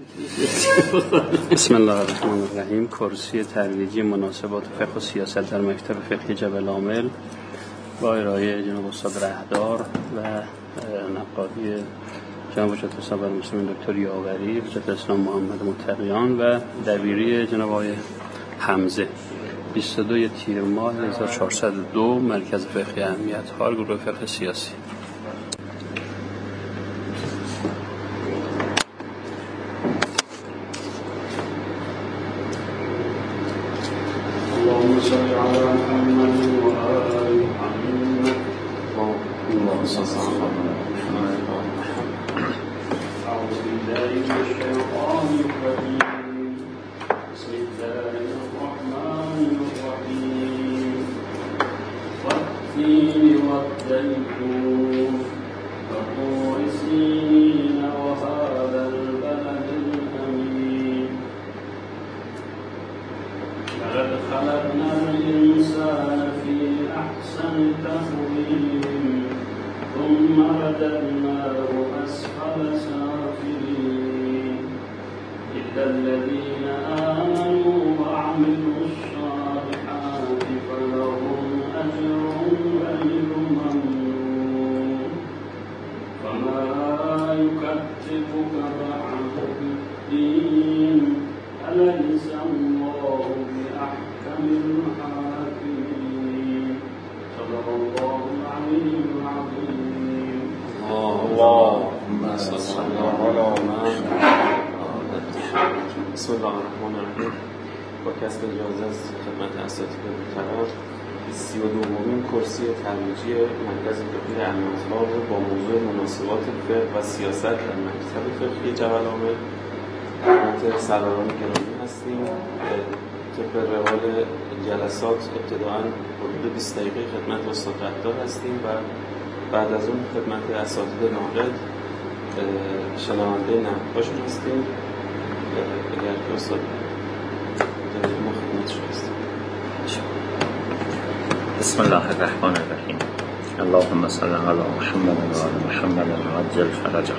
بسم الله الرحمن الرحیم. کرسی ترویجی مناسبات فقه و سیاست در مکتب فقهی جبل عامل با ارائه جناب استاد رهدار و نقادی جناب حجت اسلام المسلمین دکتر یاوری، حجت اسلام محمد متقیان و دبیری جناب آقای حمزه. 22 تیر ماه 1402 مرکز فقهی اهمیت ها، گروه فقه سیاسی. اللهم صل علی محمد و آل محمد. اللهم صل علی محمد. اعوذ بالله من الشیطان الرجیم. بسم الله الرحمن الرحیم. والتین والزیتون وطور سینین وهذا البلد الامین. لقد خلقنا الإنسان في أحسن تقويم ثم رددناه أسفل سافلين إلا الذين آمنوا وعملوا الصالحات فلهم أجر غير ممنون. فما يكذبك بعد بالدين أليس الله بأحكم الحاكمين. صدق الله العلي العظيم. اللهم صل على محمد. بسم الله الرحمن الرحیم. با کسب اجازه از خدمت اساتید محترم 32مین کرسی ترویجی مرکز فقهی اهمیت‌ها رو با موضوع مناسبات فقه و سیاست در مکتب فقهی جبل عامل خدمت سروران گرامی هستیم. طبق روال جلسات ابتداءً حدود 20 دقیقه خدمت استاد رهدار هستیم و بعد از اون خدمت اساتید ناقد شنونده نقدهاشون هستیم. اگر که استاد ما خدمتشون هستیم. بسم الله الرحمن الرحیم. اللهم صل علی محمد و آل محمد و عجل فرجهم.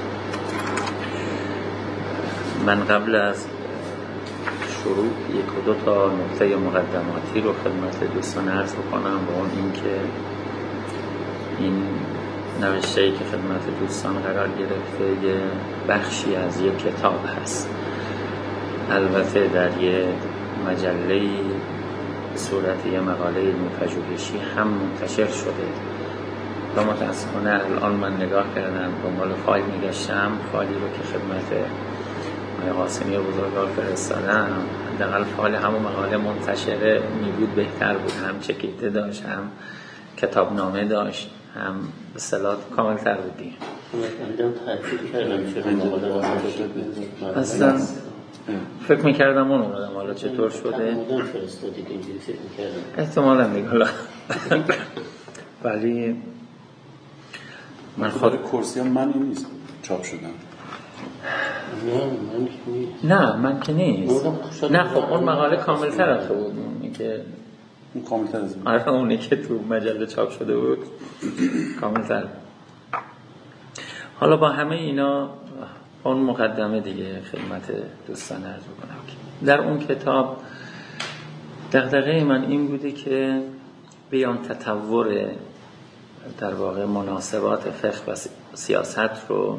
من قبل از شروع یک و دو تا نکته مقدماتی رو خدمت دوستان عرض بکنم، با اون این که این نوشته‌ای که خدمت دوستان قرار گرفته یه بخشی از یک کتاب هست. البته در یه مجله صورت یه مقاله علمی پژوهشی هم منتشر شده و متاسفانه الان من نگاه کردم دنبال فایل میگشتم، فایلی رو که خدمت قاسمی بزرگوار فرستادم، حداقل فایل همون مقاله منتشره می بود بهتر بود. هم چکیده داشت، هم کتابنامه داشت، هم به اصطلاح کامل تر بود دیگه. اصلا فکر میکردم اون اومدم، حالا چطور شده احتمالا دیگه ولی من خود کرسی هم من این نیست چاپ شدم. نه من که نیست. نه خب اون مقاله کامل تر از بود. اونی که اون کامل تر از آره اونی که تو مجله چاپ شده بود کامل تر. حالا با همه اینا اون مقدمه دیگه خدمت دوستان عرض بکنم که در اون کتاب دغدغه من این بوده که بیان تطور در واقع مناسبات فقه و سیاست رو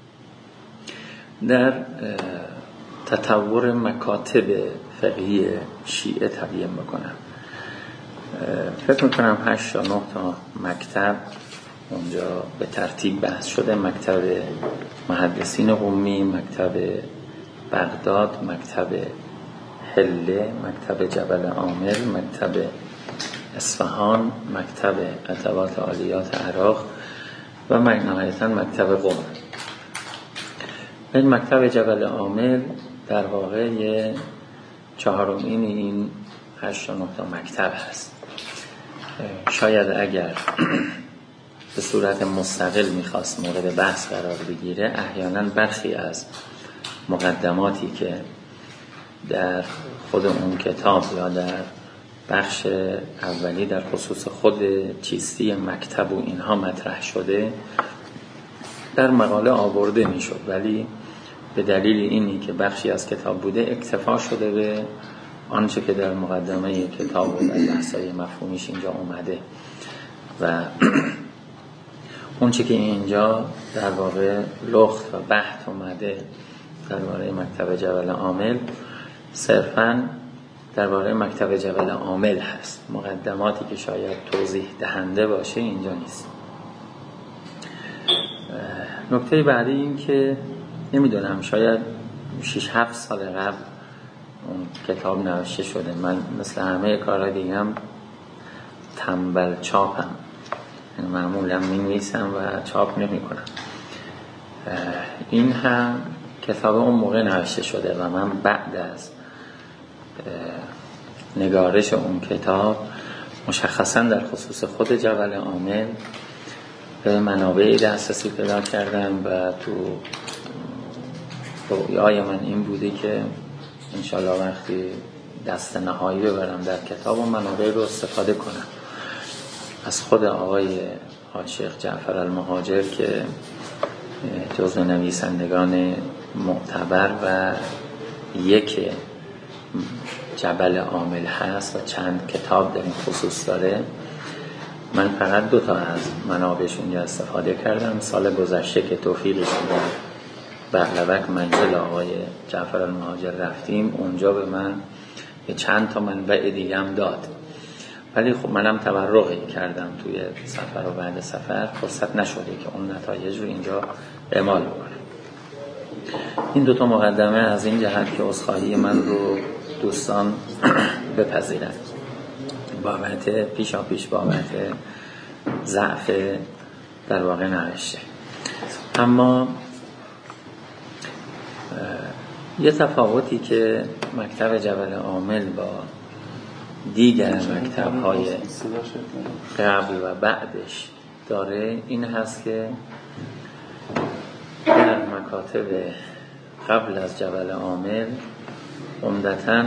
در تطور مکاتب فقهی شیعه تبیین بکنم. فکر میکنم 8 تا 9 تا مکتب اونجا به ترتیب بحث شده. مکتب محدثین قمی، مکتب بغداد، مکتب حله، مکتب جبل عامل، مکتب اصفهان، مکتب قطبات عالیات عراق و نهایتاً مکتب قم. این مکتب جبل عامل در واقع یه چهارمین این 8 تا 9 تا مکتب هست. شاید اگر به صورت مستقل میخواست مورد بحث قرار بگیره، احیانا برخی از مقدماتی که در خود اون کتاب یا در بخش اولی در خصوص خود چیستی مکتب و اینها مطرح شده در مقاله آورده میشد، ولی به دلیل اینی که بخشی از کتاب بوده اکتفا شده به آنچه که در مقدمه کتاب و در بحث‌های مفهومیش اینجا اومده و اون چه که اینجا در واقع لخت و بحث اومده درباره مکتب جبل عامل صرفاً درباره مکتب جبل عامل هست. مقدماتی که شاید توضیح دهنده باشه اینجا نیست. نکته بعدی این که نمیدونم شاید 6-7 سال قبل اون کتاب نوشته شده. من مثل همه کارهای دیگه هم تنبل چاپم، یعنی معمولا می‌نویسم و چاپ نمی‌کنم. این هم کتاب اون موقع نوشته شده و من بعد از نگارش اون کتاب مشخصا در خصوص خود جبل عامل به منابعی دسترسی پیدا کردم و تو رویای من این بوده که انشالله وقتی دست نهایی ببرم در کتاب و منابع رو استفاده کنم از خود آقای شیخ جعفر المهاجر که جزو نویسندگان معتبر و یک جبل عامل هست و چند کتاب در این خصوص داره. من فقط 2 تا از منابعش اونجا استفاده کردم. سال گذشته که توفیقی شد بغلوک منزل آقای جعفر المهاجر رفتیم، اونجا به من چند تا منبع دیگه هم داد، ولی خب منم تبرعی کردم توی سفر و بعد سفر فرصت نشده که اون نتایج رو اینجا اعمال بکنم. این 2 تا مقدمه از این جهت که عذرخواهی من رو دوستان بپذیرند بابت پیش بابت ضعف در واقع نوشته. اما یه تفاوتی که مکتب جبل عامل با دیگر مکتب‌های قبل و بعدش داره این هست که در مکاتب قبل از جبل عامل عمدتاً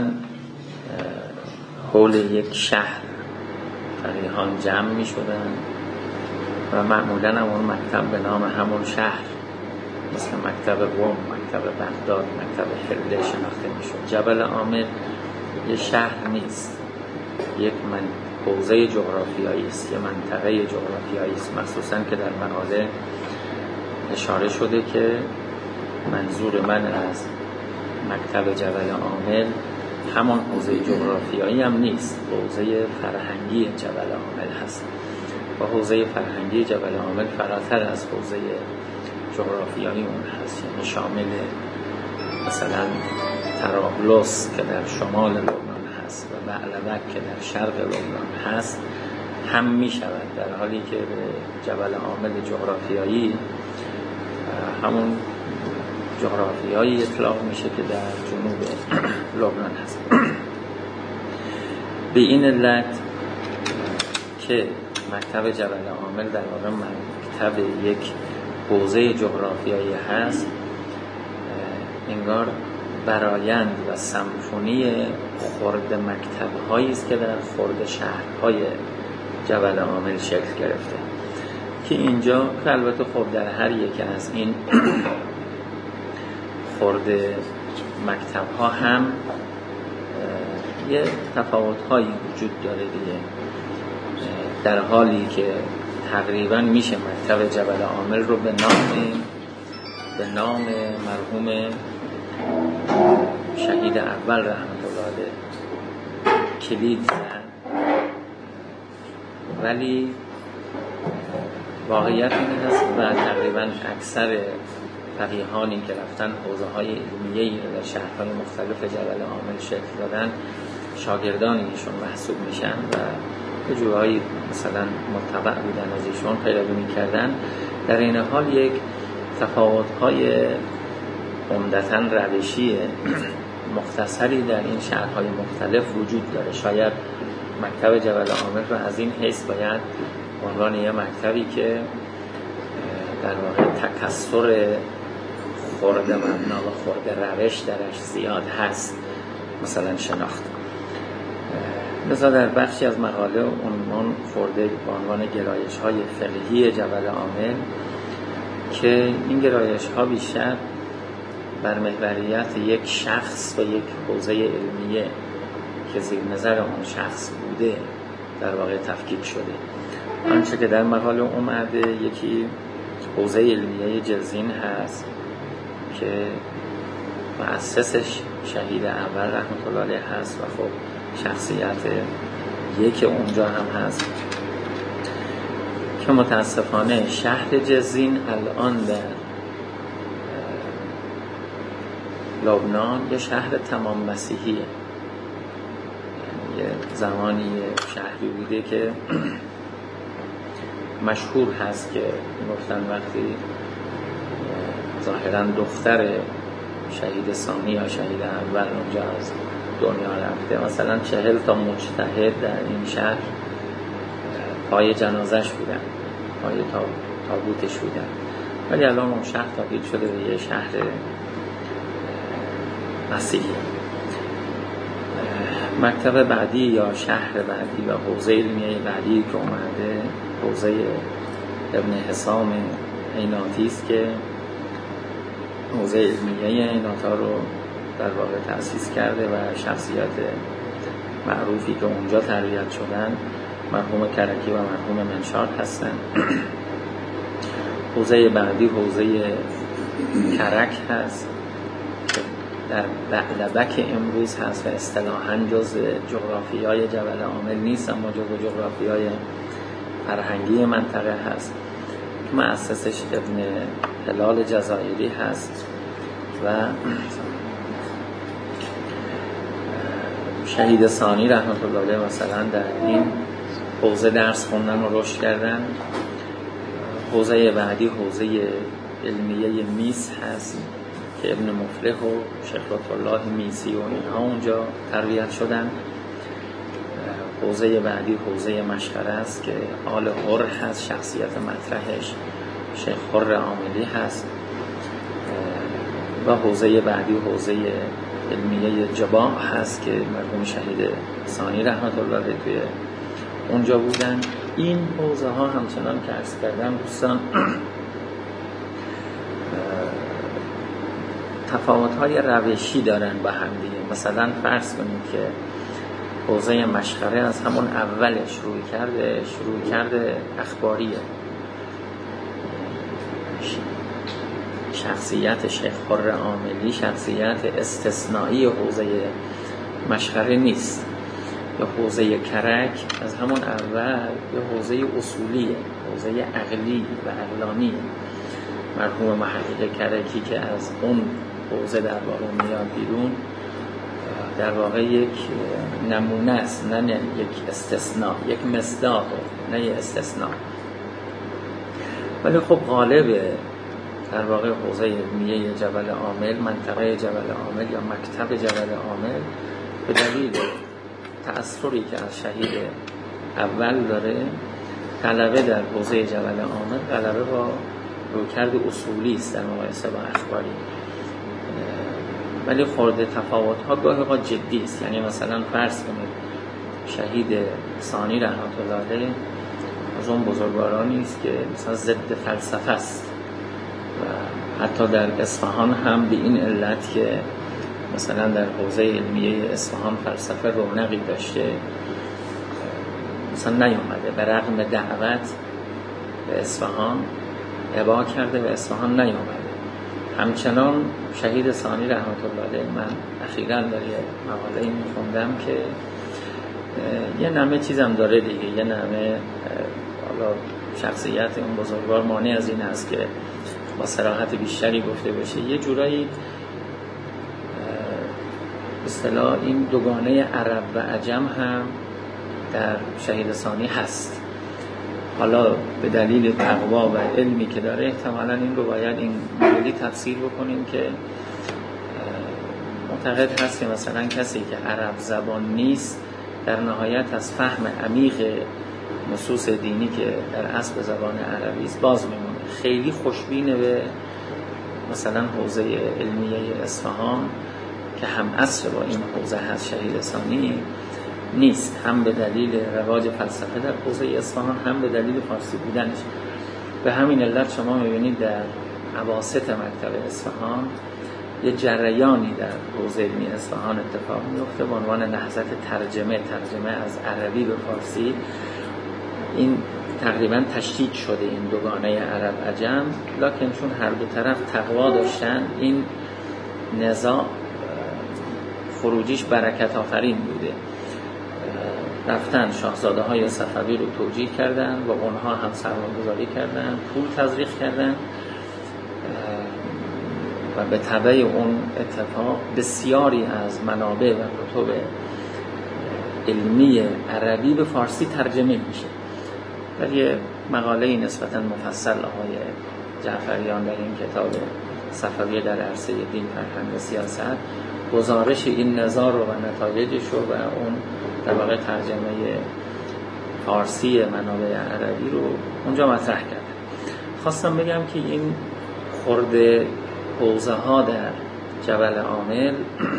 حول یک شهر فقیهان جمع می شدن و معمولاً اون مکتب به نام همون شهر مثل مکتب قم، مکتب بغداد، مکتب حله شناخته می شد. جبل عامل یه شهر نیست، یک حوزه جغرافیایی است، یه منطقه جغرافیایی است. مخصوصاً که در مقاله اشاره شده که منظور من از مکتب جبل عامل همان حوزه جغرافیایی هم نیست، حوزه فرهنگی جبل عامل هست و حوزه فرهنگی جبل عامل فراتر از حوزه جغرافیایی اون هست، یعنی شامل مثلا طرابلس که در شمال لبنان هست و بعلبک که در شرق لبنان هست هم می شود، در حالی که به جبل عامل جغرافیایی همون جغرافیایی اطلاق میشه که در جنوب لبنان هست. به این علت که مکتب جبل عامل در واقع مکتب یک حوزه جغرافیایی هست، انگار برآیند و سمفونی خرد مکتب‌هایی است که در خرد شهرهای جبل عامل شکل گرفته که اینجا که البته خب در هر یک از این خرد مکتب‌ها هم یه تفاوت‌هایی وجود داره دیگه، در حالی که تقریبا میشه مکتب جبل عامل رو به نام مرحوم شهید اول رحمت الله علیه کلید زد، ولی واقعیت این هست و تقریبا اکثر فقیهانی که رفتن حوزه‌های علمیه‌ای در شهرهای مختلف جبل عامل شکل دادن شاگردان ایشون محسوب میشن و به جورایی مثلا متبع بودن از ایشون پیروی میکردن. در این حال یک تفاوت‌های عمدتاً روشی مختصری در این شهرهای مختلف وجود داره. شاید مکتب جبل عامل رو از این حیث باید عنوان یه مکتبی که در واقع تکثر خورد مبنا و خورد روش درش زیاد هست مثلا شناخت. لذا در بخشی از مقاله عنوان خورده به عنوان گرایش‌های فقهی جبل عامل که این گرایش‌ها بیشتر بر محوریت یک شخص و یک حوزه علمیه که زیر نظر اون شخص بوده در واقع تفکیک شده. آنچه که در مقاله اومده یکی حوزه علمیه جزین هست که مؤسسش شهید اول رحمت الله علیه هست و خب شخصیت یک اونجا هم هست که متاسفانه شهر جزین الان در لبنان یه شهر تمام مسیحیه. یه زمانی شهری بوده که مشهور هست که گفتن وقتی ظاهرا دختر شهید ثانی یا شهید اول اونجا از دنیا رفته، مثلا 40 تا مجتهد در این شهر پای جنازش بودن، پای تابوتش بودن، ولی الان اون شهر تبدیل شده به یه شهر مسیحی. مکتب بعدی یا شهر بعدی و حوزه علمیه بعدی که اومده حوزه ابن حسام عیناتی است که حوزه علمیه عیناتا رو در واقع تأسیس کرده و شخصیت معروفی که اونجا تربیت شدن مرحوم کرکی و مرحوم منشار هستن. حوزه بعدی حوزه کرک هست که در بعلبک امروز هست و اصطلاحاً جز جغرافیای جبل عامل نیست، اما جز جغرافیای فرهنگی منطقه هست. مؤسسش ابن هلال جزایری هست و شهید ثانی رحمت الله علیه مثلا در این حوزه درس خوندن و رشد کردن. حوزه بعدی حوزه علمیه میس هست که ابن مفلح و شیخ لطف‌الله میسی و اینها اونجا تربیت شدن. حوزه بعدی حوزه مشغله است که آل حر هست، شخصیت مطرحش شیخ حر عاملی هست. و حوزه بعدی حوزه علمیه جباع هست که مرحوم شهید ثانی رحمت الله علیه توی اونجا بودن. این حوزه ها همچنان که عرض کردم دوستان تفاوت های روشی دارن با هم دیگه. مثلا فرض کنید که حوزه مشغله از همون اولش روی کرده اخباریه. شخصیت شیخ حر عاملی شخصیت استثنایی حوزه مشغله نیست. یا حوزه کرک از همون اول یا حوزه اصولیه، حوزه عقلی و عقلانی. مرحوم محقق کرکی که از اون حوزه در واقع میاد بیرون در واقع یک نمونه است، نه یک استثناء، یک مصداق، نه یک استثناء. ولی خب غالب در واقع حوزه علمیه جبل عامل، منطقه جبل عامل یا مکتب جبل عامل به دلیل تأثری که از شهید اول داره غلبه در حوزه جبل عامل غلبه با رویکرد اصولی است در مقایسه با اخباری. ولی خورده تفاوت‌ها گاهی اوقات جدی است. یعنی مثلا فرض کنید شهید ثانی رحمت الله علیه از اون بزرگوارانی است که مثلا ضد فلسفه است و حتی در اصفهان هم به این علت که مثلا در حوزه علمیه اصفهان فلسفه رونقی داشته مثلا نیومده، به رغم دعوت به اصفهان ابا کرده و اصفهان نیومده. همچنان شهید ثانی رحمت الله علیه من اخیراً در یه مقاله‌ای می‌خوندم که یه نمه چیزم داره دیگه، یه نمه حالا شخصیت اون بزرگوار مانع از این است که با صراحت بیشتری گفته بشه. یه جورایی اصطلاح این دوگانه عرب و عجم هم در شهید ثانی هست. حالا به دلیل تقوا و علمی که داره احتمالاً این رو باید این مدلی تفسیر بکنیم که معتقد هست که مثلا کسی که عرب زبان نیست در نهایت از فهم عمیق نصوص دینی که در اصل زبان عربی است باز میمونه. خیلی خوشبینه به مثلا حوزه علمیه اصفهان که هم اصل با این حوزه هست شهید ثانی نیست، هم به دلیل رواج فلسفه در حوزه اصفهان هم به دلیل فارسی بودنش. به همین علت شما میبینید در اواسط مکتب اصفهان یه جریانی در حوزه علمی اصفهان اتفاق میفته به عنوان نهضت ترجمه از عربی به فارسی. این تقریبا تشدید شده این دوگانه عرب عجم، لکن چون هر دو طرف تقوا داشتن این نزاع خروجیش برکت آفرین بوده. رفتن شاهزاده های صفوی رو توجیه کردن و اونها هم سرمایه‌گذاری کردن، پول تزریق کردن و به تبع اون اتفاق بسیاری از منابع و کتب علمی عربی به فارسی ترجمه میشه. در یه مقاله نسبتاً مفصل آقای جعفریان در این کتاب صفوی در عرصه دین، فرهنگ و سیاست گزارش این نزاع رو و نتایجش رو و اون در واقع ترجمه فارسی منابع عربی رو اونجا مطرح کردن. خواستم بگم که این خورده حوزه ها در جبل عامل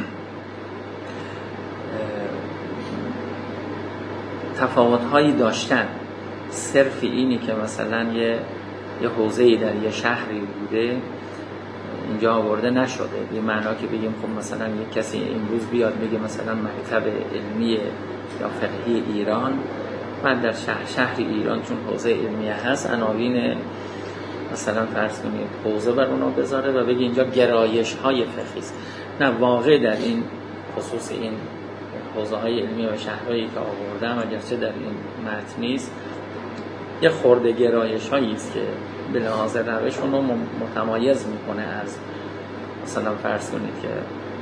تفاوت هایی داشتن. صرف اینی که مثلا یه حوزه‌ای در یه شهری بوده اینجا آورده نشده. به معنا که بگیم خب مثلا یک کسی امروز بیاد بگه مثلا مکتب علمی یا فقهی ایران، بعد در شهر ایران چون حوزه علمی هست عناوین مثلا فرض کنید حوزه بر اونا بذاره و بگه اینجا گرایش های فقهی است. نه، واقع در این خصوص این حوزه های علمی و شهرهایی که آوردم اگرچه در این متن نیست، یه خورده گرایش هایی است که به لحاظ روش اونو متمایز میکنه از مثلا فرض کنید که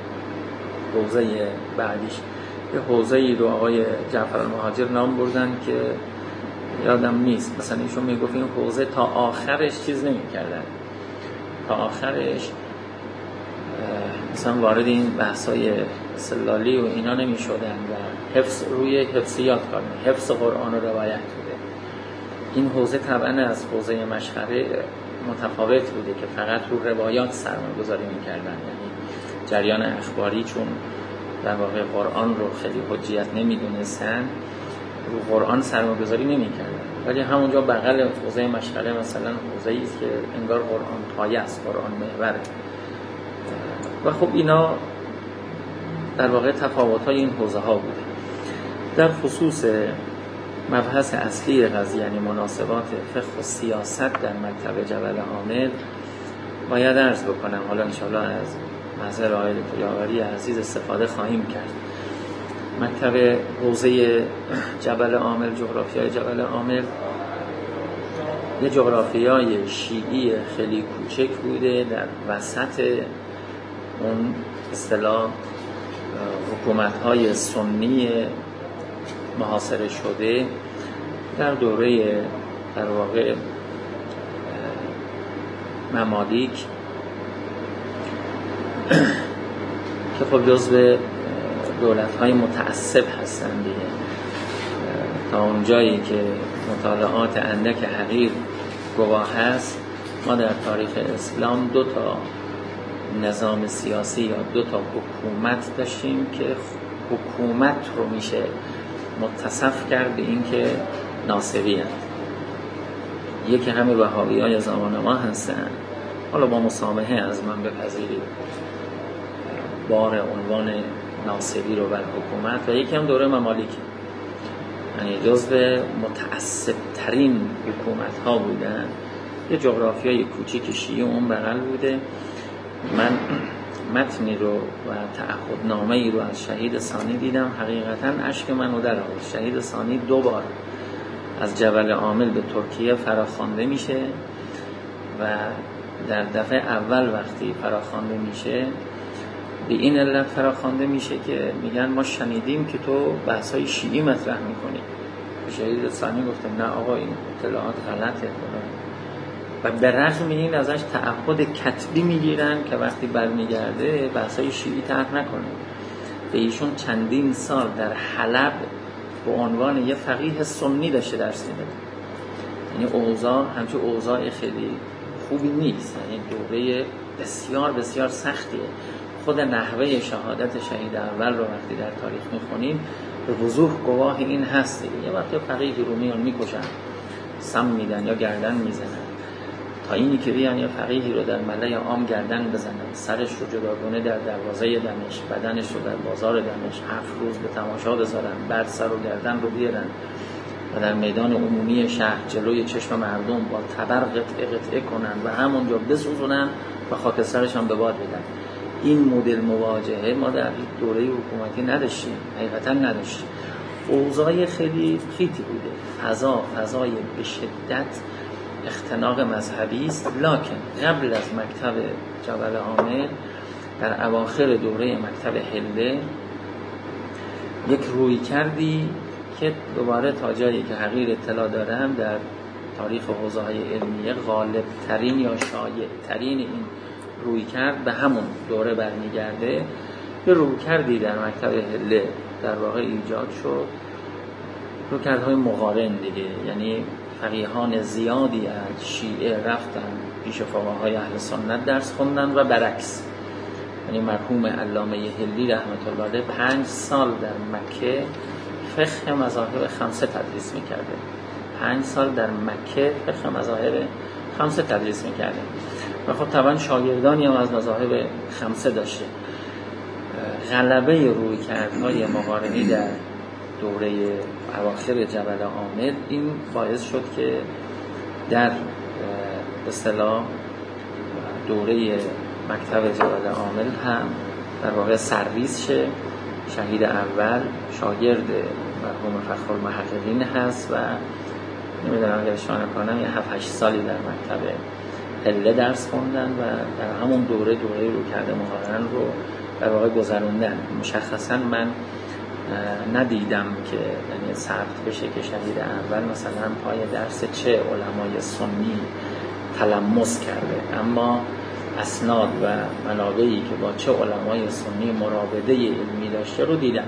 حوزه بعدیش یه حوزه‌ای رو آقای جعفر المهاجر نام بردن که یادم نیست، مثلا ایشون میگفت این حوزه تا آخرش چیز نمی‌کردن، تا آخرش مثلا وارد این بحث‌های سلالی و اینا نمی‌شدن و حفظ روی حفظیات کار می‌کردن، حفظ قرآن و روایت بوده. این حوزه طبعا از حوزه مشخره متفاوت بوده که فقط رو روایات سرمایه‌گذاری می‌کردن، یعنی جریان اخباری چون در واقع قرآن رو خیلی حجیت نمی‌دونستن رو قرآن سرمایه‌گذاری نمی‌کردن، ولی همونجا بغل حوزه مشغله مثلا حوزه‌ای است که انگار قرآن پایه است، قرآن محوره. و خب اینا در واقع تفاوت‌های این حوزه‌ها بوده. در خصوص مبحث اصلی قضیه یعنی مناسبات فقه و سیاست در مکتب جبل عامل باید عرض بکنم، حالا انشاءالله از محضر آقای یاوری عزیز استفاده خواهیم کرد. مکتب حوزه جبل عامل، جغرافیای جبل عامل یه جغرافیای شیعی خیلی کوچک بوده در وسط اون اصطلاح حکومت‌های سنی محاصره شده در دوره در واقع ممالیک که خب جزو دولت‌های متعصب هستند دیگه. تا اونجایی که مطالعات اندک حقیر گواه هست، ما در تاریخ اسلام 2 تا نظام سیاسی یا 2 تا حکومت داشتیم که حکومت رو میشه متصف کرد به این که ناصری هست. یکی همه وهابیای زمان ما هستن، حالا با مسامحه از من بپذیرید بار عنوان ناصری رو بر حکومت، و یکی هم دوره ممالیک، یعنی جزو متعصب ترین حکومت ها بودن. یه جغرافیای کوچیک شیعه اون بغل بوده. من متنی رو و تعهدنامه‌ای رو از شهید ثانی دیدم، حقیقتاً اشک منو در آورد. شهید ثانی 2 بار از جبل عامل به ترکیه فراخوانده میشه و در دفعه اول وقتی فراخوانده میشه به این علت فراخوانده میشه که میگن ما شنیدیم که تو بحث‌های شیعی مطرح میکنی. شهید ثانی گفتم نه آقا این اطلاعات غلطه، و به رغم این ازش تعهد کتبی میگیرن که وقتی برمیگرده بحث‌های شیعی طرح نکنه. به ایشون چندین سال در حلب به عنوان یه فقیه سنی داشته درس میده. یعنی اوضاع همچون اوضاع خیلی خوبی نیست، یعنی دوره بسیار بسیار سختیه. خود نحوه شهادت شهید اول رو وقتی در تاریخ میخونیم به وضوح گواه این هست. یه وقتی فقیه رو میان میکشن، سم میدن یا گردن میزنن، تا اینی که بیان یه فقیهی رو در ملأ عام گردن بزنن، سرش رو جداگانه در دروازه دمشق، بدنش رو در بازار دمشق 7 روز به تماشا بذارن، بعد سر و گردن رو بیارن و در میدان عمومی شهر جلوی چشم مردم با تبر قطعه کنن و همونجا بسوزونن و خاکسترش هم به باد بدن. این مدل مواجهه ما در دوره حکومتی نداشتیم، حقیقتا نداشتیم. اوضاع خیلی خیتی بوده، فضای به شدت اختناق مذهبی است، لکن قبل از مکتب جبل عامل در اواخر دوره مکتب حله یک روی کردی که دوباره تا جایی که حقیر اطلاع دارم در تاریخ حوزه‌های علمیه غالب ترین یا شایع ترین این روی کرد به همون دوره برمیگرده. یه روی کردی در مکتب حله در واقع ایجاد شد، روی کردهای مقارن دیگه، یعنی فقیهان زیادی از شیعه رفتن پیش فقهای اهل سنت درس خوندن و برعکس. یعنی مرحوم علامه حلی رحمت الله علیه 5 سال در مکه فقه مذاهب 5 تدریس میکرده. 5 سال در مکه فقه مذاهب 5 تدریس میکرده و خب طبعا شاگردانی هم از مذاهب 5 داشته. غلبه روی کردهای مقارنی در دوره اواخر جبل عامل این باعث شد که در اصطلاح دوره مکتب جبل عامل هم در واقع سرویس شه. شهید اول شاگرد مرحوم فخرالمحققین هست و نمیدونم اگر اشاره کنم یه 7-8 سالی در مکتب حله درس خوندن و در همون دوره رو کرده مقارن رو در واقع گذروندن. مشخصا من ندیدم که یعنی ثبت بشه که شهید اول مثلا پای درس چه علمای سنی تلمس کرده، اما اسناد و منابعی که با چه علمای سنی مرابطه علمی داشته رو دیدم.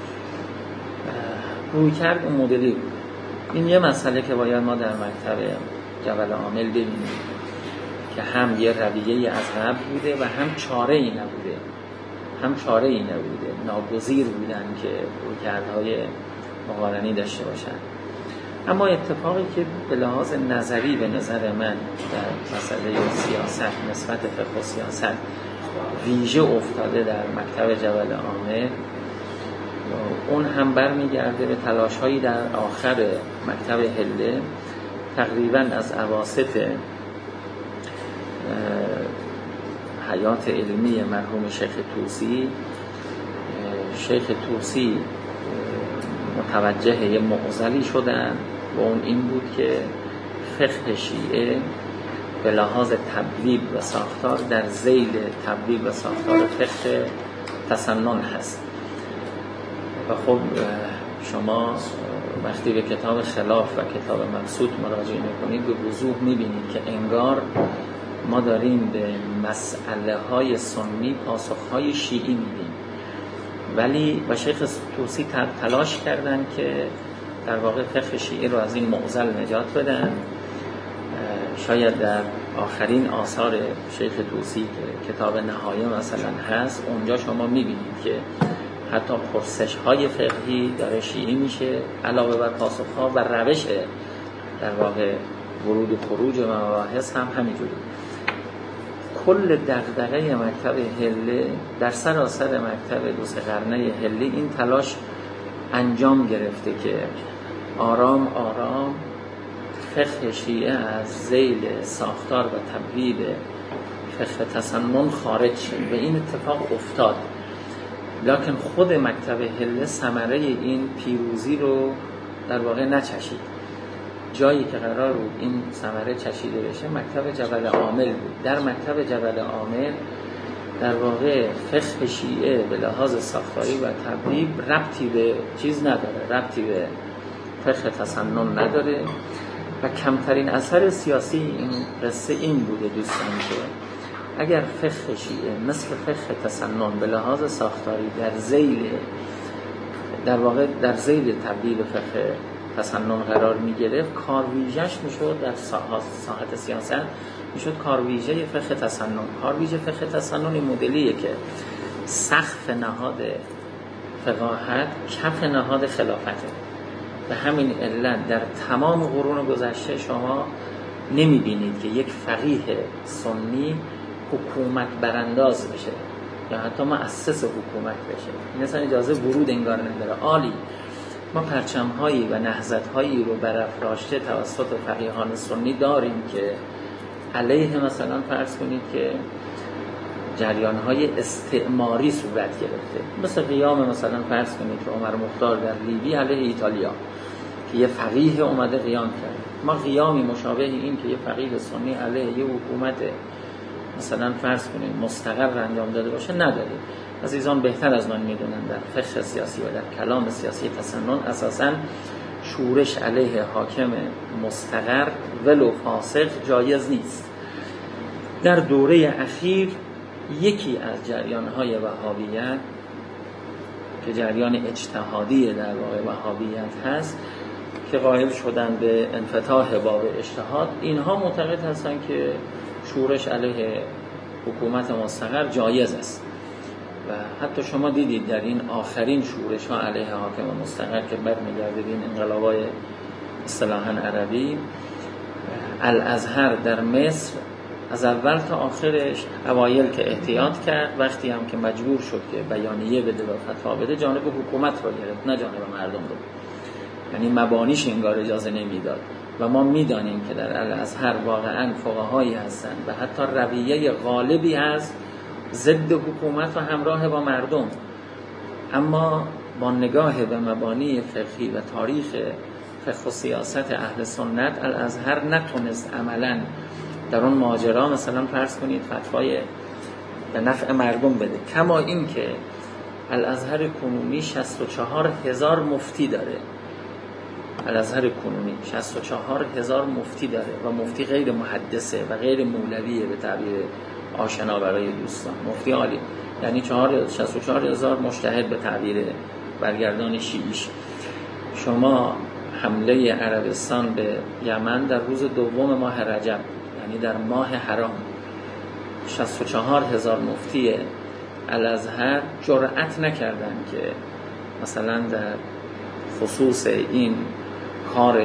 روی کرد اون مدلی بود. این یه مسئله که باید ما در مکتب جبل عامل ببینیم که هم یه رویه از قبل بوده و هم چاره‌ای نبوده، ناگزیر بودن که رویکردهای مقارنی داشته باشن. اما اتفاقی که به لحاظ نظری به نظر من در مسئله سیاست نسبت فقه و سیاست ویژه افتاده در مکتب جبل عامل، اون هم برمیگرده به تلاش‌هایی در آخر مکتب حله تقریباً از اواسط حیات علمی مرحوم شیخ طوسی. شیخ طوسی متوجه یه معضلی شدن و اون این بود که فقه شیعه به لحاظ تبلیغ و ساختار در ذیل تبلیغ و ساختار فقه تسنن هست. و خب شما وقتی به کتاب خلاف و کتاب مبسوط مراجعه میکنید به وضوح میبینید که انگار ما داریم به مسئله های سنی پاسخ های شیعی میدیم، ولی و شیخ طوسی تلاش کردن که در واقع فقه شیعی رو از این معضل نجات بدن. شاید در آخرین آثار شیخ طوسی که کتاب نهایه مثلا هست، اونجا شما میبینید که حتی پرسش های فقهی داره شیعی میشه علاوه بر پاسخ ها و روش در واقع ورود و خروج مباحث هم همینجوری. کل دغدغه مکتب حله در سراسر مکتب 2 قرنه حله این تلاش انجام گرفته که آرام آرام فقه شیعه از ذیل ساختار و تبویب فقه تسنن خارج شد و این اتفاق افتاد. لکن خود مکتب حله ثمره این پیروزی رو در واقع نچشید. جایی که قرار بود این ثمره چشیده بشه مکتب جبل عامل بود. در مکتب جبل عامل در واقع فقه شیعه به لحاظ ساختاری و تبویب ربطی به چیز نداره، ربطی به فقه تسنن نداره و کمترین اثر سیاسی این قصه این بوده دوستان که اگر فقه شیعه مثل فقه تسنن به لحاظ ساختاری در واقع در ذیل تبدیل فقه تسنن قرار می گرفت، کارویژه‌اش میشد در ساحت سیاست میشد کارویژه فقه تسنن. کارویژه فقه تسنن این مدلیه که سقف نهاد فقاهت کف نهاد خلافته. به همین علت در تمام قرون گذشته شما نمیبینید که یک فقیه سنی حکومت برانداز بشه یا حتی مؤسس حکومت بشه. این اصلا اجازه ورود انگار نداره. عالی، ما پرچم‌هایی و نهضت‌هایی رو برافراشته توسط فقیهان سنی داریم که علیه مثلا فرض کنید که جریان‌های استعماری صورت گرفته، مثل قیام مثلا فرض کنید که عمر مختار در لیبی علیه ایتالیا که یه فقیه اومده قیام کرد. ما قیامی مشابه این که یه فقیه سنی علیه یه حکومت مثلا فرض کنید مستقر انجام داده باشه نداریم. عزیزان بهتر از من میدونن در فقه سیاسی و در کلام سیاسی تسنن اساساً شورش علیه حاکم مستقر ولو فاسق جایز نیست. در دوره اخیر یکی از جریان‌های وهابیت که جریان اجتهادی در واقع وهابیت هست که قائل شدن به انفتاح باب اجتهاد، اینها معتقد هستند که شورش علیه حکومت مستقر جایز است و حتی شما دیدید در این آخرین شورش ها علیه حاکم مستقر که برمیگرده به این انقلابای اصطلاحاً عربی، الازهر در مصر از اول تا آخرش اوایل که احتیاط کرد، وقتی هم که مجبور شد که بیانیه بده و فتوا بده جانب حکومت رو گرفت نه جانب مردم رو، یعنی مبانیش انگار اجازه نمیداد. و ما میدانیم که در الازهر واقعاً فقهایی هستند و حتی رویه غالبی هست ضد حکومت و همراه با مردم، اما با نگاه به مبانی فقهی و تاریخ فقه و سیاست اهل سنت الازهر نتونست عملاً در اون ماجرا مثلا فرض کنید فتوای به نفع مردم بده. کما این که الازهر کنونی 64,000 مفتی داره. الازهر کنونی 64,000 مفتی داره و مفتی غیر محدثه و غیر مولویه به تعبیر آشنا برای دوستان، مفتی عالی، یعنی 64,000 مجتهد به تعبیر برگردان شیعیش. شما حمله عربستان به یمن در روز دوم ماه رجب، یعنی در ماه حرام، 64,000 مفتی الازهر جرأت نکردن که مثلا در خصوص این کار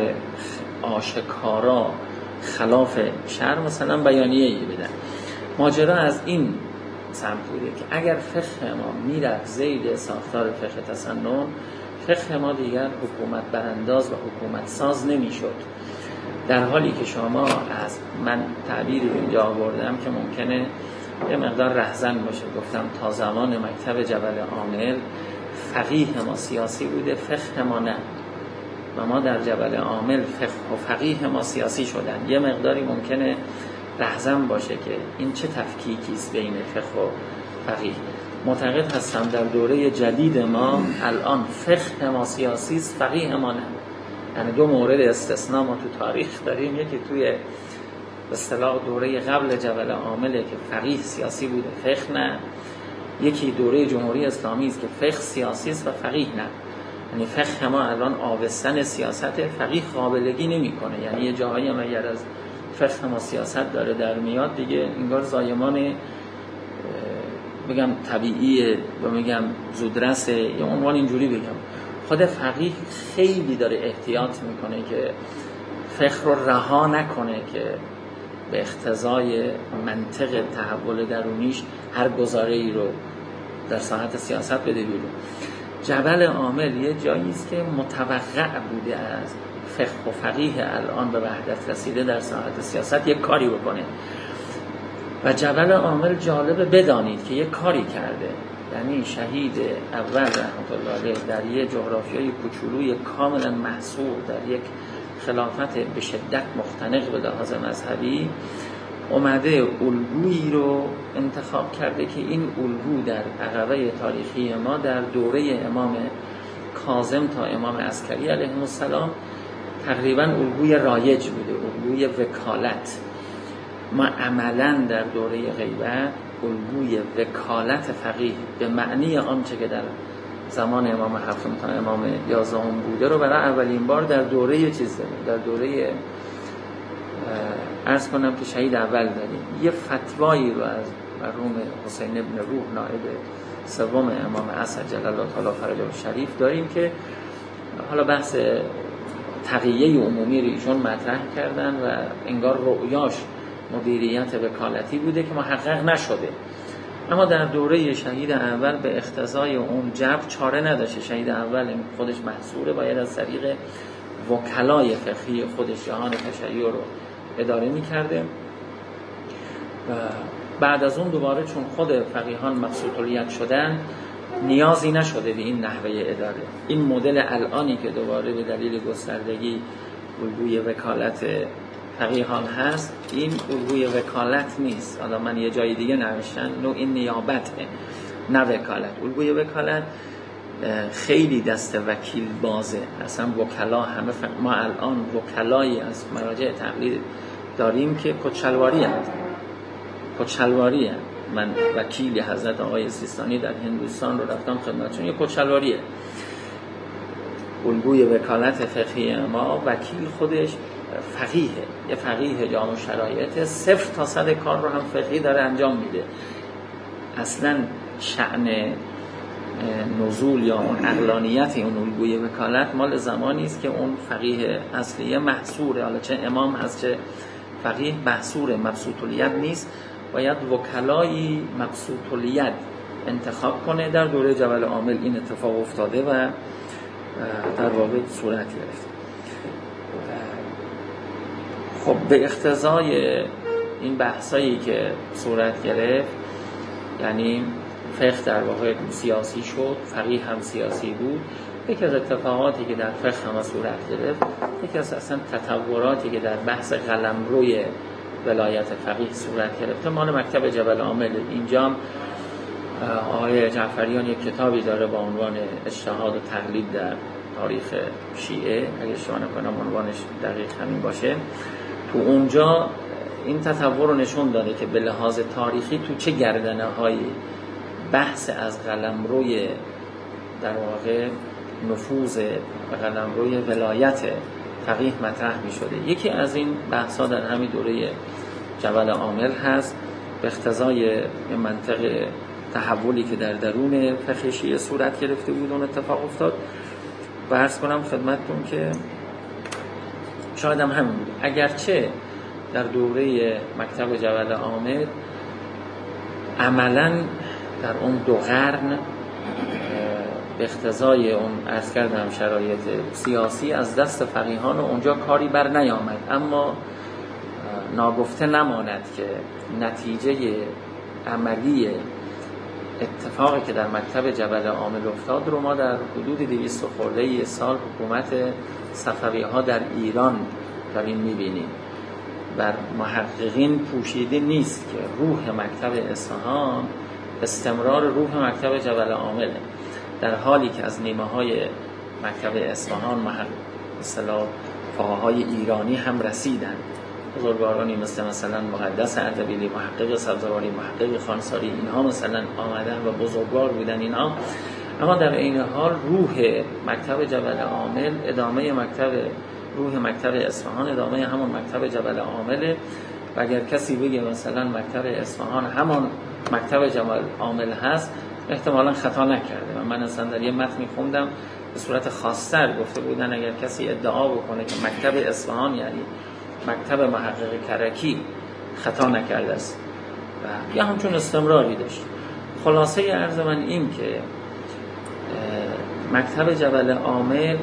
آشکارا خلاف شرع مثلا بیانیه‌ای بدن. ماجرا از این سمت بوده که اگر فقه ما میرفت زید ساختار فقه تسنن، فقه ما دیگر حکومت برانداز و حکومت ساز نمیشد. در حالی که شما از من تعبیری اینجا آوردم که ممکنه یه مقدار رهزن باشه، گفتم تا زمان مکتب جبل عامل فقیه ما سیاسی بوده، فقه ما نه، و ما در جبل عامل فقه و فقیه ما سیاسی شدن. یه مقداری ممکنه رهزن باشه که این چه تفکیکی است بین فقه و فقیه. معتقد هستم در دوره جدید ما الان فقه ما سیاسی است، فقیه ما نه. یعنی دو مورد استثناء ما تو تاریخ داریم، یکی توی به اصطلاح دوره قبل جبل عامله که فقیه سیاسی بوده، فقه نه. یکی دوره جمهوری اسلامی است که فقه سیاسی است و فقیه نه. یعنی فقه ما الان آبستن سیاست، فقیه قابلگی نمی‌کنه. یعنی یه جاهایی هم اگر از فقه ما سیاست داره در میاد دیگه انگار زایمان بگم طبیعیه و میگم زودرسه، یا عنوان اینجوری بگم. خود فقیه خیلی داره احتیاط میکنه که فقه رو رها نکنه که به اقتضای منطق تحول درونیش هر گزاره‌ای رو در ساحت سیاست بده بیرون. جبل عامل یه جایی است که متوقع بوده از فقه و فقیه الان به وحدت رسیده در ساحت سیاست یک کاری بکنه. و جبل عامل جالبه بدانید که یک کاری کرده، یعنی شهید اول رحمت الله علیه در یک جغرافیای کوچولوی کاملا محصور در یک خلافت به شدت مختنق به لحاظ مذهبی اومده الگویی رو انتخاب کرده که این الگو در عقبه تاریخی ما در دوره امام کاظم تا امام عسکری علیه السلام تقریبا الگوی رایج بوده، الگوی وکالت. ما عملا در دوره غیبت الگوی وکالت فقیه به معنی آنچه که در زمان امام هفتم تا امام 11 بوده رو برای اولین بار در دوره چیز داریم، در دوره عرض کنم که شهید اول داریم. یه فتوایی رو از مرحوم حسین ابن روح نائب سوم امام اسد جلال الله تعالی فرجه الشریف داریم که حالا بحث تقیه عمومی رو ایشون مطرح کردن و انگار رؤیاش مدیریت وکالتی بوده که محقق نشده. اما در دوره شهید اول به اقتضای اون جبر چاره نداشته. شهید اول خودش محصوره، باید از طریق وکلای فقهی خودش جهان تشیع رو اداره می‌کرده و بعد از اون دوباره چون خود فقیهان مبسوط الید شدن نیازی نشده به این نحوه اداره. این مدل الانی که دوباره به دلیل گستردگی الگوی وکالت فقیهان هست، این الگوی وکالت نیست. حالا من یه جای دیگه نوشتن نوع نیابته، نه وکالت. الگوی وکالت خیلی دست وکیل بازه. اصلا وکلا همه ما الان وکلایی از مراجع تقلید داریم که کچلواری هست. من وکیل حضرت آقای سیستانی در هندوستان رو رفتم خدمتشون، یه کچلواریه. الگوی وکالت فقهی ما وکیل خودش فقیهه، یه فقیه جامع شرایط 0 تا 100 کار رو هم فقهی داره انجام میده. اصلا شأن نزول یا اون عقلانیت اون الگوی وکالت مال زمانی است که اون فقیه اصلیه محصوره، حالا چه امام هست چه فقیه محصوره، مبسوط الید نیست. باید وکلایی مبسوط الید انتخاب کنه. در دوره جبل عامل این اتفاق افتاده و در واقع صورت گرفته. خب به اقتضای این بحثایی که صورت گرفت، یعنی فقه در واقع سیاسی شد، فقیه هم سیاسی بود. یکی از اتفاقاتی که در فقه هم صورت گرفت، یکی از اصلا تطوراتی که در بحث قلمروی ولایت فقیه صورت گرفته مال مکتب جبل عامل. اینجا آقای جعفریان یک کتابی داره با عنوان اجتهاد و تقلید در تاریخ شیعه، اگه اشتباه نکنم عنوانش دقیق همین باشه. تو اونجا این تطور رو نشون داده که به لحاظ تاریخی تو چه گردنه های بحث از قلمروی در واقع نفوذ و قلمروی ولایت فقیه مطرح می شده. یکی از این بحث ها در همین دوره جبل عامل هست. به اقتضای منطق تحولی که در درون فقه شیعه صورت گرفته بود اون اتفاق افتاد. و عرض کنم خدمتتون که شاید هم همین بود. اگرچه در دوره مکتب جبل عامل عملاً در اون 2 قرن به اقتضای اون عرض کردم شرایط سیاسی از دست فقیهان و اونجا کاری بر نیامد، اما ناگفته نماند که نتیجه عملی اتفاقی که در مکتب جبل عامل افتاد رو ما در حدود 200 خورده سال حکومت صفوی‌ها در ایران داریم می‌بینیم. بر محققین پوشیده نیست که روح مکتب اصفهان استمرار روح مکتب جبل عامله، در حالی که از نیمه‌های مکتب اصفهان مثلا فقهای ایرانی هم رسیدن. بزرگوارانی مثلا مقدس اردبیلی، محقق سبزواری، محقق خانساری، اینها مثلا آمدن و بزرگوار بودن اینها. اما در این حال روح مکتب جبل عامل ادامه روح مکتب اصفهان ادامه همون مکتب جبل عامله. و اگر کسی بگه مثلا مکتب اصفهان همون مکتب جبل عامل هست، احتمالاً خطا نکرده. و من اصلا در یه متنی خوندم به صورت خاص‌تر گفته بودن اگر کسی ادعا بکنه که مکتب اصفهان یعنی مکتب محقق کرکی، خطا نکرده است و یا همچون استمراری داشت. خلاصه عرض من این که مکتب جبل عامل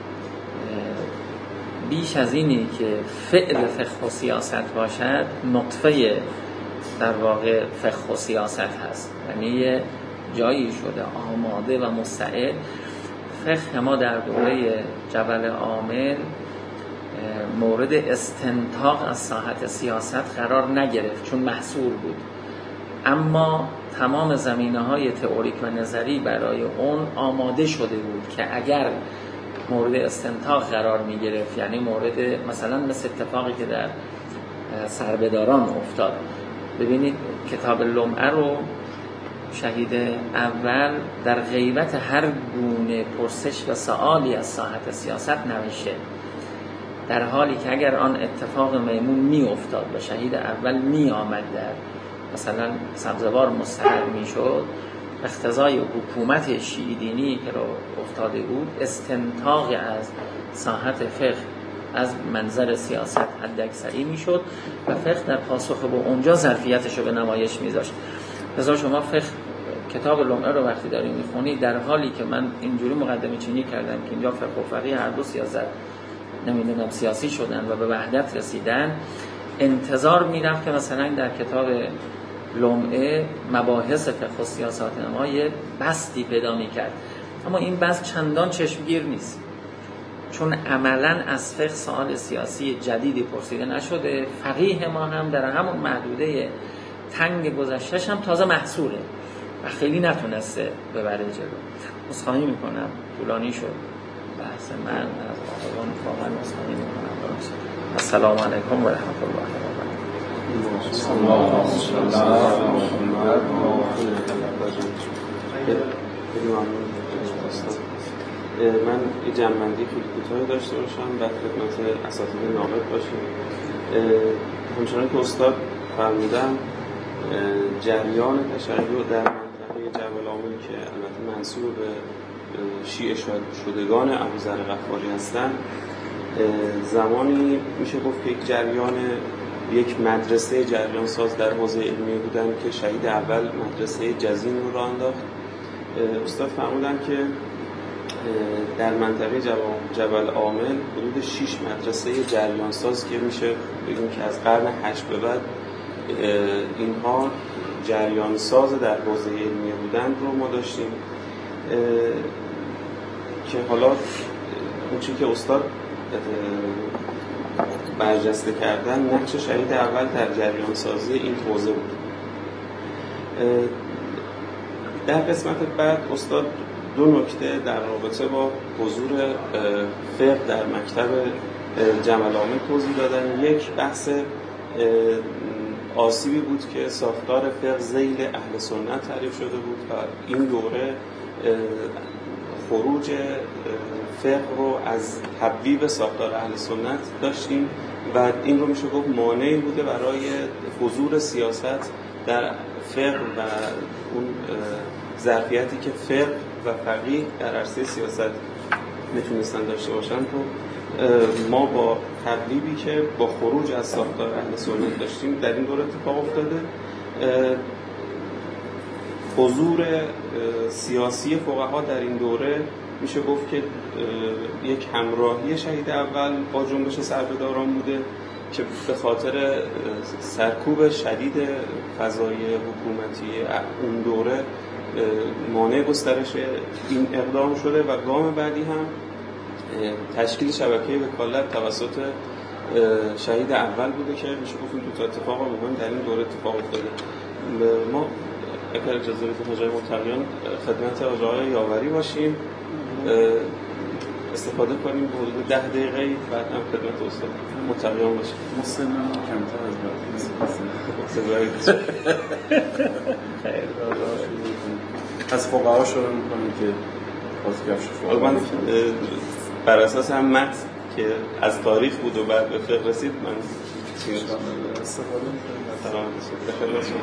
بیش از اینی که فعل فقه و سیاست باشد، نطفه در واقع فقه و سیاست هست. یعنی یه جایی شده آماده و مستعد. فقه ما در دوره جبل عامل مورد استنتاق از ساحت سیاست قرار نگرفت چون محصور بود، اما تمام زمینه‌های تئوریک و نظری برای اون آماده شده بود که اگر مورد استنتاق قرار می‌گرفت، یعنی مورد مثلا مثل اتفاقی که در سربداران افتاد. ببینید کتاب لمعه رو شهید اول در غیبت هر گونه پرسش و سوالی از ساحت سیاست نوشته، در حالی که اگر آن اتفاق میمون می افتاد و شهید اول می آمد در مثلا سبزوار مستقر می شد، اقتضای حکومت شیعی دینی که رو افتاده بود، استنتاق از ساحت فقه از منظر سیاست حداکثری میشد و فقه در پاسخ به اونجا ظرفیتش رو به نمایش میذاشت. مثلا شما فقه کتاب لمعه رو وقتی داریم میخونید، در حالی که من اینجوری مقدمه چینی کردم که اینجا فقه و فقیه هر دو سیاسی شدن و به وحدت رسیدن، انتظار میرفت که مثلا در کتاب لمعه مباحث فقه و سیاست نما یه بسطی پیدا میکرد، اما این بسط چندان چشمگیر نیست، چون عملاً از فقه سوال سیاسی جدیدی پرسیده نشده. فقیه ما هم در همون محدوده تنگ گذشته‌اش هم تازه محصوله و خیلی نتونسته ببره جلو. عذرخواهی میکنم طولانی شد بحث من از آقایان، واقعا عذرخواهی میکنم. السلام علیکم و رحمت الله و برکاته. من یه جمع‌بندی خیلی کوتاهی داشته باشم بعد خدمت اساتید ناقد باشیم. همچنان که استاد فرمودن، جریان تشیع در منطقه جبل عامل که البته منسوب به شیعه شدگان ابوذر غفاری هستند، زمانی میشه گفت که یک مدرسه جریان ساز در حوزه علمیه بودن که شهید اول مدرسه جزین رو راه انداخت. استاد فرمودن که در منطقه جبل عامل حدود 6 مدرسه جریان ساز که میشه بگیم که از قرن 8 به بعد اینها جریان ساز در حوزه علمیه بودن رو ما داشتیم، که حالا اون چیزی که استاد برجسته کردن نقش شهید اول در جریان سازی این حوزه بود. در قسمت بعد استاد دو نکته در رابطه با حضور فقه در مکتب جبل عامل توضیح دادن. یک بحث آسیبی بود که ساختار فقه ذیل اهل سنت تعریف شده بود و این دوره خروج فقه رو از تبویب ساختار اهل سنت داشتیم و این رو میشه گفت مانعی بوده برای حضور سیاست در فقه و اون ظرفیتی که فقه و فقیه در عرصه سیاست میتونستن داشته باشن. تو ما با تبویبی که با خروج از ساختار اهل سنت داشتیم در این دوره اتفاق افتاده. حضور سیاسی فقها در این دوره میشه گفت که یک همراهی شهید اول با جنبش سربه‌داران بوده که به خاطر سرکوب شدید فضای حکومتی اون دوره مانع گسترش این اقدام شده و گام بعدی هم تشکیل شبکه وکالت توسط شهید اول بوده که میشه گفت این دو تا اتفاق مهم در این دوره اتفاق افتاده. ما اگر اجازه بدید حاجی متقیان خدمت آقای یاوری باشیم، استفاده کنیم به حدود 10 دقیقه بعد هم خدمت استاد متقیان باشیم. مسلم کمتر از از فقها شروع می‌کنیم که بازگشت فقها. من بر اساس هم متن که از تاریخ بود و بعد به فقه رسید من استفاده می‌کنم.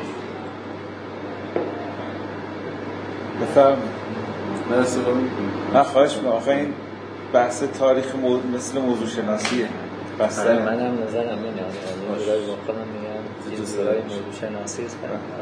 بفرم من استفاده میکنم. من خواهش میکنم. آخه این بحث تاریخ مثل موضوع شناسیه. بستر من هم نظرم اینه. جورایی با خودم میگم این جورایی موضوع شناسی است.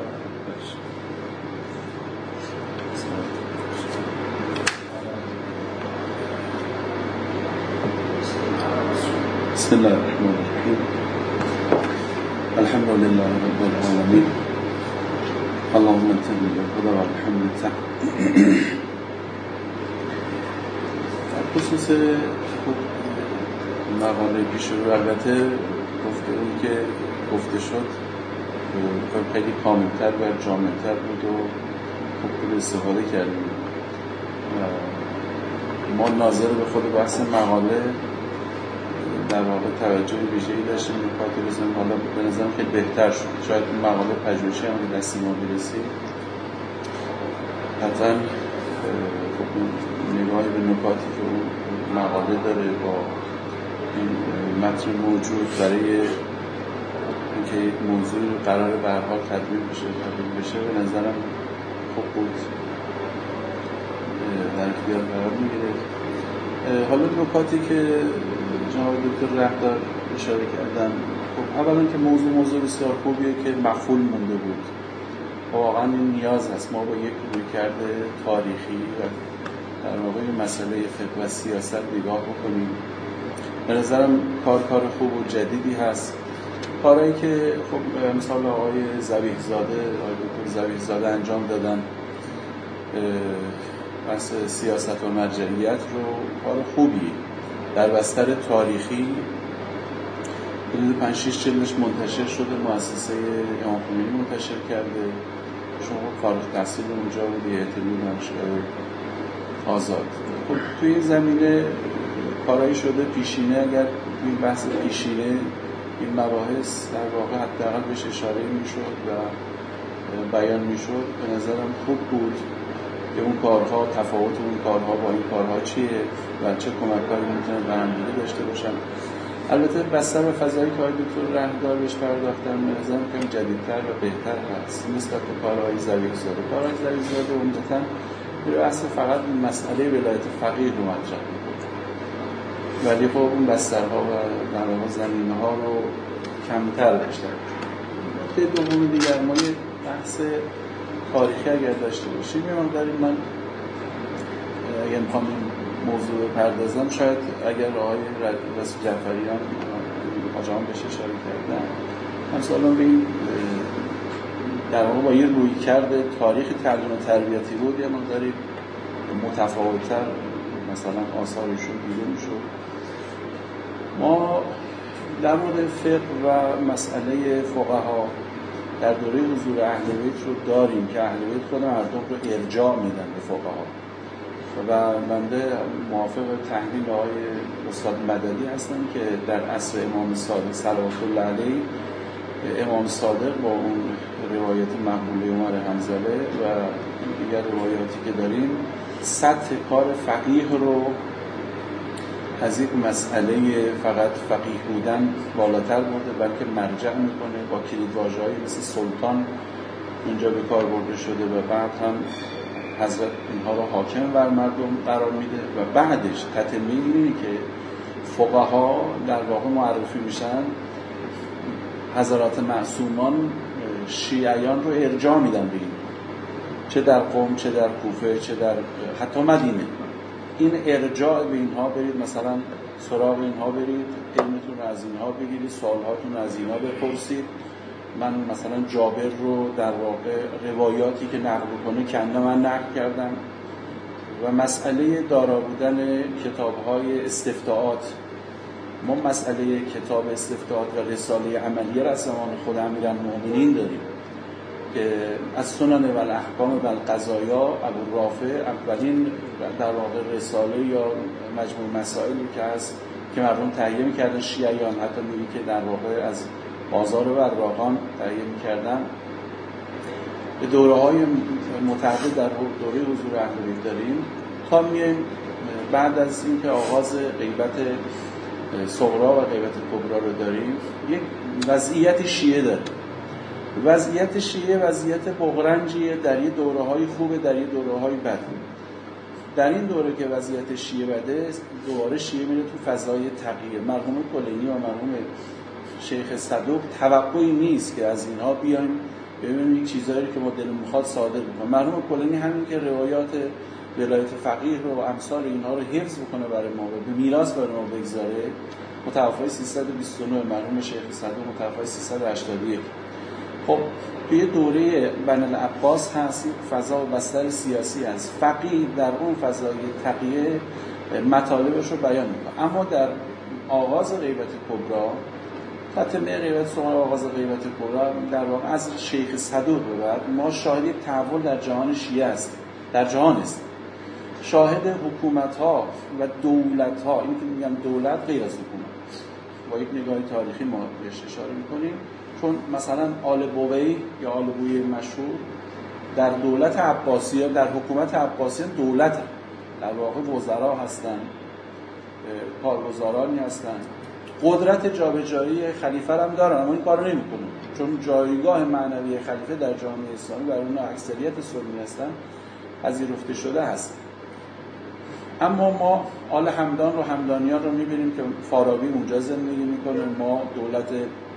بسم الله الرحمن الرحیم. الحمد لله رب العالمین. اللهم انت بالهدى والحمد در خصوص مقاله پیش رو البته گفته اون که گفته شد خیلی کاملتر و جامعتر بود و خوب استفاده کردیم. ما ناظر به خود بحث مقاله در واقع توجه ویژه‌ای داشتیم به خاطر بزنیم. حالا به نظرم خیلی بهتر شد. شاید این مقاله پژوهشی هم به دست ما برسید. قطعاً نگاهی به نکاتی که اون مقاله داره با این متن موجود برای اینکه یک موضوع قرار به هر حال تدوین بشه به نظرم خوب بود. در اختیار قرار میگیره. حالا نکاتی که جناب دکتر رهدار اشاره کردن، خب اولا که موضوع بسیار خوبیه که مخفول مونده بود. واقعا این نیاز هست ما با یک رویکرد تاریخی و در واقع مسئله فقه و سیاست نگاه بکنیم. به نظرم کار خوب و جدیدی هست. کارهایی که خب مثال آقای دکتر ذبیح‌زاده انجام دادن، بحث سیاست و مرجعیت رو کار خوبی در بستر تاریخی حدود 5-6 جلدش منتشر شده، مؤسسه امام خمینی منتشر کرده. شما فارغ التحصیل اونجا بود، احتمال دانشگاه آزاد. خب توی این زمینه کارایی شده پیشینه. اگر این بحث پیشینه این مباحث در واقع حداقل بهش اشاره میشد و بیان میشد، به نظرم خوب بود که اون کارها، تفاوت اون کارها با این کارها چیه و چه کمک‌هایی میتونه به هم دیگه داشته باشن. البته بستر به فضایی که دکتر رهدار بهش پرداختن به نظرم کمی جدیدتر و بهتر هست نسبت به کارهای ذبیح‌زاده. کارهای ذبیح‌زاده عمدتاً اصلا فقط مسئله ولایت فقیه رو مطرح می‌کنه، ولی خب اون بسترها و در واقع زمینه‌ها رو کمتر داشتن. نکته دوم دیگر، ما یه بحث تاریخی اگر داشته باشیم، من اگر میخوام این موضوع رو پردازم، شاید اگر آقای رسول جعفریان آجام بهش اشاره کردن، مثلا به این در واقع با یه روی کرده تاریخ تعلیم و تربیتی بود، یه مقداری متفاوت‌تر مثلا آثارشون دیده میشد. ما در مورد فقه و مسئله فقها در دوره حضور اهل بیت رو داریم که اهل بیت خود مردم رو ارجاع میدن به فقها و بنده موافق تحلیل آقای استاد مددی هستم که در عصر امام صادق صلوات الله علیه، امام صادق با اون روایت مقبوله عمر حنظله و دیگر روایاتی که داریم، سطح کار فقیه رو از یک مسئله فقط فقیه بودن بالاتر برده، بلکه مرجع میکنه با کلیدواژه‌های مثل سلطان اونجا به کار برده شده و بعد هم حضرت اینها رو حاکم بر مردم قرار میده و بعدش تتمه اینه که فقها در واقع معرفی میشن، حضرات معصومان شیعیان رو ارجاع میدن به این، چه در قم، چه در کوفه، چه در حتی مدینه. این ارجاع به اینها برید، مثلا سراغ اینها برید، علمتون رو از اینها بگیرید، سوالهاتون رو از اینها بپرسید. من مثلا جابر رو در واقع روایاتی که نقل کنه کنده من نقل کردم و مسئله دارا بودن کتاب‌های استفتاءات. ما مسئله کتاب استفتاءات و رساله عملیه را از زمان خود امیرالمؤمنین داریم که از سنن و الاحکام و القضایا ابوالرافع اولین در واقع رساله یا مجموع مسائلی که هست که مردم تهیه می‌کردن، شیعیان حتی میگه که در واقع از بازار براقان تهیه می‌کردن. به دوره‌های متعدد در دوره حضور اهل بیت داریم تا میایم بعد از اینکه آغاز غیبت صغرا و غیبت کبرا رو داریم، یک وضعیت شیعه داره. وضعیت شیعه وضعیت بغرنجیه، در یه دوره‌های خوبه، در یه دوره‌های بده. در این دوره که وضعیت شیعه بده، دوباره شیعه میره تو فضای تقیه. مرحوم کلینی و مرحوم شیخ صدوق توقعی نیست که از اینها بیایم ببینیم یک چیزایی که ما دلمون میخواد صادر بکنه. مرحوم کلینی همین که روایات ولایت فقیه رو و امثال اینها رو حفظ بکنه برای ما و به میراث برای ما بگذاره، متوفای 329، مرحوم شیخ صدوق متوفای 381. خب توی دوره بن العباس هست، فضا و بستر سیاسی هست، فقیه در اون فضای تقیه مطالبش رو بیان میکنه. اما در آغاز غیبت کبرا، تتمه غیبت صغرا، آغاز غیبت کبرا در واقع از شیخ صدوق به بعد ما شاهد تحول در جهان شیعه است، در جهان است. شاهد حکومت‌ها و دولت‌ها، این که میگم دولت غیر از حکومت، با یک نگاه تاریخی ما بهش اشاره می‌کنیم، چون مثلا آل بویه یا آل بویه مشهور در دولت عباسیه، در حکومت عباسیه دولت در واقع وزرا هستن، کارگزارانی هستن، قدرت جابجایی خلیفه هم دارن، اما این کارو نمی‌کنن چون جایگاه معنوی خلیفه در جامعه اسلامی برای اون اکثریت سنی هستن پذیرفته شده هست. اما ما آل همدان رو، همدانیان رو می‌بینیم که فارابی اونجا زندگی می‌کنه. ما دولت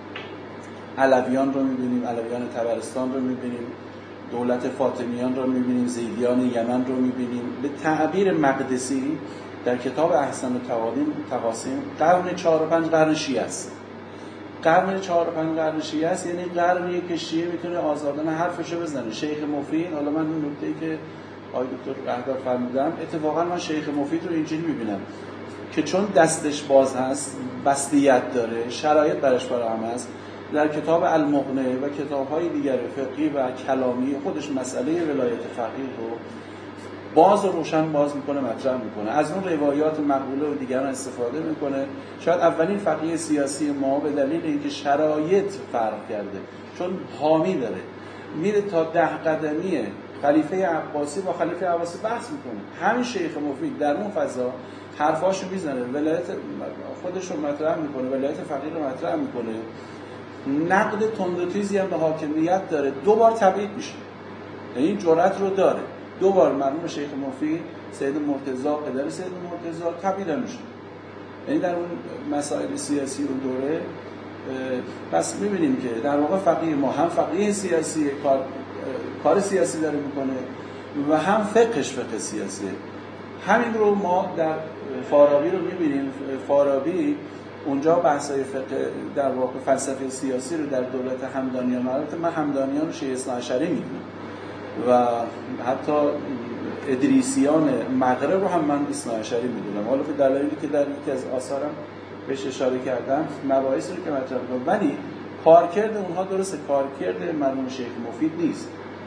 علویان رو می‌بینیم، علویان طبرستان رو می‌بینیم، دولت فاطمیان رو می‌بینیم، زیدیان یمن رو می‌بینیم. به تعبیر مقدسی در کتاب احسن تقاسیم قرن 4 و 5 قرن شیعه است. قرن 4 و 5 قرن شیعه است، یعنی قرنیه که شیعه میتونه آزادانه حرفشو بزنه. شیخ مفید، حالا من این نکته‌ای که آقای دکتر رهدار فرمودن، اتفاقا من شیخ مفید رو اینجوری میبینم که چون دستش باز هست، بسطیت داره، شرایط برش فراهم است، در کتاب المغنی و کتاب‌های دیگر فقهی و کلامی خودش مسئله ولایت فقیه رو باز و روشن باز میکنه، مطرح میکنه، از اون روایات مقبوله و دیگران استفاده میکنه. شاید اولین فقیه سیاسی ما به دلیل اینکه شرایط فرق کرده، چون حامی داره، میره تا 10 قدمی خلیفه عباسی با خلیفه عباسی بحث میکنه. همین شیخ مفید در اون فضا حرفاشو میزنه، ولایت خودش رو مطرح میکنه، ولایت فقیه رو مطرح میکنه، نقد تند و تیزی هم به حاکمیت داره، 2 بار تبعید میشه. یعنی این جرأت رو داره. 2 بار مرحوم شیخ مفید، سید مرتضی، پدر سید مرتضی تبعید میشه. یعنی در اون مسائل سیاسی اون دوره پس می‌بینیم که در واقع فقیه ما هم فقیه سیاسی کار سیاسی داره میکنه و هم فقهش فقه سیاسیه. همین رو ما در فارابی رو می‌بینیم. فارابی اونجا بحث‌های فقه در واقع فلسفه سیاسی رو در دولت همدانیان، البته من همدانیان رو شیعه اثناعشری می‌دونم و حتی ادریسیان مغرب رو هم من اثناعشری می‌دونم، حالا به دلایلی که در یکی از آثارم بهش اشاره کردم، مباحثی رو که مطرح می‌کنم، ولی کارکرد اونها درسته، کارکرد مرحوم شیخ مفید نیست.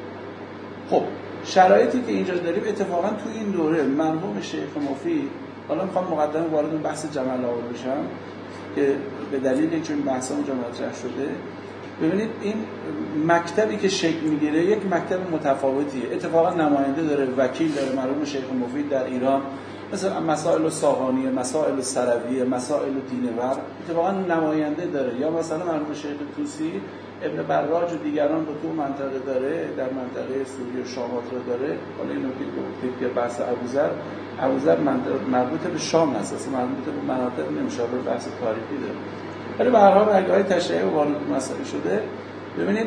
خب شرایطی که اینجا داریم اتفاقا تو این دوره مرحوم شیخ مفید، حالا میخوام مقدمه وارد بحث جمل آور بشم که به دلیل چون بحثا اونجا مطرح شده. ببینید این مکتبی که شکل میگیره یک مکتب متفاوتیه، اتفاقا نماینده داره، وکیل داره مرحوم شیخ مفید در ایران، مثلا مسائل صاحانیه، مسائل سرویه، مسائل دینور، اتفاقا نماینده داره. یا مثلا مرحوم شیخ طوسی ابن براج و دیگران رو تو منطقه داره، در منطقه سوریه و شامات رو داره. حالا اینو که بحث ابوذر مربوط به شام هست، اصلا مربوط به مناطق نمیشه، به بحث تاریخی داره. ولی به هر حال اگه تشریع وارد مسئله شده، ببینید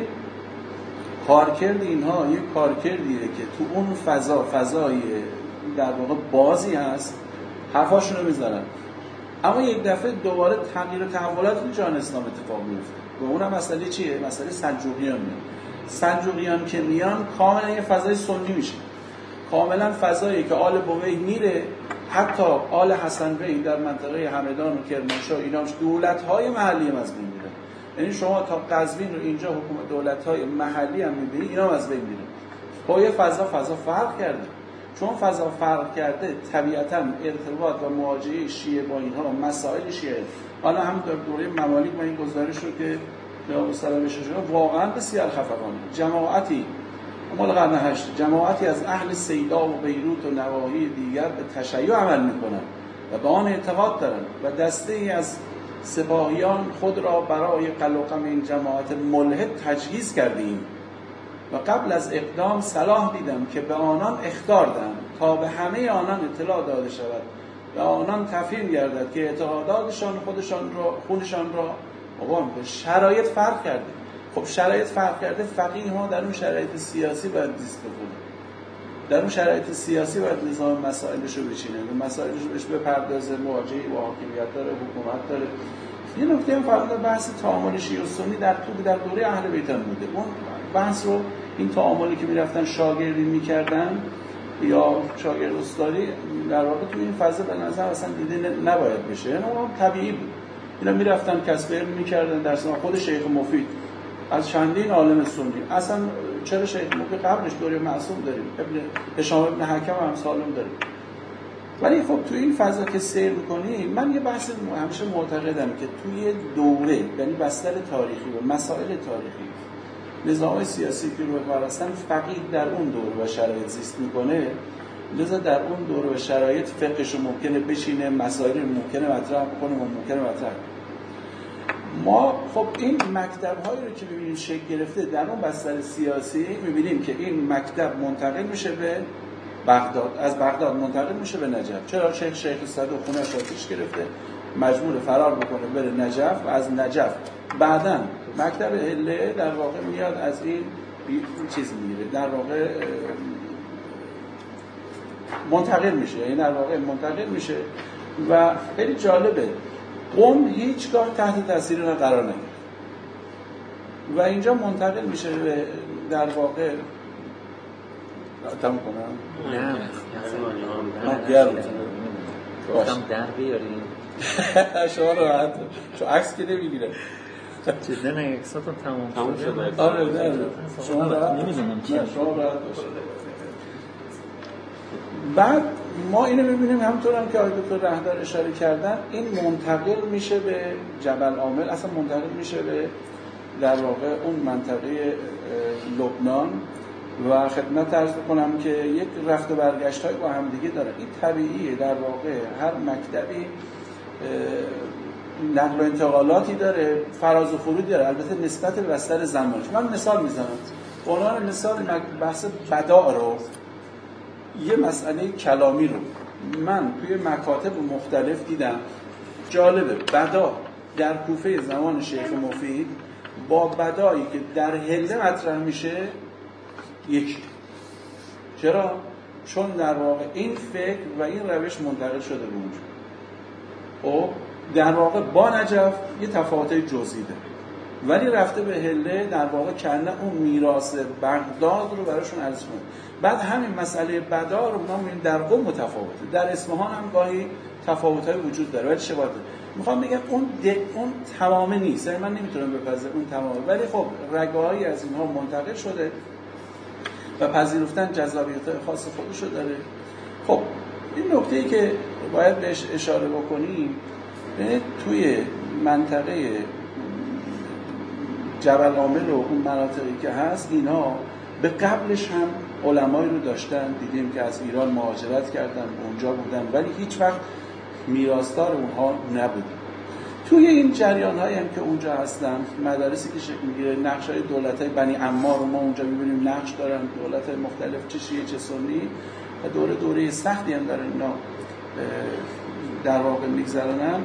کارکرد اینها یک کارکردیه که تو اون فضای در واقع بازی هست، حرفاشون رو میزنن، اما یک دفعه دوباره تغییر و تحولات تو جهان اسلام اتفاق میفته و اونم مسئله چیه؟ مسئله سلجوقیان میاد. سلجوقیان که میان کاملا یه فضای سنی میشه، کاملا فضایی که آل بویه میره، حتی آل حسن بی در منطقه همدان و کرمانشاه اینا دولت‌های محلی هم از بین میره. یعنی شما تا قزوین رو اینجا حکومت دولت‌های محلی هم میبینید، اینا هم از بین میره. با یه فضا فرق کرده. چون فضا فرق کرده طبیعتاً ارتباط و مواجهه شیعه با اینها و مسائل شیعه، حالا هم در دوره ممالک ما این گزارش رو که جناب سلام شده واقعاً بسیار خفقانه، جماعتی مال قرن 8 جماعتی از اهل سیدا و بیروت و نواحی دیگر به تشیع عمل میکنن و به آن اعتقاد دارن و دسته‌ای از سپاهیان خود را برای قلقم این جماعت ملحد تجهیز کردیم و قبل از اقدام صلاح دیدم که به آنان اخطار دهم تا به همه آنان اطلاع داده شود و آنان تفهیم گردد که اعتقاداتشان خونشان را مقام به شرایط فرق کرده. خب شرایط فرق کرده، فقیه ها در اون شرایط سیاسی باید دیست بکنه، در اون شرایط سیاسی باید نظام مسائلش رو بچینه و مسائلش رو بهش بپردازه، مواجهه با حاکمیت داره، حکومت داره. یه نکته هم فرمودن بحث تعامل شیعه و سنی در دوره اهل بیت هم بوده. اون بحث رو این تعاملی که میرفتن شاگردی میکردن یا شاگرد استادی در واقع تو این فضا به نظر اصلا دیده نباید بشه، یعنی اون طبیعی بود. اینا میرفتن کسب علم میکردن، در اصل خود شیخ مفید از چندین عالم سنی، اصلا چرا شیخ مفید قبلش دوره معصوم داریم، ابن هشام ابن حکم هم سالم داریم. ولی خب تو این فضا که سیر می‌کنی، من یه بحث همیشه معتقدم که توی دوره، یعنی بستر تاریخی و مسائل تاریخی، نظام سیاسی که رو بررسن، فقیه در اون دوره و شرایط زیست میکنه، لذا در اون دوره و شرایط فقهش رو ممکنه بشینه، مسائل ممکنه مطرح بکنه و ممکنه مطرح. ما خب این مکتب‌هایی رو که می‌بینیم شکل گرفته در اون بستر سیاسی، می‌بینیم که این مکتب منتقل میشه به بغداد، از بغداد منتقل میشه به نجف. چرا؟ شیخ صدوق خونه‌اش آتش گرفته، مجبور فرار بکنه بره نجف و از نجف بعداً مکتب هله در واقع میاد از این چیز میگیره، در واقع منتقل میشه، یعنی در واقع منتقل میشه و خیلی جالبه قم هیچگاه تحت تاثیر اینا قرار نگرفت و اینجا منتقل میشه به در واقع تمام کنم؟ نه گرم گفتم در بیاریم شما راحت چون عکس که نمیگیره جدا نه اکساتون تمام شده. آره نه شما راحت نمیدونم چی شما راحت باشه. بعد ما اینو می‌بینیم همونطور هم که آقای دکتر رهدار اشاره کردن، این منتقل میشه به جبل عامل، اصلا منتقل میشه به در واقع اون منطقه لبنان و خدمت عرض کنم که یک رفت و برگشت‌های با هم دیگه داره. این طبیعیه، در واقع هر مکتبی نقل و انتقالاتی داره، فراز و فرود داره، البته نسبت به بستر زمانش. من مثال میزنم، به عنوان مثال بحث بداع رو، یه مسئله کلامی رو من توی مکاتب مختلف دیدم. جالبه بداع در کوفه زمان شیخ مفید با بداعی که در هله مطرح میشه یکی. چرا؟ چون در واقع این فکر و این روش منتقل شده به اونجا. خب در واقع با نجف یه تفاوت‌های جزئی داره، ولی رفته به هله در واقع کنه اون میراث بغداد رو براشون عرض کنه. بعد همین مسئله بداع رو ما می‌بینیم در قم متفاوته، در اصفهان هم گاهی تفاوت‌های وجود داره ولی شباهت داره. میخوام بگم اون تمامه نیست، یعنی من نمیتونم بپذیرم اون تمامه، ولی خب رگه‌هایی از اینها منتقل شده و پذیرفتن جذابیت‌های خاص خودش رو داره. خب این نکته‌ای که باید بهش اشاره بکنیم، یعنی توی منطقه جبل عامل و اون مناطقی که هست، اینا به قبلش هم علمایی رو داشتن، دیدیم که از ایران مهاجرت کردن اونجا بودن ولی هیچ وقت میراثدار اونها نبودن. توی این جریان‌هایی هم که اونجا هستن، مدارسی که شکل میگیره، نقش‌های دولت‌های بنی عمار رو ما اونجا می‌بینیم نقش دارن، دولت‌های مختلف چه شیعه چه سنی و دوره سختی هم دارن اینا در واقع می‌گذرونن.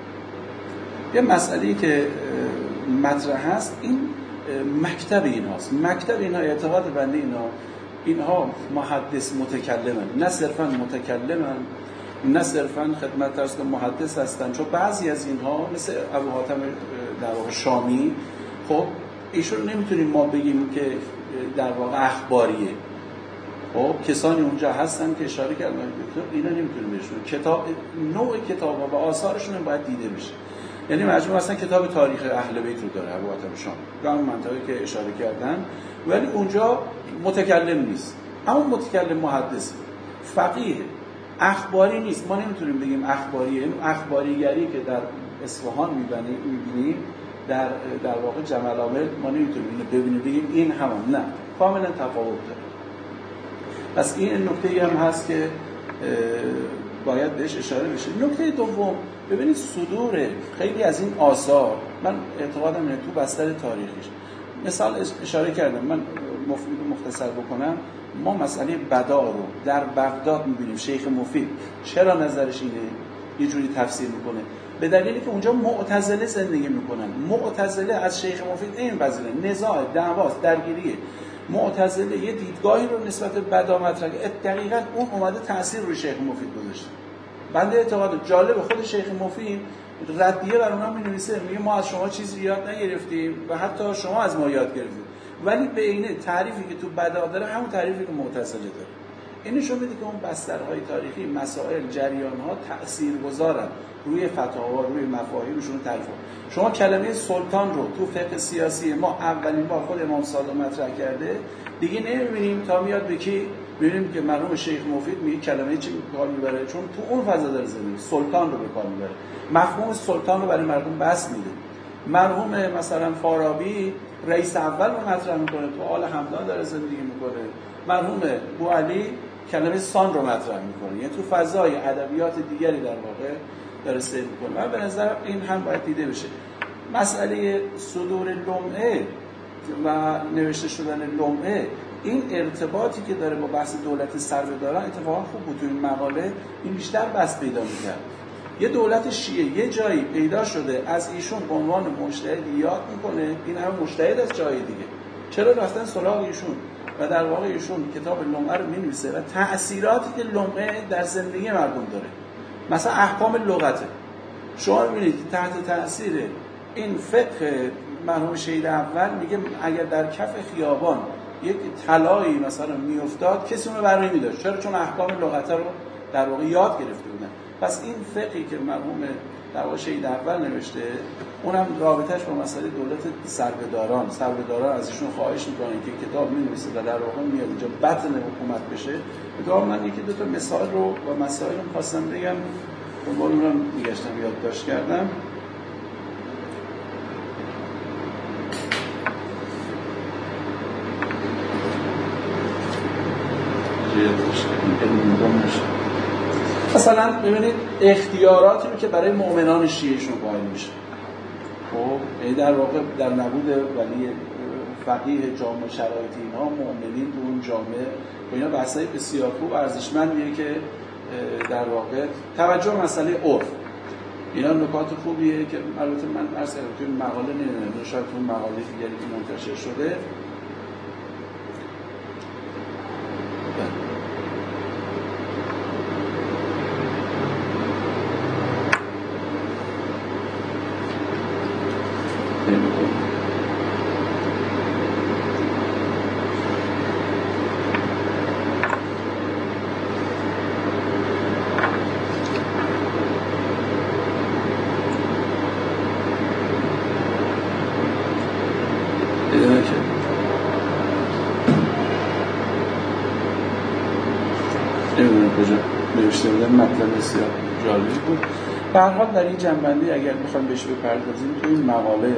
یه مسئله‌ای که مطرح هست این مکتب ایناست. مکتب اینها اعتقاد بنده اینها محدث متکلمن، نه صرفاً متکلمن، نه صرفاً خدمت درست محدث هستن، چون بعضی از اینها مثل ابو حاتم در واقع شامی، خب ایشون نمیتونیم ما بگیم که در واقع اخباریه. خب کسانی اونجا هستن که اشاره کردن اینا نمیتونیم بهشون کتاب، نوع کتاب و آثارشون باید دیده بشه. یعنی مجموعه اصلا کتاب تاریخ اهل بیت رو داره ابو حاتم شامی، در منطقه‌ای که اشاره کردن، ولی اونجا متکلم نیست، اما متکلم محدث، فقیه، اخباری نیست. ما نمیتونیم بگیم اخباریه. این اخباریگری که در اصفهان میبینیم در واقع جبل عامل ما نمیتونیم اینو ببینیم بگیم این همان، نه، کاملا تفاوت داره. پس این نکته‌ای هم هست که باید بهش اشاره بشه. نکته دوم، ببینید صدور خیلی از این آثار، من اعتقادم اینه تو بستر تاریخیش، مثال اشاره کردم، من مختصر بکنم، ما مسئله بداع رو در بغداد می‌بینیم. شیخ مفید چرا نظرش اینه؟ یه جوری تفسیر میکنه به دلیلی که اونجا معتزله زندگی میکنن. معتزله از شیخ مفید این قضیه نزاع، دعواست، درگیریه. معتزله یه دیدگاهی رو نسبت به بداع مطرح کرده، دقیقاً اون اومده تأثیر روی شیخ مفید گذاشته. بنده اعتقاد جالب خود شیخ مفید ردیه بر اونها می‌نویسه، میگه ما از شما چیزی یاد نگرفتیم و حتی شما از ما یاد گرفتید، ولی به اینه تعریفی که تو بداع داره همون تعریفی که معتزله داره. این نشون میده که اون بسترهای تاریخی، مسائل، جریان‌ها تأثیرگذارن روی فتاوا، روی مفاهیمشون، تعریف‌ها. شما کلمه سلطان رو تو فقه سیاسی ما اولین بار خود امام صادق مطرح کرده، دیگه نمی‌بینیم تا میاد به کی ببینیم که مرحوم شیخ مفید میگه کلمه چی به کار میبره، چون تو اون فضا داره زندگی، سلطان رو به کار میبره، مفهوم سلطان رو برای مردم بس میده. مرحوم مثلا فارابی رئیس اول رو مطرح میکنه، تو آل همدان داره زندگی میکنه. مرحوم بوعلی کلمه سان رو مطرح میکنه، یعنی تو فضای ادبیات دیگری در واقع داره سیر میکنه. من به نظر این هم باید دیده بشه. مسئله صدور لمعه و نوشته شدن لمعه این ارتباطی که داره با بحث دولت سربه‌داران اتفاقا خوب بود. تو این مقاله این بیشتر بس پیدا می‌کرد. یه دولت شیعه یه جایی پیدا شده از ایشون به عنوان مجتهد یاد میکنه، این همه مجتهد از جای دیگه، چرا رفتن سراغ ایشون؟ و در واقع ایشون کتاب لمعه رو می‌نویسه و تأثیراتی که لمعه در زندگی مردم داره، مثلا احکام لغته، شما می‌بینید تحت تأثیر این فقه مرحوم شهید اول میگه اگر در کف خیابان یک طلایی مثلا میافتاد کسی اون رو برمی می‌داشت. چرا؟ چون احکام لغته رو در واقع یاد گرفته بودن. پس این فقهی که مرحوم در واقع شهید اول نوشته، اونم رابطه‌اش با مسئله دولت سربه‌داران از ایشون خواهش می‌کنن که کتاب می‌نویسه و در واقع میاد اینجا بطن حکومت بشه. بگم من یکی دو تا مثال رو و مسائل رو خواستم بگم، دنبال اونم میگشتم یادداشت کردم. مثلا ببینید اختیاراتی رو که برای مؤمنان شیعهشون قائل میشه، خب در واقع در نبود ولی فقیه جامعه شرایط اینها مؤمنین تو اون جامعه و اینا بحثای بسیار خوب ارزشمندیه که در واقع توجه مسئله عرف، اینا نکات خوبیه که البته من عرض کردم توی مقاله نمیدونم، شاید تو مقاله دیگری که منتشر شده مطلب بسیار جالبی بود. به هر حال در این جنبندی اگر بخوایم بهش بپردازیم، تو این مقاله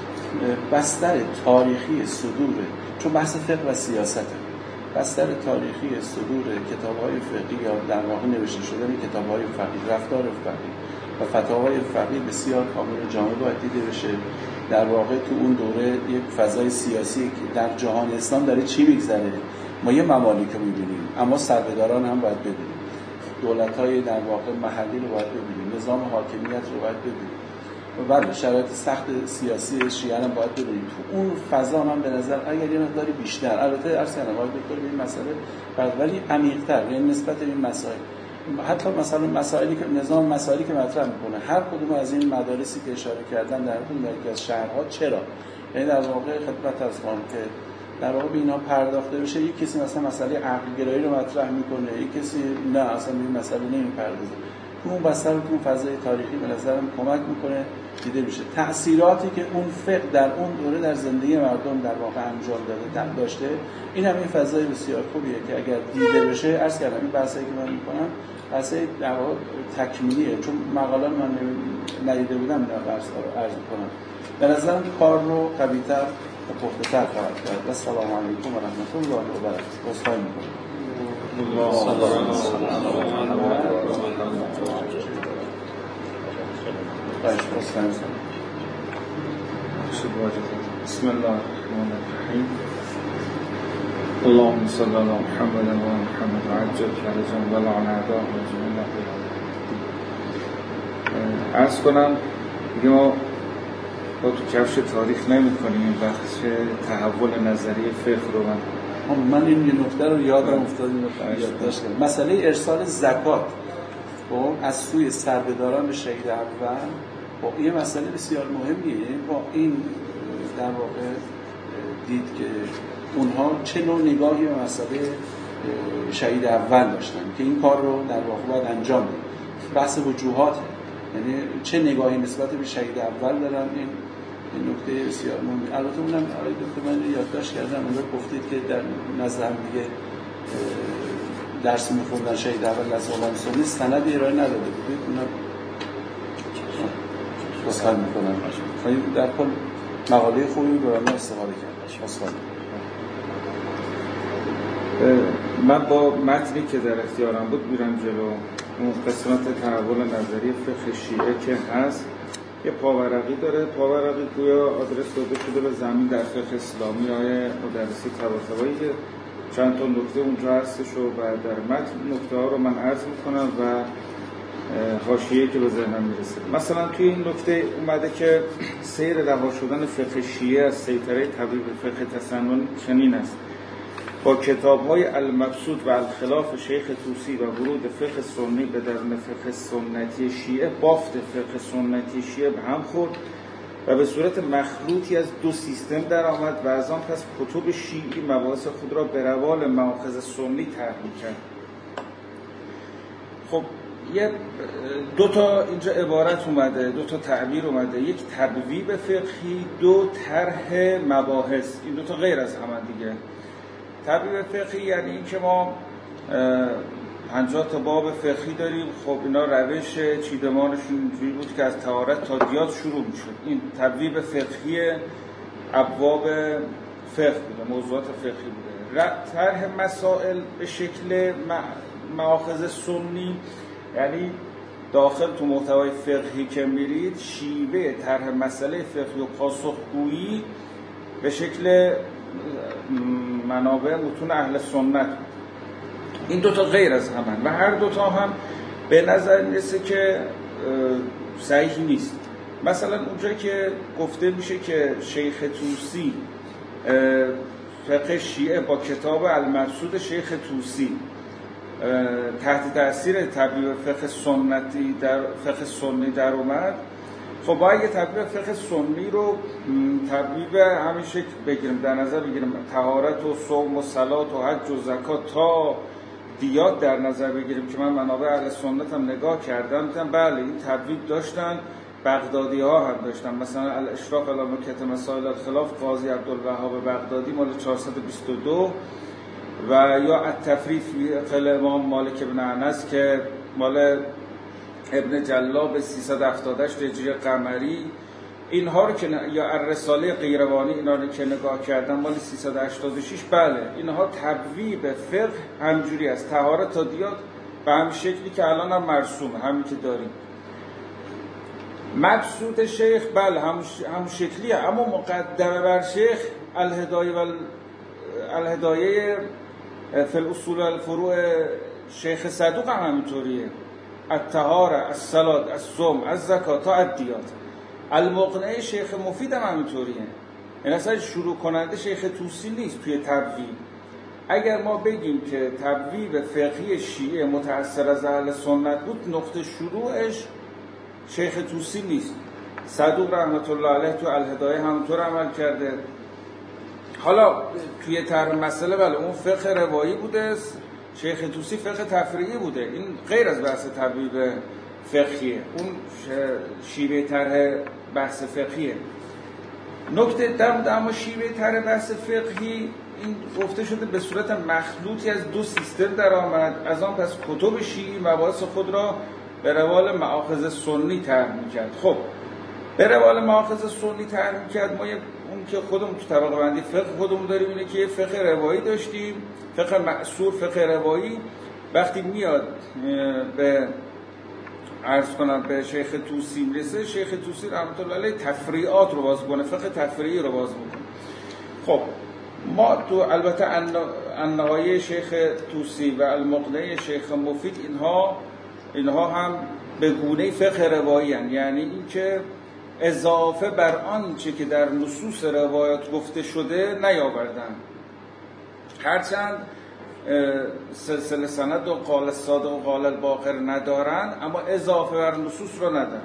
بستر تاریخی صدور، چون بحث فقه و سیاسته، بستر تاریخی صدور کتاب‌های فقهی یا در واقع نوشته شدن کتاب‌های فقهی، رفتار فقهی و فتاوای فقهی بسیار کامل و جامع باید دیده بشه. در واقع تو اون دوره یک فضای سیاسی که در جهان اسلام داره چی می‌گذره، ما یه ممالک رو می‌بینیم، اما سربه‌داران هم باید ببینیم، دولت‌های در واقع محلی رو باید ببینیم، نظام حاکمیت رو باید ببینیم و بعد شرایط سخت سیاسی شیعه هم باید ببینیم. تو اون فضا من به نظر اگر یه مقداری بیشتر، البته عرض کردم باید بکنیم این مسئله ولی عمیق‌تر، یعنی نسبت به این مسائل، حتی مثلا مسائلی که نظام مسائلی که مطرح می‌کنه هر کدوم از این مدارسی که اشاره کردن در اون یکی از شهرها، چرا یعنی در واقع خدمت عرض کنم که در واقع به اینا پرداخته بشه. یک کسی مثلا مسئله عقل گرایی رو مطرح میکنه، یک کسی نه اصلا به این مسئله نمیپردازه. اون بستر تو اون فضای تاریخی به نظرم کمک میکنه دیده بشه تأثیراتی که اون فقه در اون دوره در زندگی مردم در واقع انجام داده داشته. این هم این فضای بسیار خوبیه که اگر دیده بشه، عرض کردم این بحثایی که من میکنم بحثای در واقع تکمیلیه، چون مقاله من ندیده بودم عرض میکنم. به نظرم کار رو قوی‌تر و پخته‌تر خواهد کرد. و السلام علیکم و رحمت الله و برکاته. عذرخواهی می‌کنم. بسم الله الرحمن الرحیم. اللهم صل علی محمد و محمد عجل فرجهم و لعن اعداءهم و جميع عرض کنم دیگه ما با تو کفش تاریخ نمی کنیم این بخش تحول نظری فقه رو. من این نکته رو یادم افتاد، یادداشت کردم. مسئله ارسال زکات از سوی سربه‌داران به شهید اول یه مسئله بسیار مهمیه. با این در واقع دید که اونها چه نوع نگاهی به مسئله شهید اول داشتن که این کار رو در واقع باید انجام بده. بحث وجوهات، یعنی چه نگاهی نسبت به شهید اول دارن، این نکته بسیار مهمه. البته اونم آقای دکتر من یادداشت کردم، اونجا گفتید که در نزد هم دیگه درس می‌خوندن شهید اول از علمای سنی سند ارائه نداده بودید، اونم خوشحال می‌کنم. ولی در کل مقاله خوبی رو من استفاده کردم. خوشحال من با متنی که در اختیارم بود میرم جلو. اون قسمت تحول نظری فقه شیعه که هست یه پاورقی داره. پاورقی گویا آدرس داده شده به زمین در فقه اسلامی های مدرسی طباطبایی که چند تا نکته اونجا هستش و در متن نکته ها رو من عرض میکنم و حاشیه‌ای که به ذهنم میرسه. مثلا توی این نکته اومده که سیر رها شدن فقه شیعه از سیطره طبیب فقه تسنن چنین است: با کتاب‌های المبسوط و الخلاف شیخ طوسی و ورود فقه سنی به درون فقه سنتی شیعه، بافت فقه سنتی شیعه به هم خورد و به صورت مخلوطی از دو سیستم در آمد و از آن پس کتب شیعی مباحث خود را به روال مآخذ سنی طرح کرد. خب دو تا اینجا عبارت اومده، دو تا تعبیر اومده: یک تبویب فقهی، دو طرح مباحث. این دو تا غیر از هم دیگه. تبویب فقهی یعنی این که ما 50 تا باب فقهی داریم، خب اینا روش چیدمانشون اینجوری بود که از طهارت تا دیات شروع میشد. این تبویب فقهی ابواب فقه بوده، موضوعات فقهی بوده. طرح مسائل به شکل مآخذ سنی یعنی داخل تو محتوای فقهی که میرید، شیوه طرح مسئله فقهی و پاسخگویی به شکل منابع متون اهل سنت. این دوتا غیر از همن و هر دوتا هم به نظر میرسه که صحیح نیست. مثلا اونجایی که گفته میشه که شیخ طوسی فقه شیعه با کتاب المبسوط شیخ طوسی تحت تاثیر تبویب فقه سنتی در فقه سنی در اومد، خب باید یه تبویب فقه سنی رو تبویب همین شکل بگیریم، در نظر بگیریم طهارت و صوم و صلات و حج و زکات تا دیات در نظر بگیریم که من منابع اهل سنت هم نگاه کردم دیدم بله این تبویب داشتن، بغدادی ها هم داشتن. مثلا الاشراف علی نکات مسائل الخلاف قاضی عبدالوهاب بغدادی مال 422 و یا التفرید فی فقه امام مالک بن انس که مال ابن جلاب 378 هجری قمری. اینها رو که یا الرساله قیروانی اینا رو که نگاه کردن مال 386. بله اینها تبویب فقه همجوری است، طهارت تا دیات به همین شکلی که الان هم مرسومه، همین که داریم. مبسوط شیخ بله هم شکلیه، اما مقدمه بر شیخ الهدایه فی الاصول الفروع شیخ صدوق هم همینطوریه: الطهاره، الصلات، الصوم، الزکات تا الدیات. المقنعه شیخ مفید هم همینطوریه. این اصلا شروع کننده شیخ طوسی نیست توی تبویب. اگر ما بگیم که تبویب فقهی شیعه متأثر از اهل سنت بود، نقطه شروعش شیخ طوسی نیست. صدوق رحمت الله علیه تو الهدایه همونطور عمل کرده. حالا توی طرح مسئله بله اون فقه روایی بوده، شیخ طوسی فقه تفریعی بوده. این غیر از بحث تبویب فقهیه، اون شیوه طرح بحث فقهیه. نکته در اما شیوه طرح بحث فقهی این گفته شده به صورت مخلوطی از دو سیستم در آمد، از آن پس کتب شیعی مباحث خود را به روال مآخذ سنی طرح می‌کرد. خب به روال مآخذ سنی طرح می‌کرد، ما اون که خودمون تو طبقه بندی فقه خودمون داریم اینه که یه فقه روایی داشتیم، فقه مأثور، فقه روایی. وقتی میاد به عرض کنم به شیخ طوسی میرسه، شیخ طوسی رحمت الله علیه تفریعات رو باز کنه، فقه تفریعی رو باز میکنه. خب ما تو البته النهایه شیخ طوسی و المقنعه شیخ مفید اینها هم به گونه فقه روایی هستند، یعنی این که اضافه بر آنچه که در نصوص روایات گفته شده نیاوردن، هرچند سلسله سند و قال الصادق و قال الباقر ندارن اما اضافه بر نصوص رو ندارن.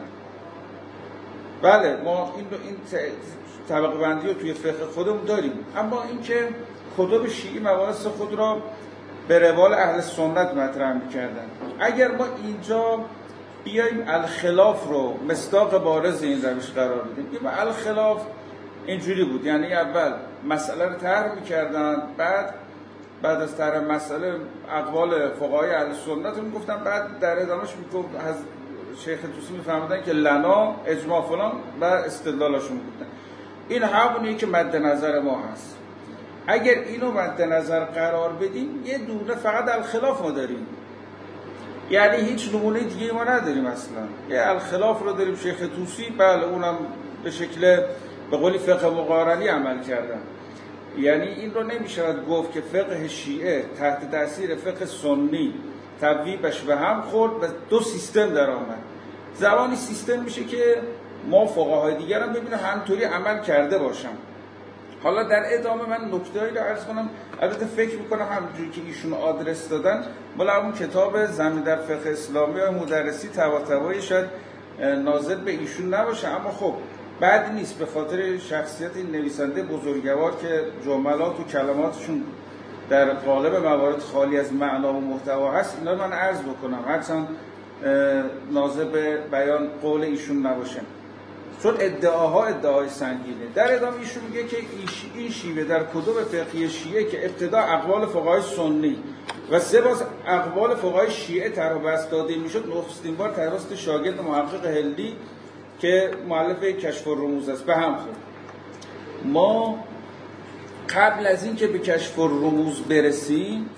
بله ما این طبقه بندی رو توی فقه خودمون داریم، اما اینکه کتب شیعی مباحث خود را به روال اهل سنت مطرح می‌کردن. اگر ما اینجا بیایم الخلاف رو مصداق بارز این روش قرار بدیم، که الخلاف اینجوری بود، یعنی اول مسئله رو طرح می‌کردن، بعد از طرح مسئله اقوال فقهای اهل سنت رو میگفتن، بعد در ادامهش میگفت از شیخ طوسی میفهمیدن که لنا اجماع فلان و استدلالاشون میگفتن. این همونیه که مد نظر ما هست. اگر اینو مد نظر قرار بدیم یه دونه فقط الخلاف ما داریم، یعنی هیچ نمونه دیگه ما نداریم اصلا. یه الخلاف رو داریم شیخ طوسی، بله اونم به شکل به قولی فقه مقارنی عمل کردن. یعنی این رو نمیشود گفت که فقه شیعه تحت تاثیر فقه سنی تبویبش به هم خورد و دو سیستم در آمد. زمانی سیستم میشه که ما فقهای دیگر هم ببینیم همطوری عمل کرده باشم. حالا در ادامه من نکته‌ای رو عرض کنم. البته فکر میکنم همونجوری که ایشون آدرس دادن مال اون کتاب زمین در فقه اسلامی و مدرسی طباطبایی شاید ناظر به ایشون نباشه، اما خب بعد نیست به خاطر شخصیت این نویسنده بزرگوار که جملات و کلماتشون در قالب موارد خالی از معنا و محتوا هست، اینا رو من عرض بکنم هرچند ناظر به بیان قول ایشون نباشه، چون ادعای سنگینه. در ادامه ایشون میگه که این شیوه در کتب فقهی شیعه که ابتدا اقوال فقهای سنی و سه باز اقوال فقهای شیعه طرح و بسط داده میشد، نخستین بار توسط شاگرد محقق هلی که مؤلف کشف الرموز است به هم خورد. ما قبل از اینکه به کشف الرموز برسیم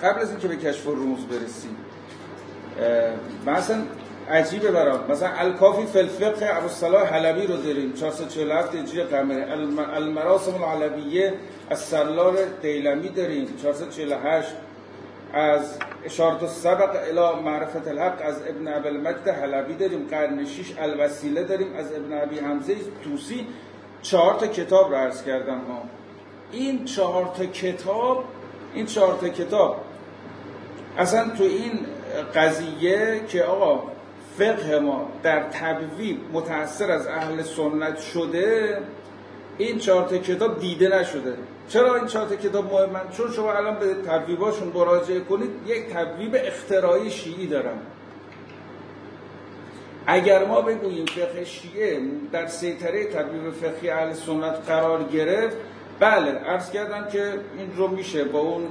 مثلا عجیبه برام، مثلا الکافی فی الفقه ابوالصلاح حلبی رو داریم 447 هجری قمری، المراسم العلویه از سرلار دیلمی داریم 448، از اشارت السبق الی معرفت الحق از ابن ابوالمجد حلبی داریم قرن 6، الوسیله داریم از ابن ابی حمزه طوسی. 4 تا کتاب رو عرض کردم ها. این 4 تا کتاب اصلا تو این قضیه که آقا فقه ما در تبویب متأثر از اهل سنت شده، این 4 تا کتاب دیده نشده. چرا این 4 تا کتاب مهمن؟ چون شما الان به تبویباشون مراجعه کنید یک تبویب اختراعی شیعی دارن. اگر ما بگوییم فقه شیعه در سیطره تبویب فقهی اهل سنت قرار گرفت، بله عرض کردم که این رو میشه با اون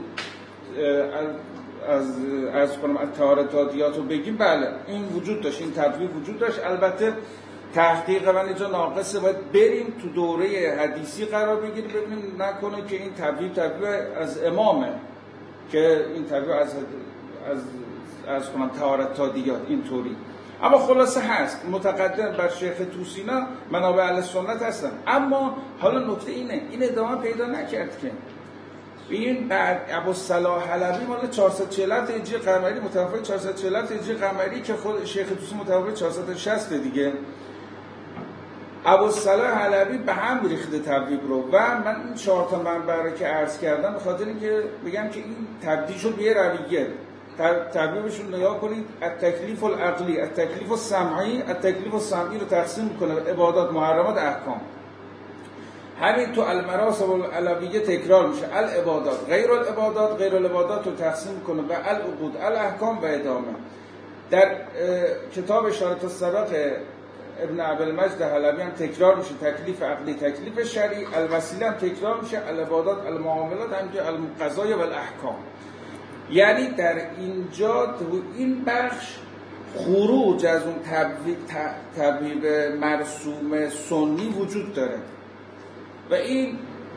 از طهارتادیات رو بگیم، بله این وجود داشت، این تبویب وجود داشت. البته تحقیق من اینجا ناقصه، باید بریم تو دوره حدیثی قرار بگیریم ببینیم نکنه که این تبویب از امامه، که این تبویب از طهارتادیات اینطوری. اما خلاصه هست متقدم بر شیخ طوسی نه منابع اهل سنت هستن. اما حالا نکته اینه، این ادامه پیدا نکرد که این بعد ابوالصلاح حلبی مال 447 هجری قمری متوفی 447 هجری قمری که خود شیخ طوسی متوفی 460 دیگه. ابوالصلاح حلبی به هم ریخته تبویب رو و من این 4 تا منبع رو که عرض کردم به خاطر اینکه بگم که این تبدیل شد به یه رویه. تبویبشون نگاه کنید، التکلیف العقلی، التکلیف السمعی، التکلیف السمعی رو تقسیم میکنه عبادات، محرمات، احکام. همین تو المراسم العلویه تکرار میشه، العبادات، غیر العبادات رو تقسیم میکنه و العقود، الاحکام و ادامه. در کتاب اشارت السبق ابن ابوالمجد حلبی هم تکرار میشه، تکلیف عقلی، تکلیف شرعی، الوسیله هم تکرار میشه، العبادات، المعاملات، همینجا القضایا و الاحکام. یعنی در اینجا تو این بخش خروج از اون تبویب مرسوم سنی وجود داره و این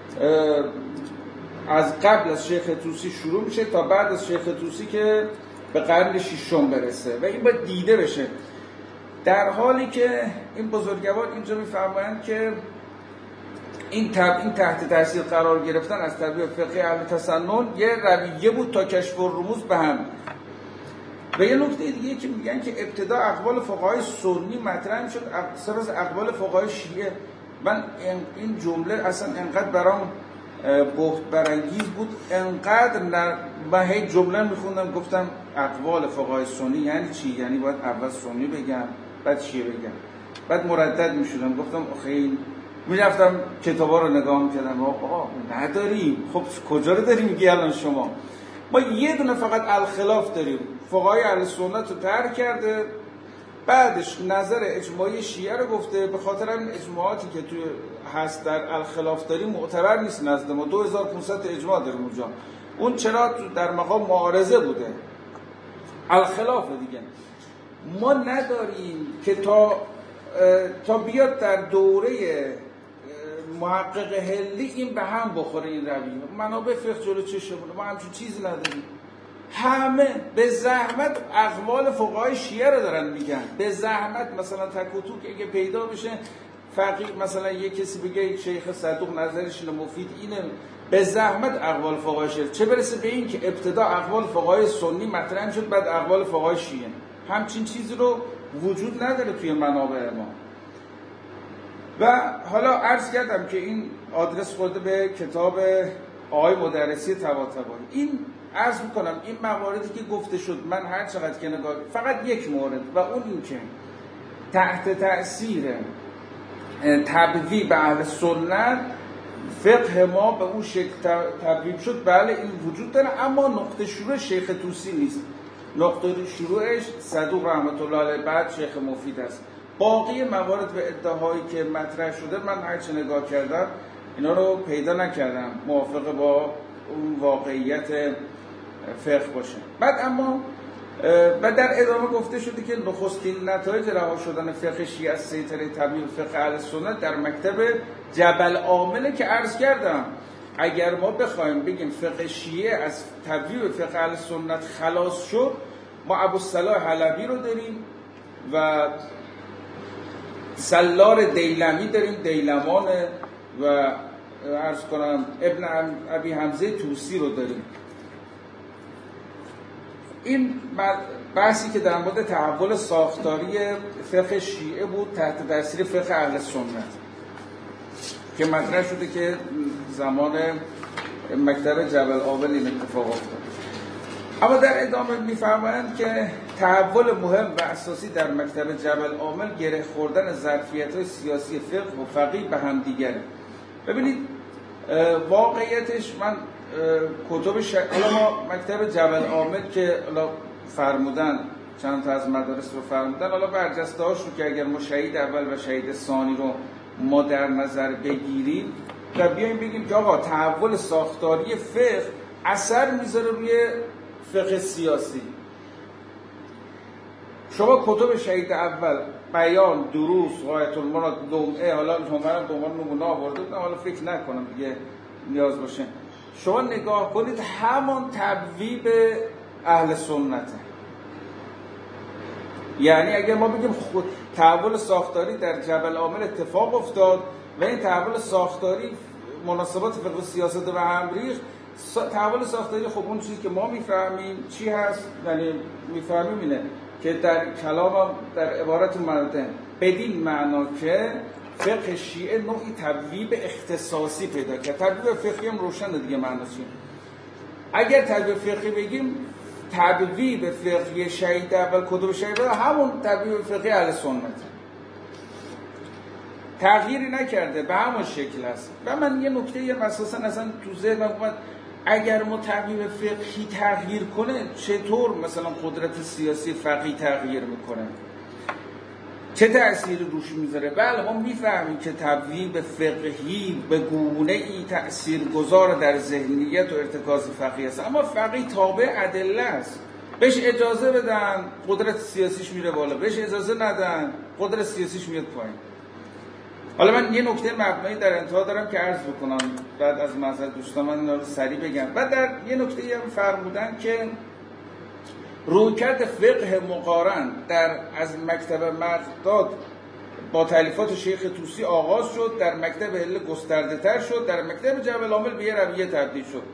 از قبل از شیخ طوسی شروع میشه تا بعد از شیخ طوسی که به قرن 6 برسه و این باید دیده بشه. در حالی که این بزرگوار اینجا میفرمایند که این تحت تاثیر قرار گرفتن از تبویب فقهی اهل تسنن یه رویه بود تا کشف الرموز به هم. و یه نکته دیگه که میگن که ابتدا اقوال فقهای سنی مطرح میشد سر از اقوال فقهای شیعه. من این جمله اصلا انقدر برام بهت برانگیز بود، انقدر من هی جمله میخوندم گفتم اقوال فقهای سنی یعنی چی؟ یعنی باید اول سنی بگم بعد شیعه بگم. بعد مردد میشدم گفتم آخه میرفتم کتابا رو نگاه میکردم آقا نداریم. خب کجا رو داریم میگی الان شما؟ ما یه دونه فقط الخلاف داریم، فقهای اهل سنت رو طرح کرده، بعدش نظر اجماعی شیعه رو گفته. به خاطر این اجماعاتی که توی هست در الخلاف داریم معتبر نیست نزد ما، 2500 اجماع داریم اونجا. اون چرا در مقام معارضه بوده، الخلاف دیگه ما نداریم که تا بیاد در دوره محقق هلی این به هم بخوره. این رویه منابع فقه جلو چشمونه، ما همچون چیزی نداریم. همه به زحمت اقوال فقهای شیعه رو دارن میگن، به زحمت. مثلا تک و توک اگه پیدا بشه فقیه مثلا یه کسی بگه شیخ صدوق نظرش اینه، مفید اینه، به زحمت اقوال فقهای شیعه، چه برسه به این که ابتدا اقوال فقهای سنی مطرح شد بعد اقوال فقهای شیعه. همچین چیزی رو وجود نداره توی منابع ما. و حالا عرض کردم که این آدرس خورده به کتاب آقای مدرسی طباطبایی. این عرض میکنم این مواردی که گفته شد من هر چقدر که نگاه، فقط یک مورد و اون این که تحت تأثیر تبویب اهل سنت فقه ما به اون شکل تبویب شد، بله این وجود داره، اما نقطه شروع شیخ طوسی نیست، نقطه شروعش صدوق رحمت الله علیه بعد شیخ مفید است. باقی موارد و ادعاهایی که مطرح شده من هرچه نگاه کردم اینا رو پیدا نکردم موافق با اون واقعیت فقه باشه. بعد اما و در ادامه گفته شده که نخستین نتایج رها شدن فقه شیعه از سیطره تبویب فقه اهل سنت در مکتب جبل عامله که عرض کردم. اگر ما بخوایم بگیم فقه شیعه از تبویب فقه اهل سنت خلاص شد، ما ابوالصلاح حلبی رو داریم و سلار دیلمی داریم، دیلمان، و عرض کنم ابن ابی حمزه طوسی رو داریم. این بحثی که در مورد تحول ساختاری فقه شیعه بود تحت تاثیر فقه اهل سنت که مطرح شده که زمان مکتب جبل آول این اتفاق افتاد. اما در ادامه می‌فرمایند که تحول مهم و اساسی در مکتب جبل عامل گره خوردن ظرفیت‌های سیاسی فقه و فقیه به هم دیگره. ببینید واقعیتش من کتب حالا ما مکتب جبل عامل که حالا فرمودن چند تا از مدارس رو فرمودن، حالا برجسته هاش رو که اگر ما شهید اول و شهید ثانی رو ما در نظر بگیریم و بیایم بگیم که آقا تحول ساختاری فقه اثر میذاره روی فقه سیاسی. شما کتب شهید اول، بیان، دروس، غایت المراد، لمعه، حالا هم به عنوان نمونه آورده بودم، حالا فکر نکنم دیگه نیاز باشه. شما نگاه کنید همان تبویب اهل سنته. یعنی اگر ما بگیم تحول ساختاری در جبل عامل اتفاق افتاد و این تحول ساختاری مناسبات فقه و سیاست و هم ریخت، تحول ساختاری خب اون چیزی که ما میفهمیم چی هست، یعنی میفهمیم اینه که در کلام در عبارت مرده بدین معنا که فقه شیعه نوعی تبویب اختصاصی پیدا کرد. تبویب فقهی هم روشنه دیگه معناش چیه. اگر تبویب فقهی بگیم تبویب فقهی شهید اول کتب شهید اول همون تبویب فقهی اهل سنت تغییری نکرده، به همون شکل هست. و من یه نکته اساسا اصلا تو ذهنم اومد، اگر ما تبویب فقهی تغییر کنه چطور مثلا قدرت سیاسی فقهی تغییر میکنه، چه تأثیری روش میذاره؟ بله ما میفهمیم که تبویب فقهی به گونه‌ای تأثیرگذار در ذهنیت و ارتکاز فقهی است، اما فقهی تابع ادله است. بهش اجازه بدن قدرت سیاسیش میره بالا، بهش اجازه ندن قدرت سیاسیش میاد پایین. حالا من یه نکته مبنایی در انتها دارم که عرض بکنم بعد از معذرت دوستان من اینا رو سریع بگم. و در یه نکته هم فرمودن که رویکرد فقه مقارن در از مکتب مقداد با تالیفات شیخ طوسی آغاز شد، در مکتب هله گسترده تر شد، در مکتب جبل عامل به یه رویه تبدیل شد.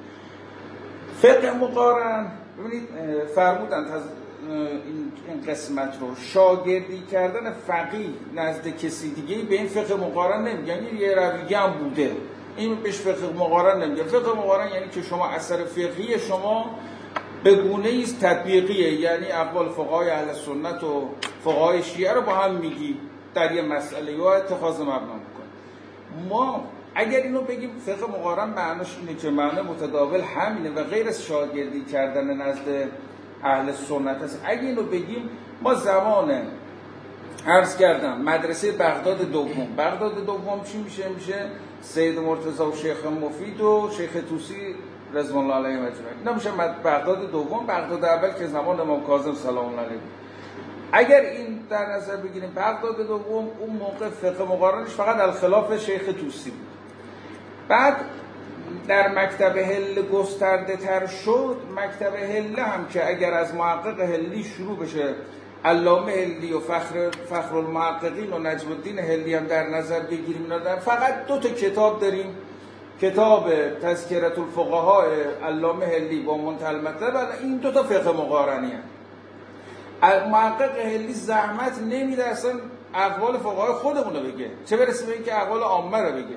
فقه مقارن ببینید فرمودن از این قسمت رو شاگردی کردن فقیه نزد کسی دیگه به این فقه مقارن نمیگن، یه رویه هم بوده، این بهش فقه مقارن نمیگن. فقه مقارن یعنی که شما اثر فقهی شما به گونه‌ای است تطبیقیه، یعنی اقوال فقهای اهل سنت و فقهای شیعه رو با هم میگی در یه مسئله یا اتخاذ مبنا میکنه. ما اگر اینو بگیم فقه مقارن معناش اینه که معنی متداول همینه و غیر از شاگردی کردن نزد اهل سنت است. اگه اینو بگیم ما زمان عرض کردم مدرسه بغداد دوم چی میشه سید مرتضی و شیخ مفید و شیخ طوسی رضوان الله علیهم اجمعین. اینا میشه بغداد دوم. بغداد اول که زمان امام کاظم سلام الله علیه. اگر این در نظر بگیریم بغداد دوم اون موقع فقه مقارنش فقط الخلاف شیخ طوسی بود. بعد در مکتب هله گسترده تر شد. مکتب هله هم که اگر از محقق هلی شروع بشه علامه هلی و فخر المحققین و نجم الدین هلی هم در نظر بگیریم، فقط 2 تا کتاب داریم کتاب تذکرة الفقهاء علامه هلی با منتهی المطلب، این دو تا فقه مقارنی هست. محقق هلی زحمت نمیده اصلا اقوال فقهای خودمون رو بگه، چه برسه به اینکه اقوال عامه رو بگه.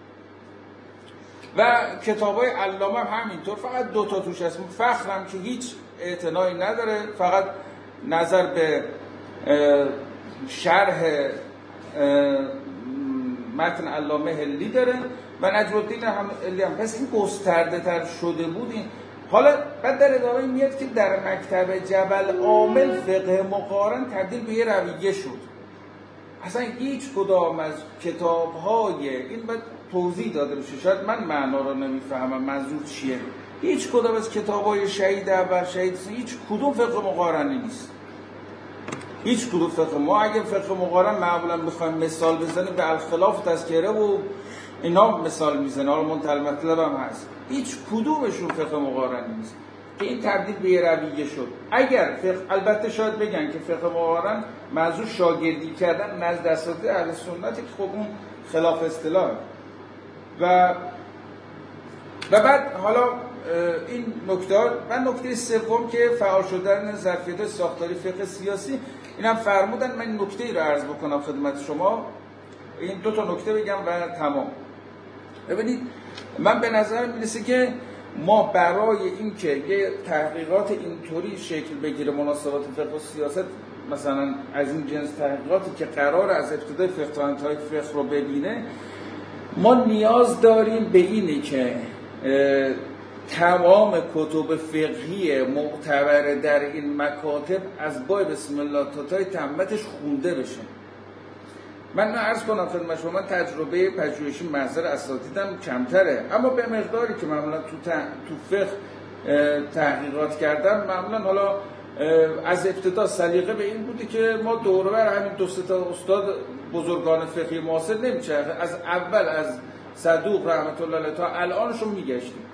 و کتابای علامه هم همینطور، فقط دو تا توش هست. فخرم که هیچ اعتنایی نداره، فقط نظر به شرح متن علامه هلی داره و نجم الدین هم هلی هم پس این گسترده تر شده بود. این حالا بعد در ادامه میاد که در مکتب جبل عامل فقه مقارن تبدیل به یه رویه شد. اصلا هیچ کدام از کتاب‌های این باید توضیح داده بشه، شاید من معنا رو نمیفهمم منظور چیه. هیچ کدام از کتاب‌های شهید اول شهید هیچ کدوم فقه مقارنی نیست. هیچ کدوم فقه ما اگه فقه مقارن معمولا میخوایم مثال بزنیم به الخلاف تذکره و اینا مثال میزنه، حالا منتهی المطلب هم هست. هیچ کدومشون فقه مقارنی نیست که این تبدیل به یه رویه شد. اگر البته شاید بگن که فقه مقارن منظور شاگردی کردن نزد اساتید اهل سنت که خب اون خلاف اصطلاح. و بعد حالا این نکته سوم که فعال شدن ظرفیت ساختاری فقه سیاسی، اینم فرمودن. من نکته ای رو عرض بکنم خدمت شما، این دو تا نکته بگم و تمام. ببینید من به نظر میرسه که ما برای اینکه یه تحقیقات اینطوری شکل بگیره مناسبات فقه و سیاست، مثلا از این جنس تحقیقاتی که قرار از ابتدای فقه تا انتهای فقه رو ببینه، ما نیاز داریم به اینه که تمام کتب فقهی معتبر در این مکاتب از بای بسم الله تا تای تمتش خونده بشه. من عرض کنم خدمت شما، من تجربه پژوهشی محضر اساتیدم کمتره، اما به مقداری که معمولا تو فقه تحقیقات کردم، معمولا حالا از ابتدا سلیقه به این بوده که ما دور بر همین دو سه تا استاد بزرگان فقهی معاصر نمیچرخه، از اول از صدوق رحمت الله علیه تا الانشون میگشتیم.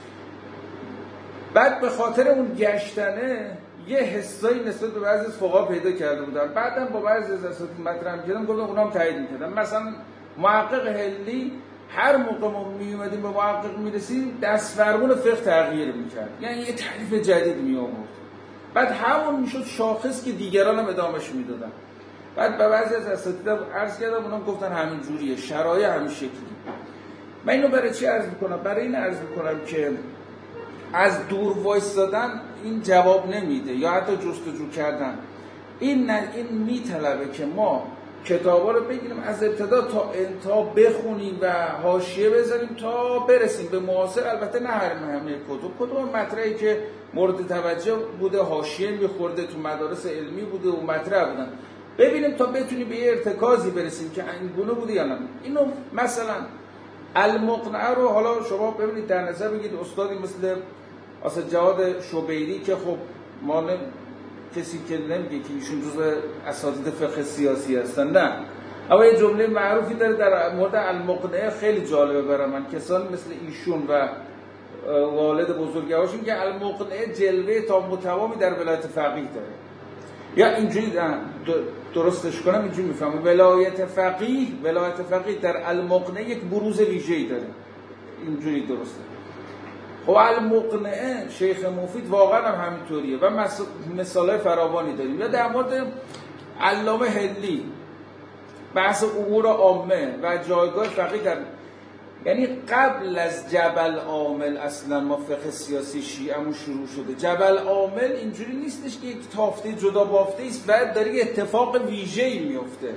بعد به خاطر اون گشتنه یه حسایی نسبت به بعضی از فقها پیدا کرده بودن، بعدم با بعضی از اساتید مطرح کردم، گفتم اونام تایید می‌کردن. مثلا محقق هلی هر موقع ما میومدیم به محقق میرسیم دست فرمون فقه تغییر میکرد، یعنی یه تعریف جدید میآورد. بعد همون میشد شاخص که دیگران هم ادامهش میدادن. بعد به بعضی از اساتیدم عرض کردم، اونام گفتن همین جوریه، شرایع همین شکلی. من اینو برای چی عرض میکنم؟ برای این عرض میکنم که از دور وایستادن این جواب نمیده، یا حتی جستجو کردن این میطلبه که ما کتابا رو بگیریم از ابتدا تا انتها بخونیم و حاشیه بذاریم تا برسیم به معاصر. البته نه همه کتب مطرحی که مورد توجه بوده حاشیه میخورده، تو مدارس علمی بوده و مطرح بودن، ببینیم تا بتونیم به یه ارتکازی برسیم که این گونه بوده یا نه. اینو مثلا المقنعه رو حالا شما ببینید در نظر بگیرید، استادی مثل اسد جواد شبیری که خب ما کسی که نمیگه که ایشون جزء اساتید فقه سیاسی هستن، نه، اما یه جمله معروفی داره در مورد المقنعه خیلی جالبه برای من، کسان مثل ایشون و والد بزرگوارشون که المقنعه جلوه تا متوامی در ولایت فقیه داره. یا اینجوری درستش کنم، اینجوری میفهمم ولایت فقیه در المقنعه یک بروز ویژه‌ای داره، اینجوری درسته. خب المقنعه شیخ مفید واقعا هم همینطوریه و مثالای فراوانی داریم. یا در مورد علامه هلی بحث امور عامه و جایگاه فقیه در، یعنی قبل از جبل عامل اصلا ما فقه سیاسی شیعه‌مون شروع شده. جبل عامل اینجوری نیستش که یک تافته جدا بافته است، بعد داره یه اتفاق ویژه‌ای میفته.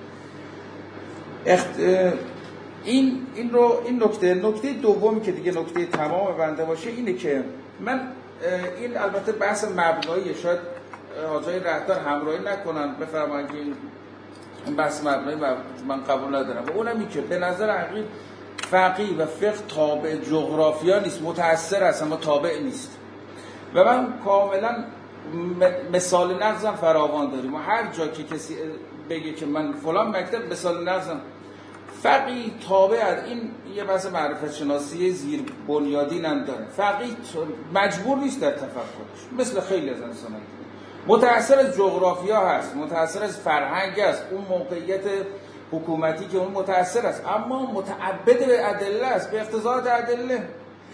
این نکته دومی که دیگه نکته تمام بنده باشه اینه که من این البته بحث مبنایی، شاید حاجای رهدار همراهی نکنن بفرمایید که این بحث مبنایی من قبول ندارم، و اونم این که به نظر حقیقی فقیه و فقه تابع جغرافیا نیست، متأثر است اما تابع نیست. و من کاملا مثال نقضم فراوان داریم و هر جا که کسی بگه که من فلان مکتب مثال نقضم فقیه تابع، این یه بحث معرفت شناسی زیر بنیادین هم داره. فقیه مجبور نیست در تفکرش، مثل خیلی از انسان‌ها متأثر از جغرافیا هست، متأثر از فرهنگ است، اون موقعیت حکومتی که اون متأثر است، اما متعبد به ادله است، به اقتضاءات ادله.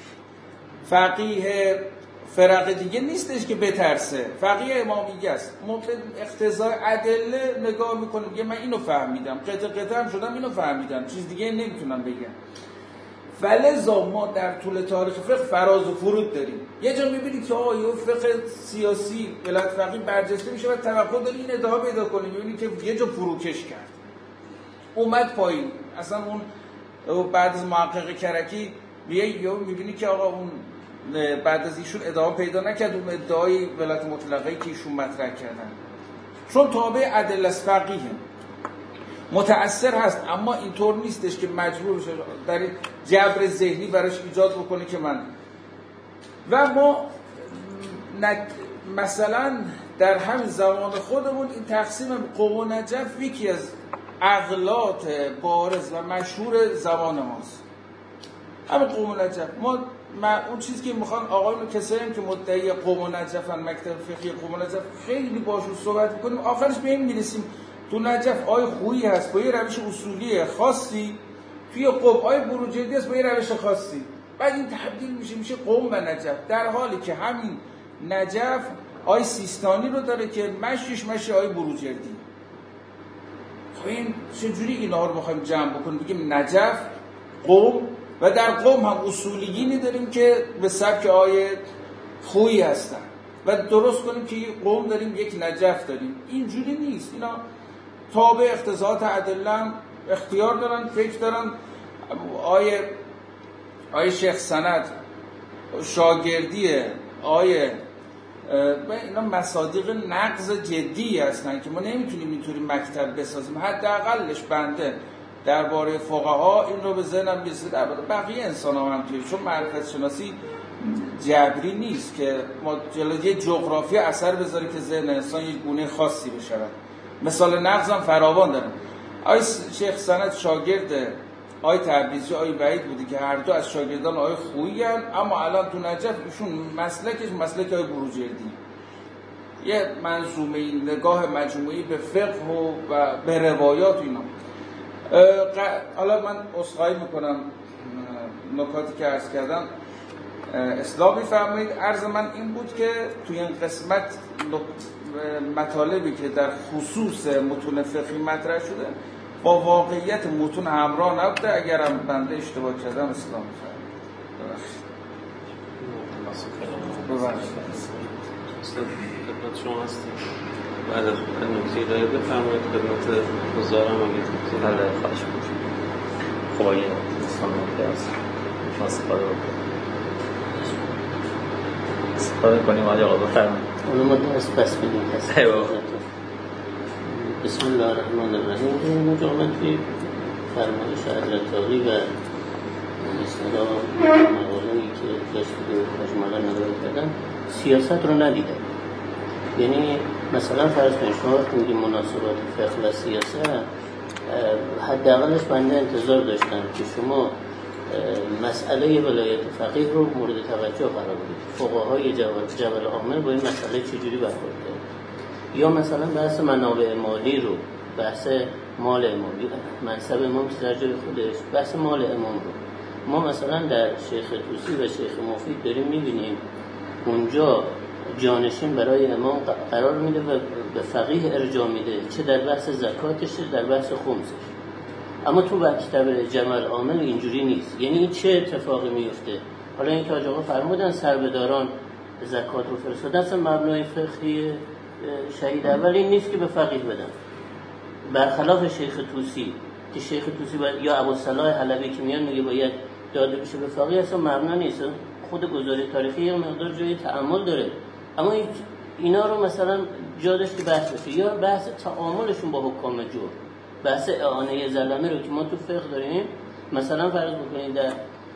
فقیه فرق دیگه نیستش که بترسه، فقیه امامیه است، موقع اقتضای ادله نگاه میکنه میگه من اینو فهمیدم، قطع هم شدم اینو فهمیدم، چیز دیگه نمیتونم بگم. ولذا ما در طول تاریخ فقه فراز و فرود داریم. یه جا میبینید که یه فقه سیاسی ولایت فقیه برجسته میشه و توقع داری این ادعا پیدا کنه، میبینید که یه جا فروکش کرد، اومد پایین. اصلا اون بعد از محقق کرکی میبینی که آقا اون بعد از ایشون ادعا پیدا نکرد، اون ادعای ولایت مطلقه که ایشون مطرح کردن، چون تابع ادله است، فقیه متأثر هست، اما اینطور نیستش که مجبور بشه در جبر ذهنی براش ایجاد بکنه که من. و ما مثلا در همین زمان خودمون این تقسیم قم و نجف یکی از اغلاط بارز و مشهور زمان ماست. همین قم و نجف، ما اون چیزی که میخوان آقایون کسایی که مدعی قم و نجفن، مکتب فقهی قم و نجف، خیلی باشون صحبت میکنیم، آخرش به این میرسیم تو نجف آیه خویی هست با یه روش اصولی خاصی، توی قم آیه بروجردی هست با یه روش خاصی، بعد این تبدیل میشه قم و نجف، در حالی که همین نجف آیه سیستانی رو داره که مشیش آیه بروجردی. خب این چجوری اینا رو بخوایم جمع بکنیم بگیم نجف قم، و در قم هم اصولیینی داریم که به سبک آیه خویی هستن و درست کنیم که یک قم داریم یک نجف داریم. اینجوری نیست، اینا تابع اقتضاءات ادله هم اختیار دارن، فکر دارن. آیه شیخ سند شاگردی آیه اینا مصادیق نقض جدی هستن که ما نمیتونیم اینطوری مکتب بسازیم. حداقلش بنده درباره فقها این رو به ذهنم میرسه، درباره بقیه انسان هم همینطوری، چون معرفت شناسی جبری نیست که ما جلوی جغرافی اثر بذاره که ذهن انسان یک گونه خاصی بشود. مثال نقض هم فراوان دارن. آیه شیخ سند شاگرد آیه تبریزی آیه وحید بودی که هر دو از شاگردان آیه خویی هستن، اما الان تو نجف ایشون مسلک آیه بروجردی، یه منظومه نگاه مجموعی به فقه و به روایات اینا. حالا من عذرخواهی میکنم نکاتی که عرض کردم اصلاح بفرمایید. عرض من این بود که توی این قسمت مطالبی که در خصوص متون فقهی مطرح شده با واقعیت متون همراه نبوده. اگرم بنده اشتباه کردم اصلاح ببخشید. خدمت شما هستیم. بعد از نکته ارائه بفرمایید خدمت حضارم اگه بله خواهش می‌کنم. خب آیه سلامتی هست. استفاده کنیم آقا بفرمایید. اون ما دست پس بدیم هست. بسم الله الرحمن الرحیم. این مجامعه توی فرمایش حضرت عالی و اصطلاح مقاله‌ای که داشت مجموعاً نگاه کردن سیاست رو ندیدن. یعنی مثلا فرض کنید شما وقتی میگید مناسبات فقه و سیاست، حداقلش بنده انتظار داشتم که شما مسئله ولایت فقیه رو مورد توجه قرار بدید. فقهای جبل عامل با این مسئله چجوری برخورد کرد، یا مثلا بحث منابع مالی رو، بحث مال امام، منصب امام در جای خودش، بحث مال امام رو ما مثلا در شیخ طوسی و شیخ مفید داریم میبینیم اونجا جانشین برای امام قرار میده و به فقیه ارجاع میده، چه در بحث زکاتش در بحث خمسش. اما تو مکتب جمل عامل اینجوری نیست. یعنی این چه اتفاقی میفته؟ حالا این که آقا فرمودن سربداران زکات رو فرستادن، اصلا مبنای فقهی شهید اول این نیست که به فقیه بدن، برخلاف شیخ طوسی که شیخ طوسی یا ابوالصلاح حلبی که میان میگه باید داده بشه به فقیه، اصلا مبنا نیست. خود گزاره تاریخی یه مقدار جای تأمل داره، اما اینا رو مثلا جا داشت که بحث بشه. یا بحث تعاملشون با حکام جور، بحث اعانه ظلمه رو که ما تو فقه داریم، مثلا فرض بکنید در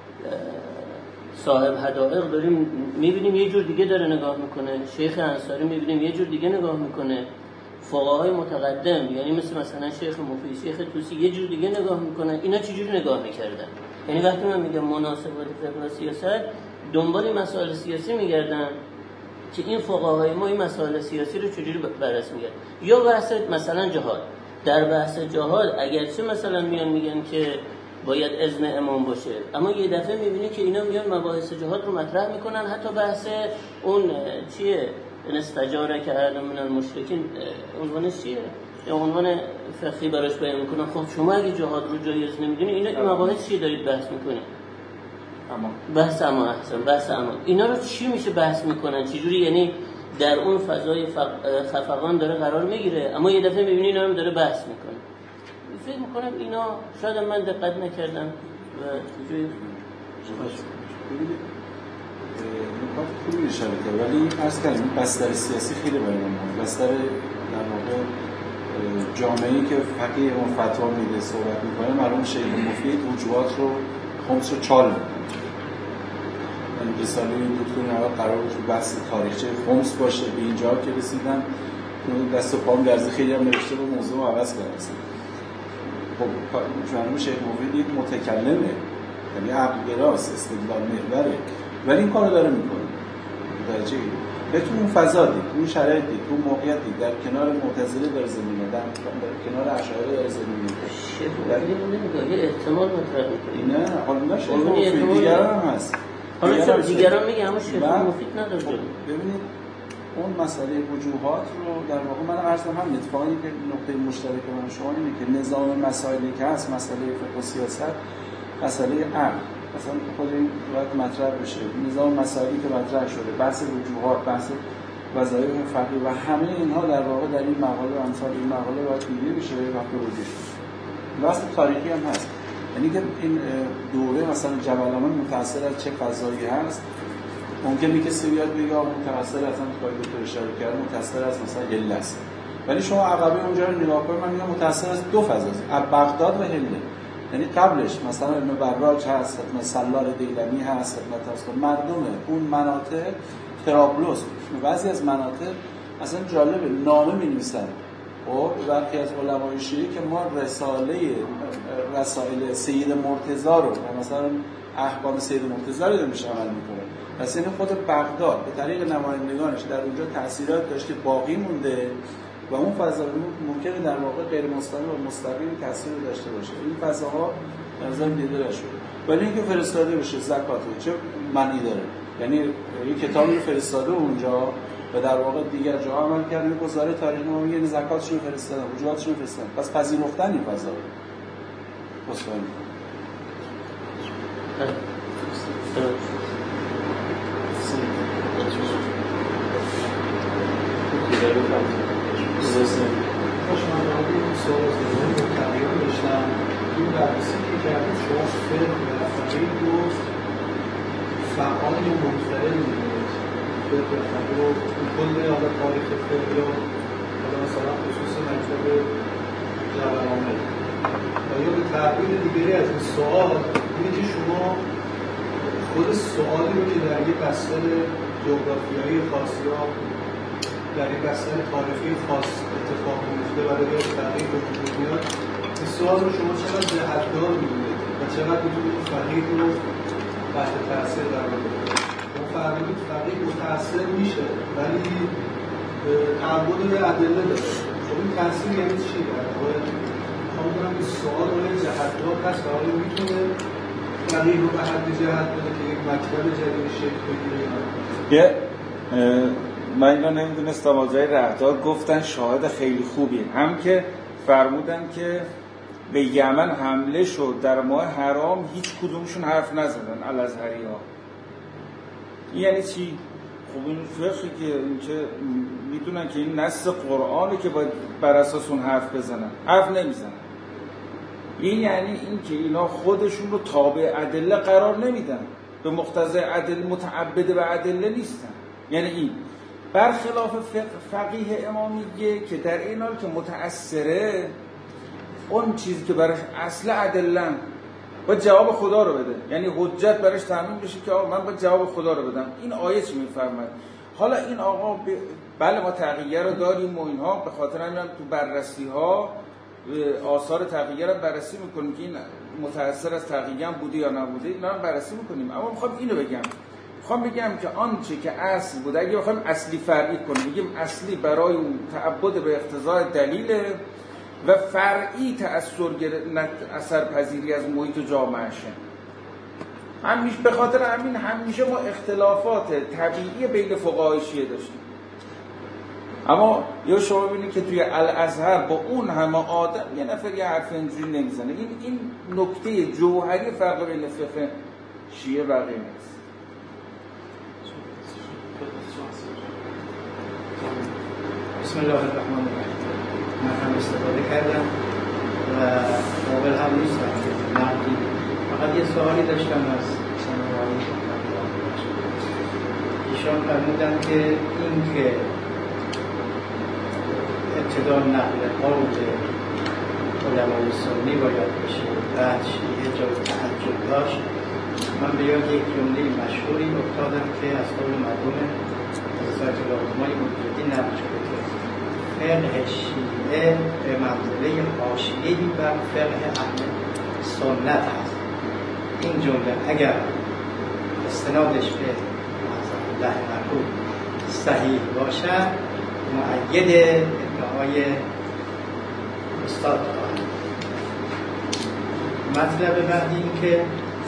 صاحب حدائق داریم میبینیم یه جور دیگه داره نگاه میکنه، شیخ انصاری میبینیم یه جور دیگه نگاه میکنه، فقهای متقدم یعنی مثلا شیخ مفید، شیخ طوسی یه جور دیگه نگاه میکنه. اینا چه جوری نگاه میکردن؟ یعنی وقتی من میگم مناسبات فقه و سیاست، دنبال مسائل سیاسی میگردن که این فقهای ما این مسائل سیاسی رو چجوری بررسی میگردن. یا بحث مثلا جهاد، در بحث جهاد اگرچه مثلا میان میگن که باید اذن امام باشه، اما یه دفعه میبینی که اینا میان مباحث جهاد رو مطرح میکنن، حتی بحث اون چیه نستجاره که اهل من المشرکین عنوانش چیه یا عنوان فقهی براش بیان میکنن. خب شما اگه جهاد رو جایز نمیدونی اینا این مباحث چی دارید بحث میکنید؟ بحث اما احسن بحث اما اینا رو چی میشه بحث میکنن چجوری؟ یعنی در اون فضای خفقان داره قرار میگیره اما یه دفعه میبینی اینا رو داره بحث میکنه. فکر میکنم اینا شاید من دقت نکردم و چجوری نکات خوبی اشاره کرد، ولی عرض کردم بستر سیاسی خیلی مهمه. بستر در واقع جامعه‌ای که فقیه اون فتوا میده صحبت میکنه، مرحوم شیخ مفید وجوهات رو خمس رو چال میکنه. یعنی رساله این دکتر نواب قرار بود تو بحث تاریخچه خمس باشه، به اینجا که رسیدن دست و پام درزه خیلی هم نوشته و موضوع عوض کرده. خب مرحوم شیخ مفید یک متکلمه، یعنی عقل‌گراست، استدلال محوره، ولی این کارو داره میکنه. متوجه بهتون اون فضا دید، اون شرایط دید، اون موقعیت دید، در کنار معتزله داره زمینه، در کنار اشاعره داره زمینه. شیخ مفید نمیگه یه احتمال مطرح میکنه. نه حالا نه شیخ مفید دیگران هم هست. حالا چرا دیگران میگه اما شیخ مفید نداره؟ ببینید اون مسئله وجوهات رو در واقع من عرض هم اتفاقی که نقطه مشترک من شما اینه که نظام مسائلی که هست، مسئله فقه و سیاست، مسئله عقل مثلا خود این باید مطرح بشه، نظام مسائلی که مطرح شده، بحث وجوهات، بحث وظایف فقهی و همه اینها در واقع در این مقاله و امثال این مقاله باید دیده بشه و توضیح بشه. بحث تاریخی هم هست، یعنی که این دوره مثلا جبل العمل متأثر از چه فضایی هست. ممکنه کسی بیاد بگه متأثر از اون که دکتر اشاره کرد متأثر از مثلا هله است، ولی شما عقبه اونجا رو نگاه کنید، من میگم متأثر از دو فضاست، از بغداد و هله. یعنی قبلش مثلا ابن براج هست، خدمت سلار دیلمی هست، خدمت اصلا مردم اون مناطق، طرابلس، بعضی از مناطق اصلا جالبه نامه می‌نویسن و برخی از علمای شیعه که ما رسائل سید مرتضی رو مثلا احکام سید مرتضی رو داریم عمل می‌کنه. پس این خود بغداد به طریق نمایندگانش در اونجا تأثیرات داشته باقی مونده و اون فضا ممکنه در واقع غیر مستقیم و مستقیم تأثیر داشته باشه. این فضاها در نظر دیده نشده، ولی اینکه فرستاده بشه زکات چه معنی داره؟ یعنی یه کتابی رو فرستاده اونجا و در واقع دیگر جا عمل کرده، گزاره تاریخ ما میگه زکاتشون رو فرستادن، وجوهاتشون رو فرستادن، پس پذیرفتن این فضا رو مستقیم. خوشمندانه این سوال از نظام متقیان داشتم این بررسی که کردید شما فقه و فقیه رو فعال یا منفعل می‌بینید؟ فقه و فقیه رو کل حالا تاریخ فقه یا حالا مثلا خصوص مکتب جبل العمل و یا به تعبیر دیگری از این سوال اینه که شما خود سوالی رو که در یک بستر جغرافیایی خاص یا در یک بستر تاریخی خاص اتفاق میفته و در یک تغییر وجود میاد، این سوال رو شما چقدر جهتدار می‌بینید و چقدر می‌تونید فقیه رو تحت تاثیر قرار بدید؟ ما فهمیدید فقیه متأثر میشه ولی تعبد به ادله داره. خب این تاثیر یعنی چی؟ میخوام بگم این سوال رو جهتدار هست و آیا میتونه فقیه رو به حد جهت بده که یک مکتب جدید شکل بگیره؟ من اینو نمیدونستم، آقای رهدار گفتن شاهد خیلی خوبی، هم که فرمودن که به یمن حمله شد در ماه حرام هیچ کدومشون حرف نزدن الازهری ها. این یعنی چی؟ خب این فقهی که اینکه میدونن که این نص قرآنه که باید بر اساس اون حرف بزنن، حرف نمیزنن. این یعنی این که اینا خودشون رو تابع ادله قرار نمیدن، به مقتضی ادله متعبد به ادله نیستن. یعنی این برخلاف فقیه امامیه که در این حال که متأثره اون چیزی که برش اصل ادله باید جواب خدا رو بده، یعنی حجت برش تامین بشه که آقا من باید جواب خدا رو بدم. این آیه چی میفرماید؟ حالا این آقا بله ما تقیه رو داریم و اینها، به خاطر همین تو بررسی ها آثار تقیه رو بررسی میکنیم که این متأثر از تقیه هم بوده یا نبوده، اینا رو بررسی میکنیم. اما میخوام اینو بگم که آنچه که اصل بوده، اگه بخوایم اصلی فرعی کنیم، بگیم اصلی برای اون تعبد به اقتضای دلیل، و فرعی اثر پذیری از محیط جامعهشه. همیشه به خاطر همین همیشه ما اختلافات طبیعی بین فقهای شیعه داشتیم. اما یا شما ببینید که توی الازهر با اون همه آدم یه نفر یه حرف اینجوری نمیزنه. این نکته جوهری فرق بین فقه شیعه و غیره است. بسم الله الرحمن الرحیم. من هم استفاده کردم و قابل هم نیستم که نقدی. فقط یه سوالی داشتم از سنواری ایشان فرمودن که این که ابتدا نقل قول علمای سنی باید بشه بعد شیعه جای تعجب داشت. من به یاد یک جمله مشهوری افتادم که از قول مرحوم حضرت علامه مجددی نقل شده که فقه شیعه به منزله حاشیه‌ای بر فقه اهل سنت هست. این جمله اگر استنادش به الله مرحوم صحیح باشد مؤید ادعای استاد خواهد. مطلب بعدی این که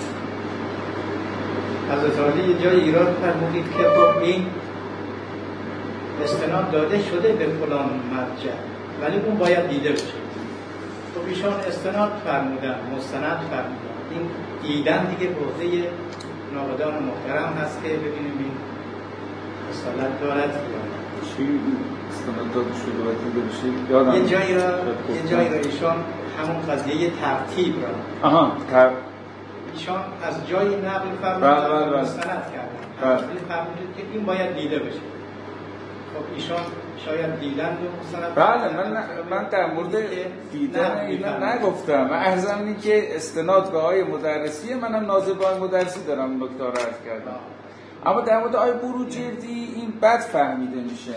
حضرت عالی یه جای ایراد فرمودید که خب این استناد داده شده به فلان مرجع ولی اون باید دیده بشه. خب ایشان استناد فرمودن، مستند فرمودن. این دیدن دیگه عهده ناقدان محترم هست که ببینیم این اصالت دارد یا چی استناد داده شده باید دیده بشه. یه جایی را ایشان همون قضیه ترتیب را ایشان از جای نقل فرمودن مستند کردن. فرمودید که این باید دیده بشه. خب ایشان شاید دیدن و مستند. بله من در مورد دیدن اینا نگفتم. من عرضم اینه که استناد به آیه مدرسیه، منم ناظر به آیه مدرسی دارم نکته رو عرض کردم. اما در مورد آیه بروجردی این بد فهمیده میشه.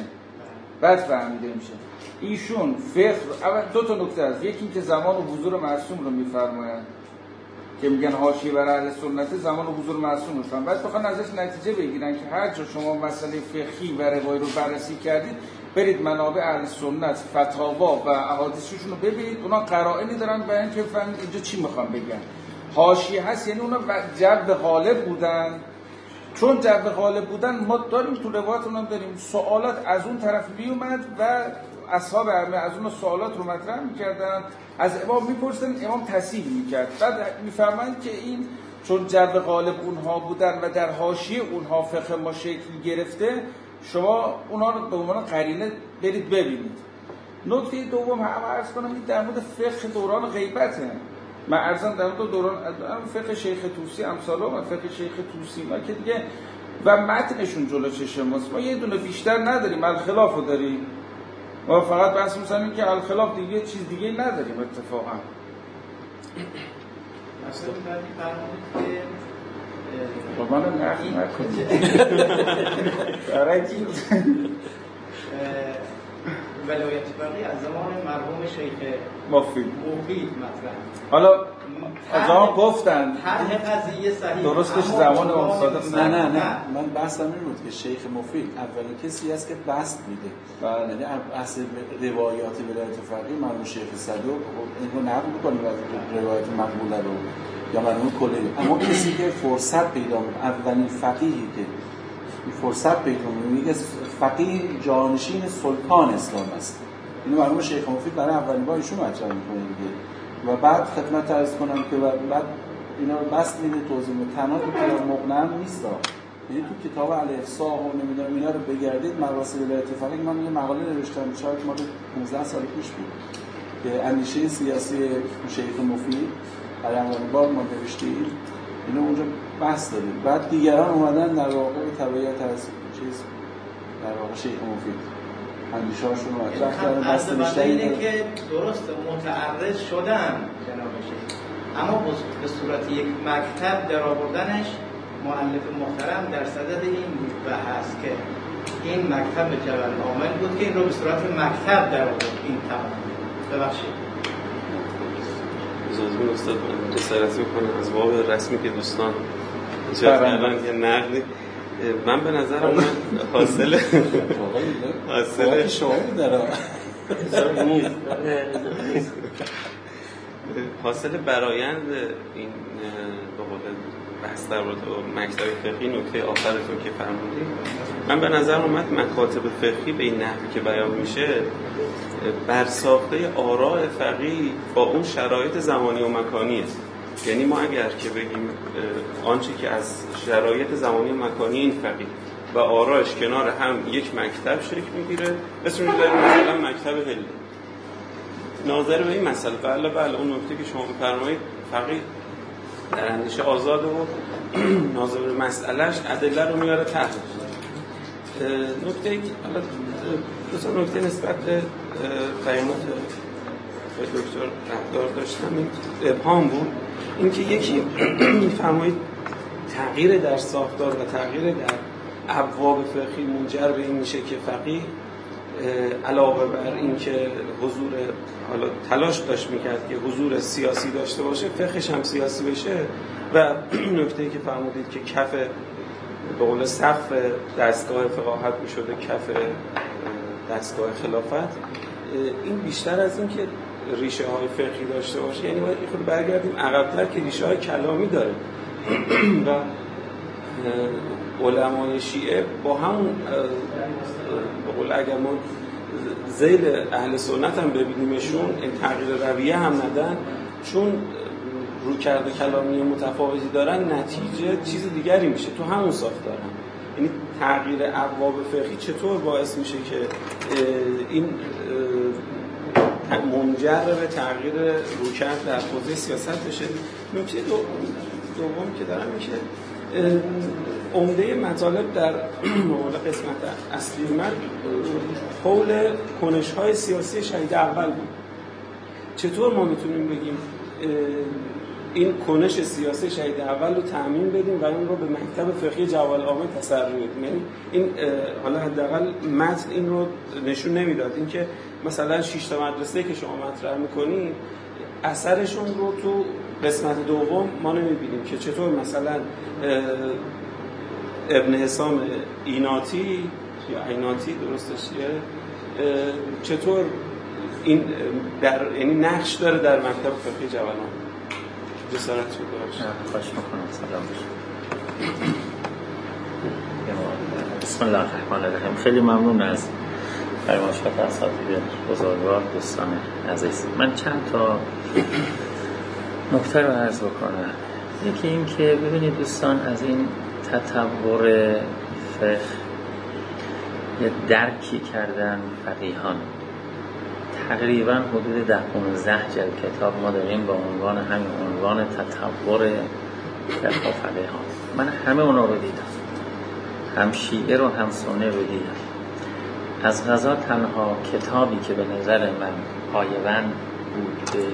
ایشون فقه اول دو تا نکته است. یکی این که زمان و حضور معصوم رو میفرمایند که میگن حاشیه بر اهل سنت زمان و حضور معصوم میفرمایند. بعد بخوان ازش نتیجه بگیرن که هر جا شما مسئله فقهی و روایی رو بررسی کردید برید منابع اهل سنت، فتاوا و احادیثشون رو ببینید. اونا قرائنی دارن برای اینکه بفهمید اینجا چی میخوان بگن. حاشیه هست یعنی اونا جو غالب بودن. چون جو غالب بودن ما داریم تو روایتون هم داریم سوالات از اون طرف میومد و اصحاب ائمه از اون سوالات رو مطرح میکردن، از امام میپرسن، امام تصحیح میکرد. بعد میفرمایند که این چون جو غالب اونها بودن و در حاشیه اونها فقه ما شکل گرفته، شما اونها رو به عنوان قرینه برید ببینید. نکته دوم هم عرض کنم این در مورد فقه دوران غیبته. من عرضم در مورد دوران فقه شیخ طوسی امثال و فقه شیخ طوسی ما که دیگه و متنشون جلو چشماست. ما یه دونه بیشتر نداریم، الخلافو داریم. ما فقط بحث می‌کنیم این که الخلاف دیگه چیز دیگه نداریم اتفاقا. مثلا بعدی فرمودید که با من نقل نکنید. برای چی؟ ولایت فقیه از زمان مرحوم شیخ مفید مطرح. حالا از آن گفتن طرح قضیه صحیح درستش زمان امام صادق نه من بحثم این بود که شیخ مفید اولین کسی است که بست میده. یعنی اصل روایات ولایت فقیه مرحوم شیخ صدوق اینو نقل می‌کنه از روایت مقبوله رو یا مرحوم کلی. اما کسی که فرصت پیدا می‌کنه اولین فقیهی که فرصت پیدا می‌کنه فقیه جانشین سلطان اسلام است. اینو مرحوم شیخ مفید برای اولین بار ایشون مطرح می‌کنه دیگه. و بعد خدمت عرض کنم که بعد اینا رو بس میده توضیح میده. تنها تو کتاب مقنعه نیست. یعنی تو کتاب الاحصاء و نمیدونم اینا رو بگردید مراسم ولایت فقیه من یه مقاله نوشتم شاید مال 15 سال پیش بود که اندیشه سیاسی شیخ مفید برای اولین بار ما نوشتیم. اینو اونجا بحث دادیم. بعد دیگران اومدن در واقع به تبعیت از چیز در واقع شیخ مفید اندیشه‌هاشون رو مطرح کردن. بحث اینه که درست متعرض شدن جناب شیخ، اما به صورت یک مکتب در آوردنش مؤلف محترم در صدد این بحث که این مکتب جبل عامل بود که این رو به صورت مکتب در آورد. این تمام ببخشید اجازه بدید استاد جسارتی بکنم از باب رسمی که دوستان ایجاد کردن که نقدی من به نظرم حاصل شما داره حاصل برآیند این به قول بحث در مورد مکتب فقهی نکته آخرتون که فرمودید، من به نظر اومد مکاتب فقهی به این نحوی که بیان میشه برساخته آراء فقیه با اون شرایط زمانی و مکانی است. یعنی ما اگر که بگیم آنچه که از شرایط زمانی و مکانی این فقیه و آرایش کنار هم یک مکتب شکل میگیره، اسمش رو داریم مثلا مکتب هلی ناظر به این مسئله. بله اون نکته که شما بفرمایید فقیه در اندیشه آزاده و ناظر به مسئلهش ادله رو میاره طرح. دو نکته نسبت به پیامات دکتر رهدار داشتم این ابهام بود، اینکه یکی فرمایید تغییر در ساختار و تغییر در ابواب فقهی منجر به این میشه که فقیه علاوه بر این که حضور حالا تلاش داشت میکرد که حضور سیاسی داشته باشه، فقهش هم سیاسی بشه. و نکته‌ای که فرمودید که کف به قول سقف دستگاه فقاهت میشده کف دستگاه خلافت، این بیشتر از این که ریشه های فقهی داشته باشه، یعنی باید این خود برگردیم عقب‌تر که ریشه های کلامی داره و علمای شیعه با همون به قول اگر ما ذیل اهل سنت هم ببینیمشون این تغییر رویه هم ندن، چون رویکرد کلامی متفاوتی دارن، نتیجه چیز دیگری میشه تو همون ساختار هم. یعنی تغییر ابواب فقهی چطور باعث میشه که این منجر به تغییر رویکرد در حوزه سیاست بشه. نکته دوم که دارم میشه عمده مطالب در قسمت اصلی من حول کنش‌های سیاسی شهید اول بود. چطور ما میتونیم بگیم این کنش سیاسی شهید اول رو تأمین بدیم و این رو به مکتب فقهی جوالعامه تسری بدیم؟ یعنی این حالا حداقل متن این رو نشون نمیداد، اینکه مثلا 6 تا مدرسه که شما مطرح میکنید اثرشون رو تو قسمت دوم ما نمیبینیم که چطور مثلا ابن حسام ایناتی یا عیناتی درستش چطور این یعنی نقش داره در مکتب فقهی جوانان. جسارت می‌کنم. خواهش می‌کنم. سلام بسم الله الرحمن الرحیم. خیلی ممنون از فرمایشات اساتید بزرگوار دوستان عزیز. من چند تا نکته رو عرض بکنم. یکی این که ببینید دوستان، از این تطور فقه یه درکی کردن فقیهان. تقریبا حدود 10-15 جلد کتاب ما داریم با عنوان همین عنوان تطور فقه و فقیهان. من همه اونا رو دیدم، هم شیعه رو هم سنی رو دیدم. از قضا تنها کتابی که به نظر من پایه‌بند بود به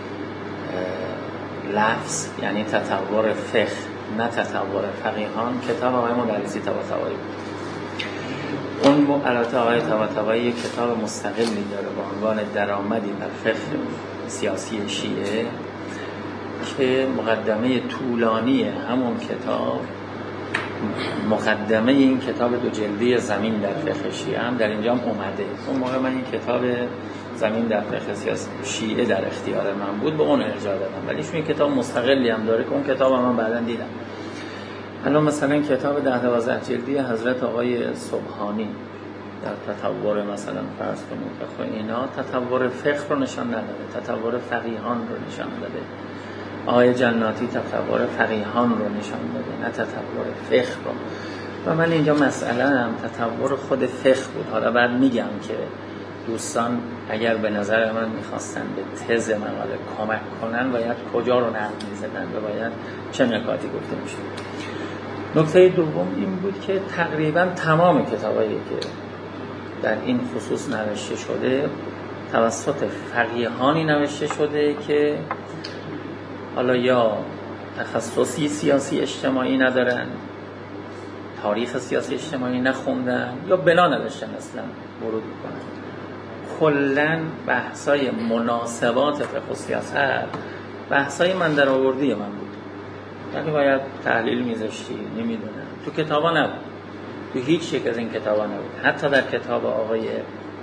لفظ، یعنی تطور فقه نه تطور فقیهان، کتاب آقای مدرسی طباطبایی بود. اون البته آقای طباطبایی یک کتاب مستقلی داره با عنوان درآمدی بر فقه سیاسی شیعه که مقدمه طولانی همون کتاب، مقدمه این کتاب 2 جلدی زمین در فقه شیعه هم در اینجا هم اومده. اون موقع من این کتاب زمین در فقه سیاسی شیعه در اختیار من بود، به اون ارجاع دادم، ولی چون کتاب مستقلی هم داره که اون کتاب هم من بعداً دیدم. الان مثلا کتاب 10-12 جلدی حضرت آقای سبحانی در تطور مثلا فرض کنید فقه اینا، تطور فقه رو نشان نداده، تطور فقیهان رو نشان داده. آقای جناتی تطور فقیهان رو نشان داده، نه تطور فقه رو. و من اینجا مسئله‌ام تطور خود فقه بود. حالا بعد میگم که دوستان اگر به نظر من میخواستن به تز مقاله کمک کنن باید کجا رو نقد میزدن و باید چه نکاتی گفته میشه. نکته دوم این بود که تقریبا تمام کتابایی که در این خصوص نوشته شده توسط فقیهانی نوشته شده که حالا یا تخصصی سیاسی اجتماعی ندارن، تاریخ سیاسی اجتماعی نخوندن، یا بنا نوشتن اصلا ورود کنن. کلن بحثای مناسبات فقه و سیاست بحثای من در آوردی من بود، یعنی باید تحلیل میذاشتی، نمیدونم تو کتابا نبود، تو هیچ یک از این کتابا نبود. حتی در کتاب آقای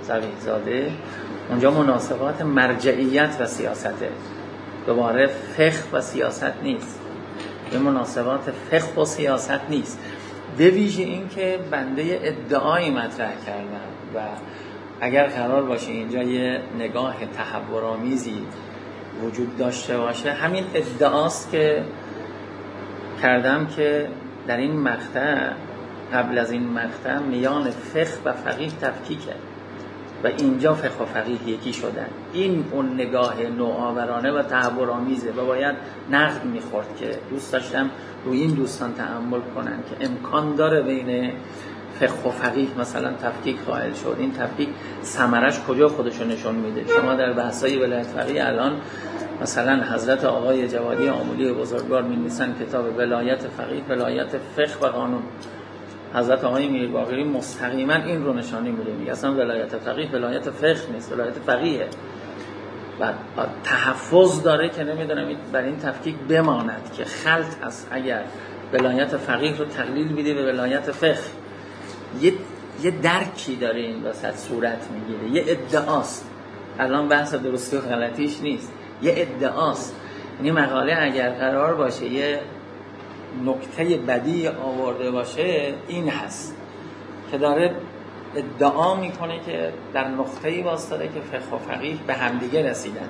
زبیح‌زاده، اونجا مناسبات مرجعیت و سیاسته. دوباره فقه و سیاست نیست، به مناسبات فقه و سیاست نیست. به ویژه این که بنده ادعایی مطرح کردم و اگر قرار باشه اینجا یه نگاه تحورآمیزی وجود داشته باشه، همین ادعاست که کردم که در این مقطع، قبل از این مقطع، میان فقه و فقیه تفکیکه و اینجا فقه و فقیه یکی شدن. این اون نگاه نوآورانه و تحورآمیزه و باید نقد میخورد که دوست داشتم روی این دوستان تأمل کنن که امکان داره بین فقه و فقیه مثلا تفکیک قائل شد. این تفکیک ثمرش کجا خودشو نشون میده؟ شما در بحثای ولایت فقیه الان مثلا حضرت آقای جوادی آمولی بزرگوار می‌نویسن کتاب ولایت فقیه، ولایت فقه و قانون. حضرت آقای میرباقری مستقیما این رو نشانی میده، میگه اصلا ولایت فقیه ولایت فقه نیست، ولایت فقیه. و تحفظ داره که نمیدونم بر این تفکیک بماند که خلط هست اگر ولایت فقیه رو تقلیل میده به ولایت فقه. یه درکی داره این وسط صورت میگیره، یه ادعاست. الان بحث درستی و غلطیش نیست، یه ادعاست. یعنی مقاله اگر قرار باشه یه نکته بدی آورده باشه این هست که داره ادعا میکنه که در نقطه‌ای واسطه که فقه و فقیه به همدیگه رسیدند.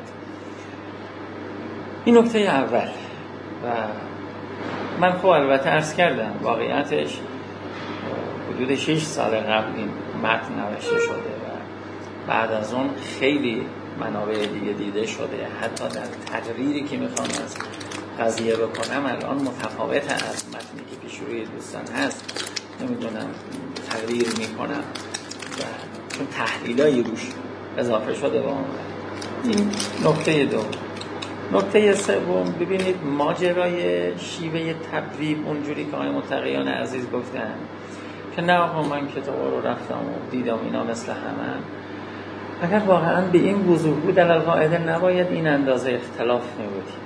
این نکته اول. و من خب البته عرض کردم واقعیتش حدود 6 سال قبل این متن نوشته شده و بعد از اون خیلی منابع دیگه دیده شده. حتی در تقریری که میخوام از قضیه بکنم الان متفاوت از متنی که پیش روی دوستان هست. نمیدونم تقریر میکنم و چون تحلیلایی روش اضافه شده با اون. این نکته دوم. نکته سوم، ببینید ماجرای شیوه تبریب اونجوری که آقای متقیان عزیز گفتن که نه آقا من کتاب رو رفتم و دیدم اینا مثل همه، اگر واقعا به این وضوح بود القاعده نباید این اندازه اختلاف میبودی.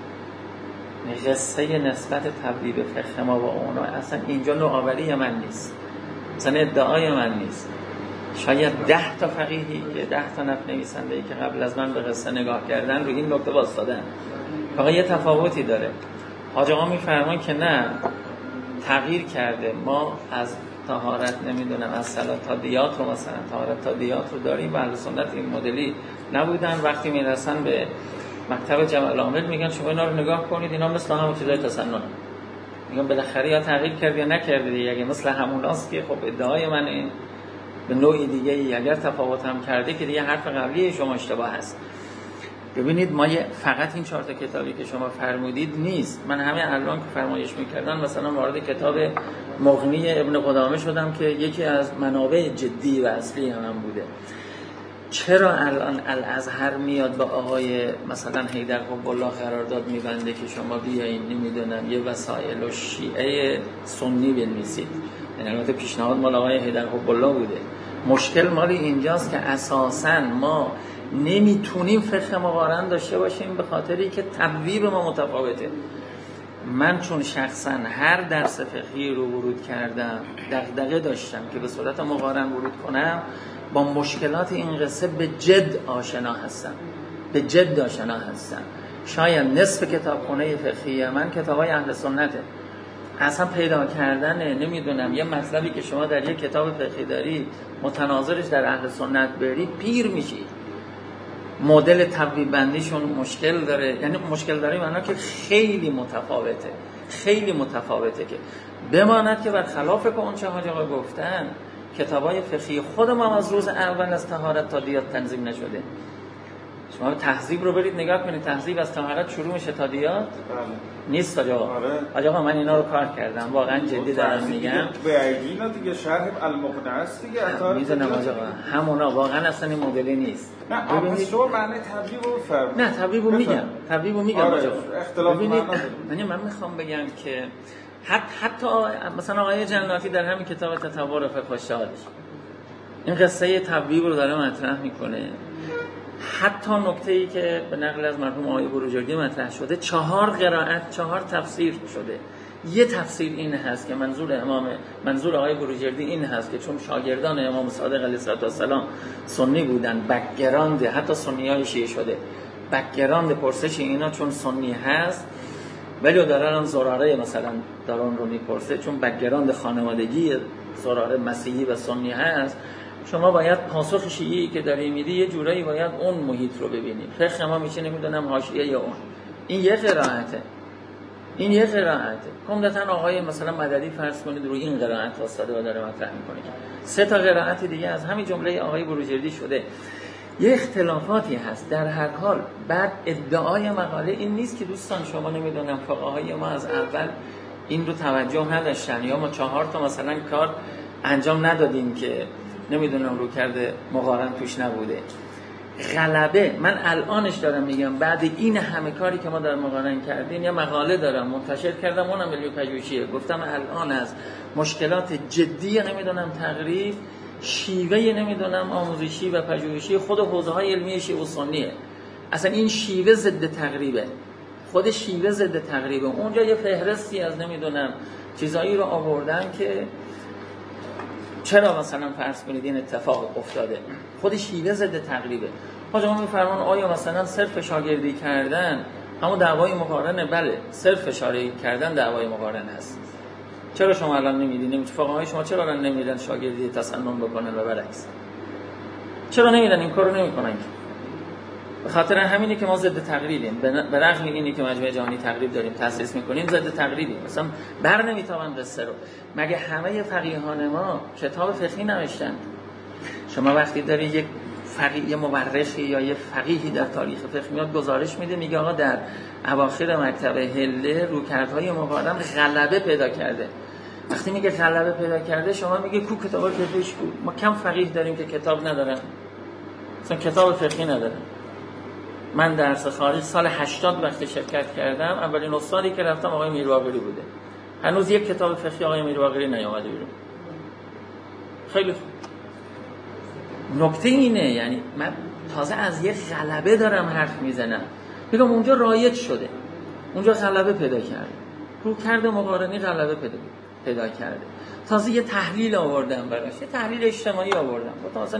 قصه نسبت تبریب فقه ما با اونا اصلا اینجا نوآوری من نیست، اصلا ادعای من نیست. شاید 10 تا فقیهی که 10 تا نویسنده‌ای که قبل از من به قصه نگاه کردن روی این نکته واسطادن. فقط یه تفاوتی داره. حاج آقا میفرمان که نه تغییر کرده، ما از طهارت نمیدونم از صلات تا دیات رو مثلا طهارت تا دیات رو داریم و اهل سنت این مدلی نبودن. وقتی میرسن به مکتب جبل عامل میگن شما اینا رو نگاه کنید، اینا مثل همون چیزای تسنن. میگن بالاخره یا تغییر کرد یا نکرده دیگه. اگه مثل هموناست که خب ادعای من این به نوعی دیگه ای اگر تفاوت هم کرده که دیگه حرف قبلی شما اشتباه هست. ببینید ما فقط این 4 تا کتابی که شما فرمودید نیست. من همه الان که فرمایش میکردن مثلا وارد کتاب مغنی ابن قدامه شدم که یکی از منابع جدی و اصلی هم بوده. چرا الان الازهر میاد با آقای مثلا حیدر حب الله قرارداد میبنده که شما بیاین نمیدونم یه وسائل و شیعه سنی بنویسید؟ یعنی البته پیشنهاد مال آقای حیدر حب الله بوده. مشکل مال اینجاست که اساساً ما نمیتونیم فقه مقارن داشته باشیم به خاطری که تبویب ما متفاوته. من چون شخصا هر درس فقهی رو ورود کردم دغدغه داشتم که به صورت مقارن ورود کنم، با مشکلات این قصه به جد آشنا هستم. شاید نصف کتابخونه فقهی من کتابای اهل سنته. اصلا پیدا کردن نمیدونم یه مطلبی که شما در یک کتاب فقهی داری متناظرش در اهل سنت بری پیر میشی. مدل تبویب بندیشون مشکل داره، یعنی مشکل داره معنا که خیلی متفاوته که بماند که برخلاف که اون چه حاج آقا گفتن کتابای فقهی خود ما از روز اول از طهارت تا دیات تنظیم نشده. شما تهذیب رو برید نگاه کنید، تهذیب از طهارت شروع میشه تا دیات نیست حاج آقا. من اینا رو کار کردم واقعا جدی دارم میگم. بیگینا دیگه شرح المغنی است دیگه اثر میدونم حاج آقا همونا واقعا اصلا این مدلی نیست. ببینید شما معنی تبلیغ رو فرمایید. نه تبلیغو میگم حاج آقا. اختلاف ببینید من میخوام بگم که حتی مثلا آقای جناتی در همین کتاب تطور فقه الشهادش این قصه تبلیغ رو داره مطرح میکنه. حتی نکته‌ای که به نقل از مرحوم آقای بروجردی مطرح شده 4 قرائت 4 تفسیر شده. یه تفسیر این هست که منظور آقای بروجردی این هست که چون شاگردان امام صادق علیه السلام سنی بودن، بک‌گراند حتی سنیای شیعه شده، بک‌گراند پرسش اینا چون سنی هست، ولی دارن زراره مثلا دارن رو میپرسه چون بک‌گراند خانوادگی زراره مسیحی و سنی هست. شما باید پاسخ شیعی که داری میدی یه جورایی باید اون محیط رو ببینید. فقه ما میشه نمیدونم حاشیه یا اون. این یه قرائته. عمدتاً آقای مثلا مددی فرض کنید روی این قرائت واسطه و داره مطرح میکنه. 3 تا قرائت دیگه از همین جمله آقای بروجردی شده. یه اختلافاتی هست. در هر حال بعد ادعای مقاله این نیست که دوستان شما نمیدونم فقهای ما از اول این رو توجه نداشتن یا ما 4 تا مثلا کار انجام ندادیم که نمیدونم رو کرده مقارن توش نبوده. غلبه من الانش دارم میگم بعد این همه کاری که ما در مقارن کردیم، یه مقاله دارم منتشر کردم اونم ملی پژوهشیه، گفتم الان از مشکلات جدی نمیدونم تقریب شیوه نمیدونم آموزشی و پژوهشی خود حوزه‌های علمی شیعه و سنیه. اصلا این شیوه ضد تقریبه، خود شیوه ضد تقریبه. اونجا یه فهرستی از نمیدونم چیزایی رو آوردن که چرا مثلا فرض کنید این اتفاق افتاده، خود شیوه ضد تقریبه. حاج آقا میفرمان آیا مثلا صرف شاگردی کردن همون دعوای مقارنه؟ بله، صرف شاگردی کردن دعوای مقارنه است. چرا شما الان نمیدین؟ فقهای شما چرا الان نمیدن شاگردی تسنن بکنن و برعکس؟ چرا نمیدن این کارو نمیکنن؟ به خاطر همینه که ما ضد تقریبیم. به رغم اینی که مجمع جهانی تقریب داریم تأسیس میکنیم ضد تقریبیم. مثلا بر نمیتابن قصه رو. مگه همه فقیهان ما کتاب فقهی نوشتن؟ شما وقتی داری یک فقیه، یه مورخی یا یه فقیهی در تاریخ فقه میاد گزارش میده میگه آقا در اواخر مکتب هله رویکردهای مقارن غلبه پیدا کرده. وقتی میگه غلبه پیدا کرده شما میگه کو کتاب فقهیش کو؟ ما کم فقیه داریم که کتاب ندارن، مثلا کتاب فقهی ندارن. من درس خارج سال 80 وقتی شرکت کردم اولین استادی که رفتم آقای میرواقری بوده. هنوز یک کتاب فقهی آقای میرواقری نیامده بیرون. خیلی خوب. نکته اینه، یعنی من تازه از یک غلبه دارم حرف میزنم. میگم اونجا رایج شده، اونجا غلبه پیدا کرده، رو کرده مقارنی غلبه پیدا کرده. تازه یه تحلیل آوردم براش، یه تحلیل اجتماعی آوردم. با اصلا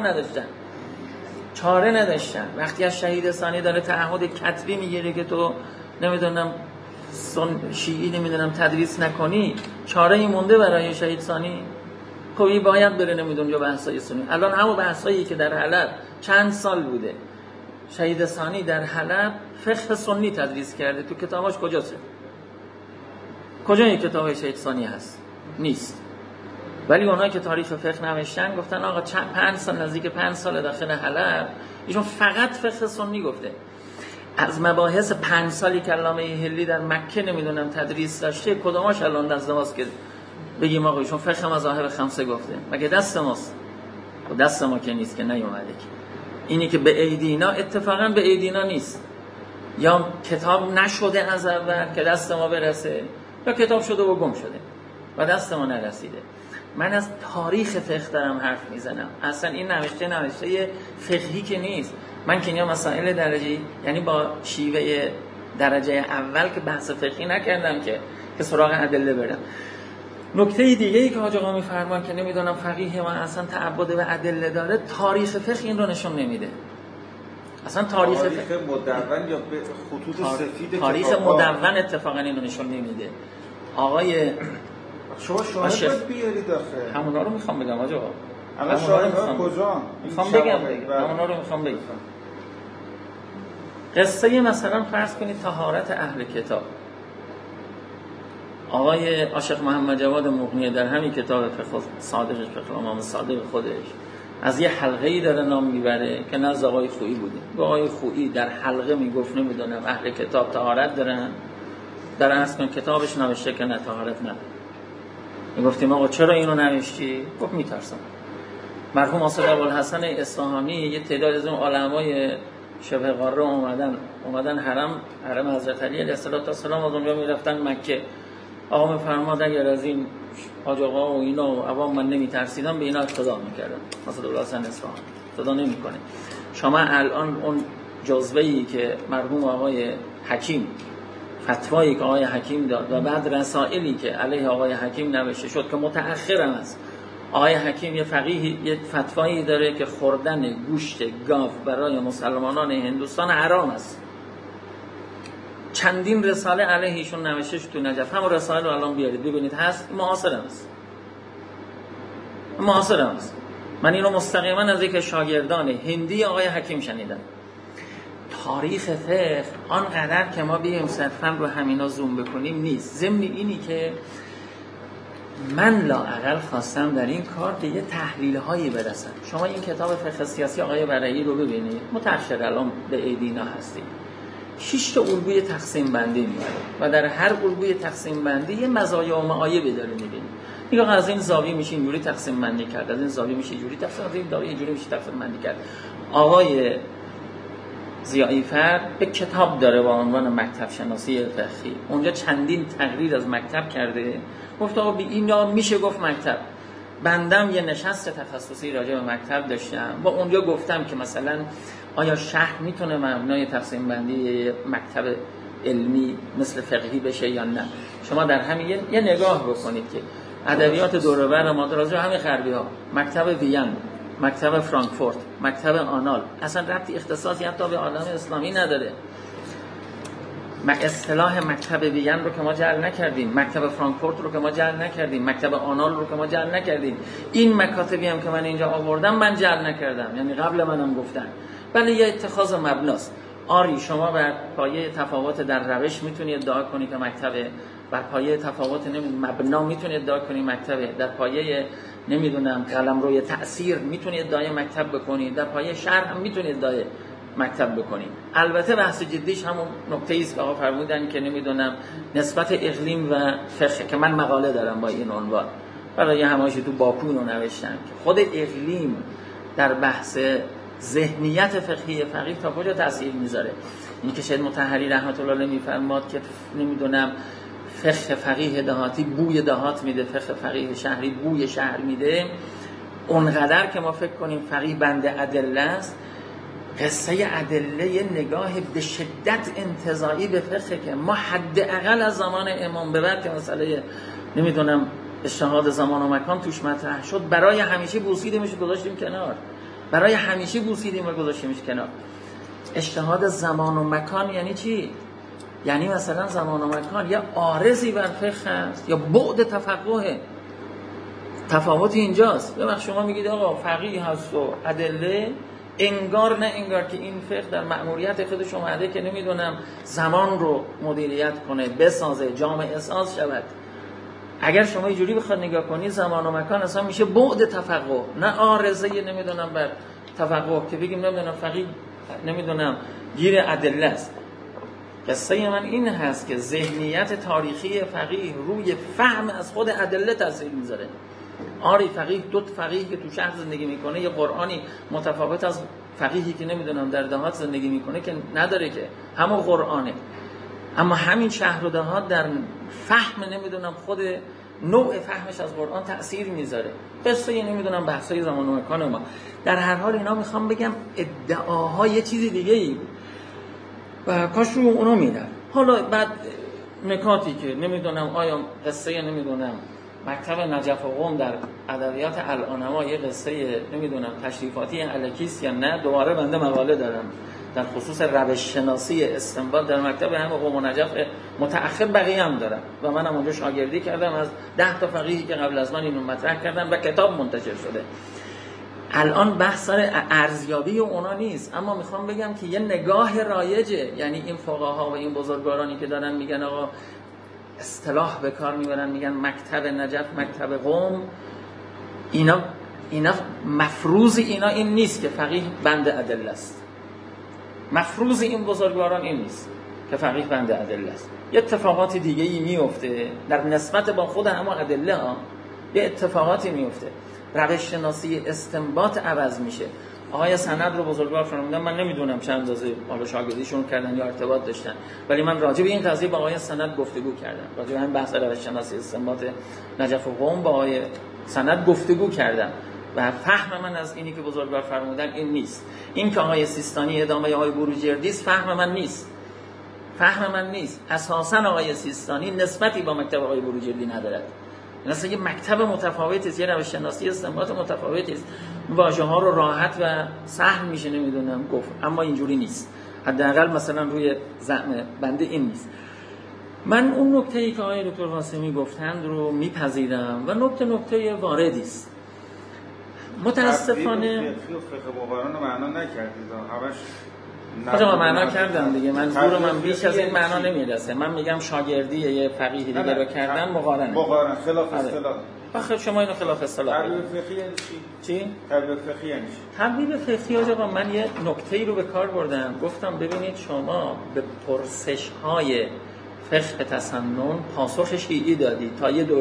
چاره نداشتن. وقتی از شهید ثانی داره تعهد کتبی میگیره که تو نمیدونم شیعی نمیدونم تدریس نکنی، چاره ای مونده برای شهید ثانی؟ کوی باید بره نمیدونم یا بحثای سنی. الان همون بحثایی که در حلب چند سال بوده، شهید ثانی در حلب فقه سنی تدریس کرده، تو کتاباش کجاست؟ کجا این کتاب شهید ثانی هست؟ نیست. ولی اونایی که تاریخ فقه نوشتن گفتن آقا 5 سال نزدیک 5 سال داخل حلب ایشون فقط فقه سنی گفته. از مباحث 5 سالی که علامه هلی در مکه نمیدونم تدریس داشته کداماش الان دست ماست که بگیم آقا ایشون فقه مذاهب 5 گفته؟ مگه دست ماست؟ و دست ما که نیست که نیومده که. اینی که به ایدینا اتفاقا به ایدینا نیست، یا کتاب نشده از اول که دست ما برسه، یا کتاب شده و گم شده و دست ما نرسیده. من از تاریخ فقه دارم حرف میزنم. اصلا این نوشته فقهی که نیست. من که مسائل درجه، یعنی با شیوه درجه اول که بحث فقهی نکردم که سراغ ادله برم. نکته دیگه ای که حاج آقا میفرمان که نمیدونم فقیه ما اصلا تعبد به ادله داره، تاریخ فقه این رو نشون نمیده. اصلا تاریخ مدون یا به خطوط سفید تاریخ مدون اتفاقا این رو نشون نمیده. آقای شما شاهد بیارید آخه. همونا رو میخوام بگم حاج آقا. الان شاهدها کجا؟ میخوام بگم همونا رو میخوام بگم. قصه مثلا فرض کنید طهارت اهل کتاب. آقای عاشق محمد جواد مغنی در همین کتاب فقه صادق فقه امام صادق خودش از یه حلقه‌ای داره نام میبره که نزد آقای خویی بوده. آقای خویی در حلقه میگفت نمیدونم اهل کتاب طهارت دارن، در اصل کتابش نوشته که نه طهارت نداره. میگفتیم آقا چرا اینو نوشتی؟ گفت میترسم. مرحوم اسد ابوالحسن اصفهانی یه تعداد از اون علمای شبه قاره اومدن حرم حضرت علی علیه السلام از اونجا میرفتن مکه. آقا میفرماد اگر از این حاج آقا و اینا و عوام من نمیترسیدم به اینا اقتدا میکردم. اسد ابوالحسن اصفهانی اقتدا نمیکنه. شما الان اون جزوه‌ای که مرحوم آقای حکیم فتوایی که آقای حکیم داد و بعد رسائلی که علیه آقای حکیم نوشته شد که متأخر است. آقای حکیم یه فقیه یه فتوایی داره که خوردن گوشت گاو برای مسلمانان هندوستان حرام است. چندین رساله علیه ایشون نوشته شد تو نجف. همون رساله رو الان بیارید ببینید، هست، معاصر است. من اینو مستقیما از یک شاگردان هندی آقای حکیم شنیدم. تاریخ فقه آنقدر که ما بیایم صرفاً رو همینا زوم بکنیم نیست. ضمن اینی که من لااقل خواستم در این کار که یه تحلیل هایی برسم. شما این کتاب فقه سیاسی آقای برهی رو ببینید، متأخر الان به ایدینا هستید. 6 تا الگوی تقسیم بندی میاره و در هر الگوی تقسیم بندی یه مزایا و معایبی داره میبینید. میگه از این زاویه میشه اینجوری تقسیم بندی کرد، از این زاویه میشه اینجوری تقسیم، از این زاویه اینجوری میشه تقسیم بندی کرد. آقای ضیایی فرد به کتاب داره با عنوان مکتب شناسی فقهی، اونجا چندین تقریر از مکتب کرده، گفت آقا اینا میشه گفت مکتب. بندم یه نشست تخصصی راجع به مکتب داشتم، با اونجا گفتم که مثلا آیا شهر میتونه مبنای تقسیم بندی مکتب علمی مثل فقهی بشه یا نه. شما در همین یه نگاه بکنید که ادبیات دور و بر ما راجع به همین غربی ها، مکتب وین، مکتب فرانکفورت، مکتب آنال، اصلا ربطی اختصاصی حتی به عالم اسلامی نداره. اصطلاح مکتب وین رو که ما جعل نکردیم، مکتب فرانکفورت رو که ما جعل نکردیم، مکتب آنال رو که ما جعل نکردیم. این مکاتبی هم که من اینجا آوردم من جعل نکردم، یعنی قبل منم گفتن، ولی یه اتخاذ مبناست. آری شما بر پایه تفاوت در روش میتونید ادعا کنید که مکتبه، بر پایه تفاوت مبنا میتونید ادعا کنید مکتبه، در پایه نمیدونم قلمروی تأثیر میتونید ادعای مکتب بکنید، در پایه شرح هم میتونید ادعای مکتب بکنید. البته بحث جدیش همون نکته‌ای است که آقا فرمودن که نمیدونم نسبت اقلیم و فقه، که من مقاله دارم با این عنوان برای همایشی تو باکو رو نوشتم که خود اقلیم در بحث ذهنیت فقهی فقیه تا کجا تاثیر میذاره. این که شاید مطهری رحمت الله علیه میفرماد که نمیدونم فقه فقیه دهاتی بوی دهات میده، فقه فقیه شهری بوی شهر میده. اونقدر که ما فکر کنیم فقیه بند ادله است، قصه ادله نگاه به شدت انتزاعی به فقه که ما حداقل از زمان امام به بعد که مسئله نمیدونم اجتهاد زمان و مکان توش مطرح شد، برای همیشه بوسیدیمش گذاشتیم کنار. برای همیشه بوسیدیم و گذاشتیمش کنار. اجتهاد زمان و مکان یعنی چی؟ یعنی مثلا زمان و مکان یا عارضی بر فقه است یا بعد تفقه. تفاوت اینجاست. یه وقت شما میگید آقا فقیه هست و ادله، انگار نه انگار که این فقه در مأموریت خودش اومده که نمیدونم زمان رو مدیریت کنه، بسازه، جامعه ساز شود. اگر شما اینجوری بخواد نگاه کنی زمان و مکان اصلا میشه بعد تفقه، نه عارضه نمیدونم بر تفقه که بگیم نمیدونم فقیه نمیدونم گیر ادله است. قصه من این هست که ذهنیت تاریخی فقیه روی فهم از خود ادله تاثیر میذاره. آری فقیه دو فقیه که تو شهر زندگی میکنه یه قرآنی متفاوت از فقیهی که نمیدونم در دهات زندگی میکنه که نداره، که همون قرآنه، اما همین شهر و دهات در فهم نمیدونم خود نوع فهمش از قرآن تأثیر میذاره. قصه نمیدونم بحثای زمان و مکان ما. در هر حال اینا میخوام بگم ادعاها یه چیزی دیگه ای و کاش رو اونا میدن. حالا بعد نکاتی که نمیدونم آیا قصه نمیدونم مکتب نجف و قم در ادبیات العلماء یه قصه نمیدونم تشریفاتی الکیس یا نه، دوباره بنده مقاله دارم در خصوص روش شناسی استنباط در مکتب هم قم و نجف متأخر بقیه هم دارم و منم اونجا شاگردی کردم از 10 تا فقیهی که قبل از من اینو مطرح کردن و کتاب منتشر شده. الان بحث سر ارزیابی اونا نیست، اما میخوام بگم که یه نگاه رایجه. یعنی این فقها و این بزرگوارانی که دارن میگن آقا اصطلاح به کار میبرن میگن مکتب نجف مکتب قم، اینا مفروض اینا این نیست که فقیه بند ادله است. مفروض این بزرگواران این نیست که فقیه بند ادله است. یه اتفاقات دیگه ای میفته در نسبت با خود همه ادله ها، یه اتفاقاتی میفته، روش شناسی استنباط عوض میشه. آقای سند رو بزرگوار فرمودن، من نمیدونم چند اندازه حالا شاگردیشون کردن یا ارتباط داشتن، ولی من راجع به این قضیه با آقای سند گفتگو کردم. راجع به این بحث روش شناسی استنباط نجف و قم با آقای سند گفتگو کردم و فهم من از اینی که بزرگوار فرمودن این نیست. این که آقای سیستانی ادامه آقای بروجردی است فهم من نیست. فهم من نیست. اساساً آقای سیستانی نسبتی با مکتب آقای بروجردی ندارد. مثلا یه مکتب متفاوتی است، یه روش شناسی استنباط متفاوتی است. واژه‌ها رو راحت و سهل میشه نمیدونم گفت، اما اینجوری نیست. حداقل مثلا روی زعم بنده این نیست. من اون نکته‌ای که آقای دکتر قاسمی گفتند رو میپذیرم و نکته واردی است. متاسفانه فقه مقارن معنا نکردید، همش آقا معنا کردم دیگه. منظور من بیش از این معنا نمیرسه. من میگم شاگردی یه فقیه دیگه رو کردن مقارنه. مقارن خلاف اصطلاح. آخه شما اینو خلاف اصطلاح تبیین فقهی یعنی چی؟ تبیین فقهی یعنی چی؟ تبیین فقهی آقا من یه نکته‌ای رو به کار بردم، گفتم ببینید شما به پرسش‌های فقه تسنن پاسخ شیعی دادید تا یه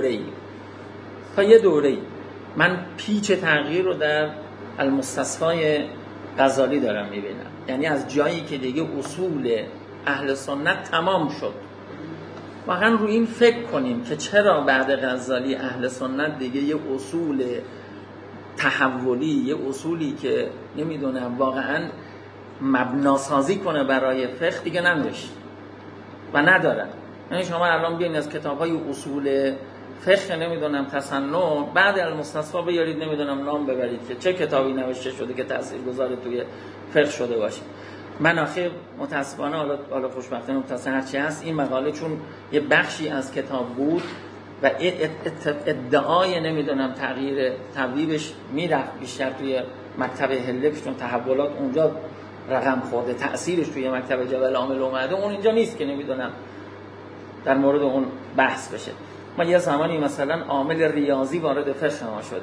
دوره‌ای. من پیچ تغییر رو در المستصفای غزالی دارم میبینم. یعنی از جایی که دیگه اصول اهل سنت تمام شد، واقعا رو این فکر کنیم که چرا بعد غزالی اهل سنت دیگه یه اصول تحولی، یه اصولی که نمیدونم واقعا مبناسازی کنه برای فقه دیگه نداشت و ندارن. یعنی شما الان بیاین از کتاب‌های اصول فقه نمیدونم تسنن بعد المستصفا بیارید نمیدونم نام ببرید که چه کتابی نوشته شده که تاثیرگذار توی فقه شده باشه. من آخه متاسفانه حالا خوشبختانه متصل هرچی هست این مقاله چون یه بخشی از کتاب بود و ادعای نمیدونم تغییر تبدیلش میرفت بیشتر توی مکتب هله، چون تحولات اونجا رقم خورده، تأثیرش توی مکتب جبل عامل اومده، اون اینجا نیست که نمیدونم در مورد اون بحث بشه. ما یه زمانی مثلا عامل ریاضی وارد فقه ما شده،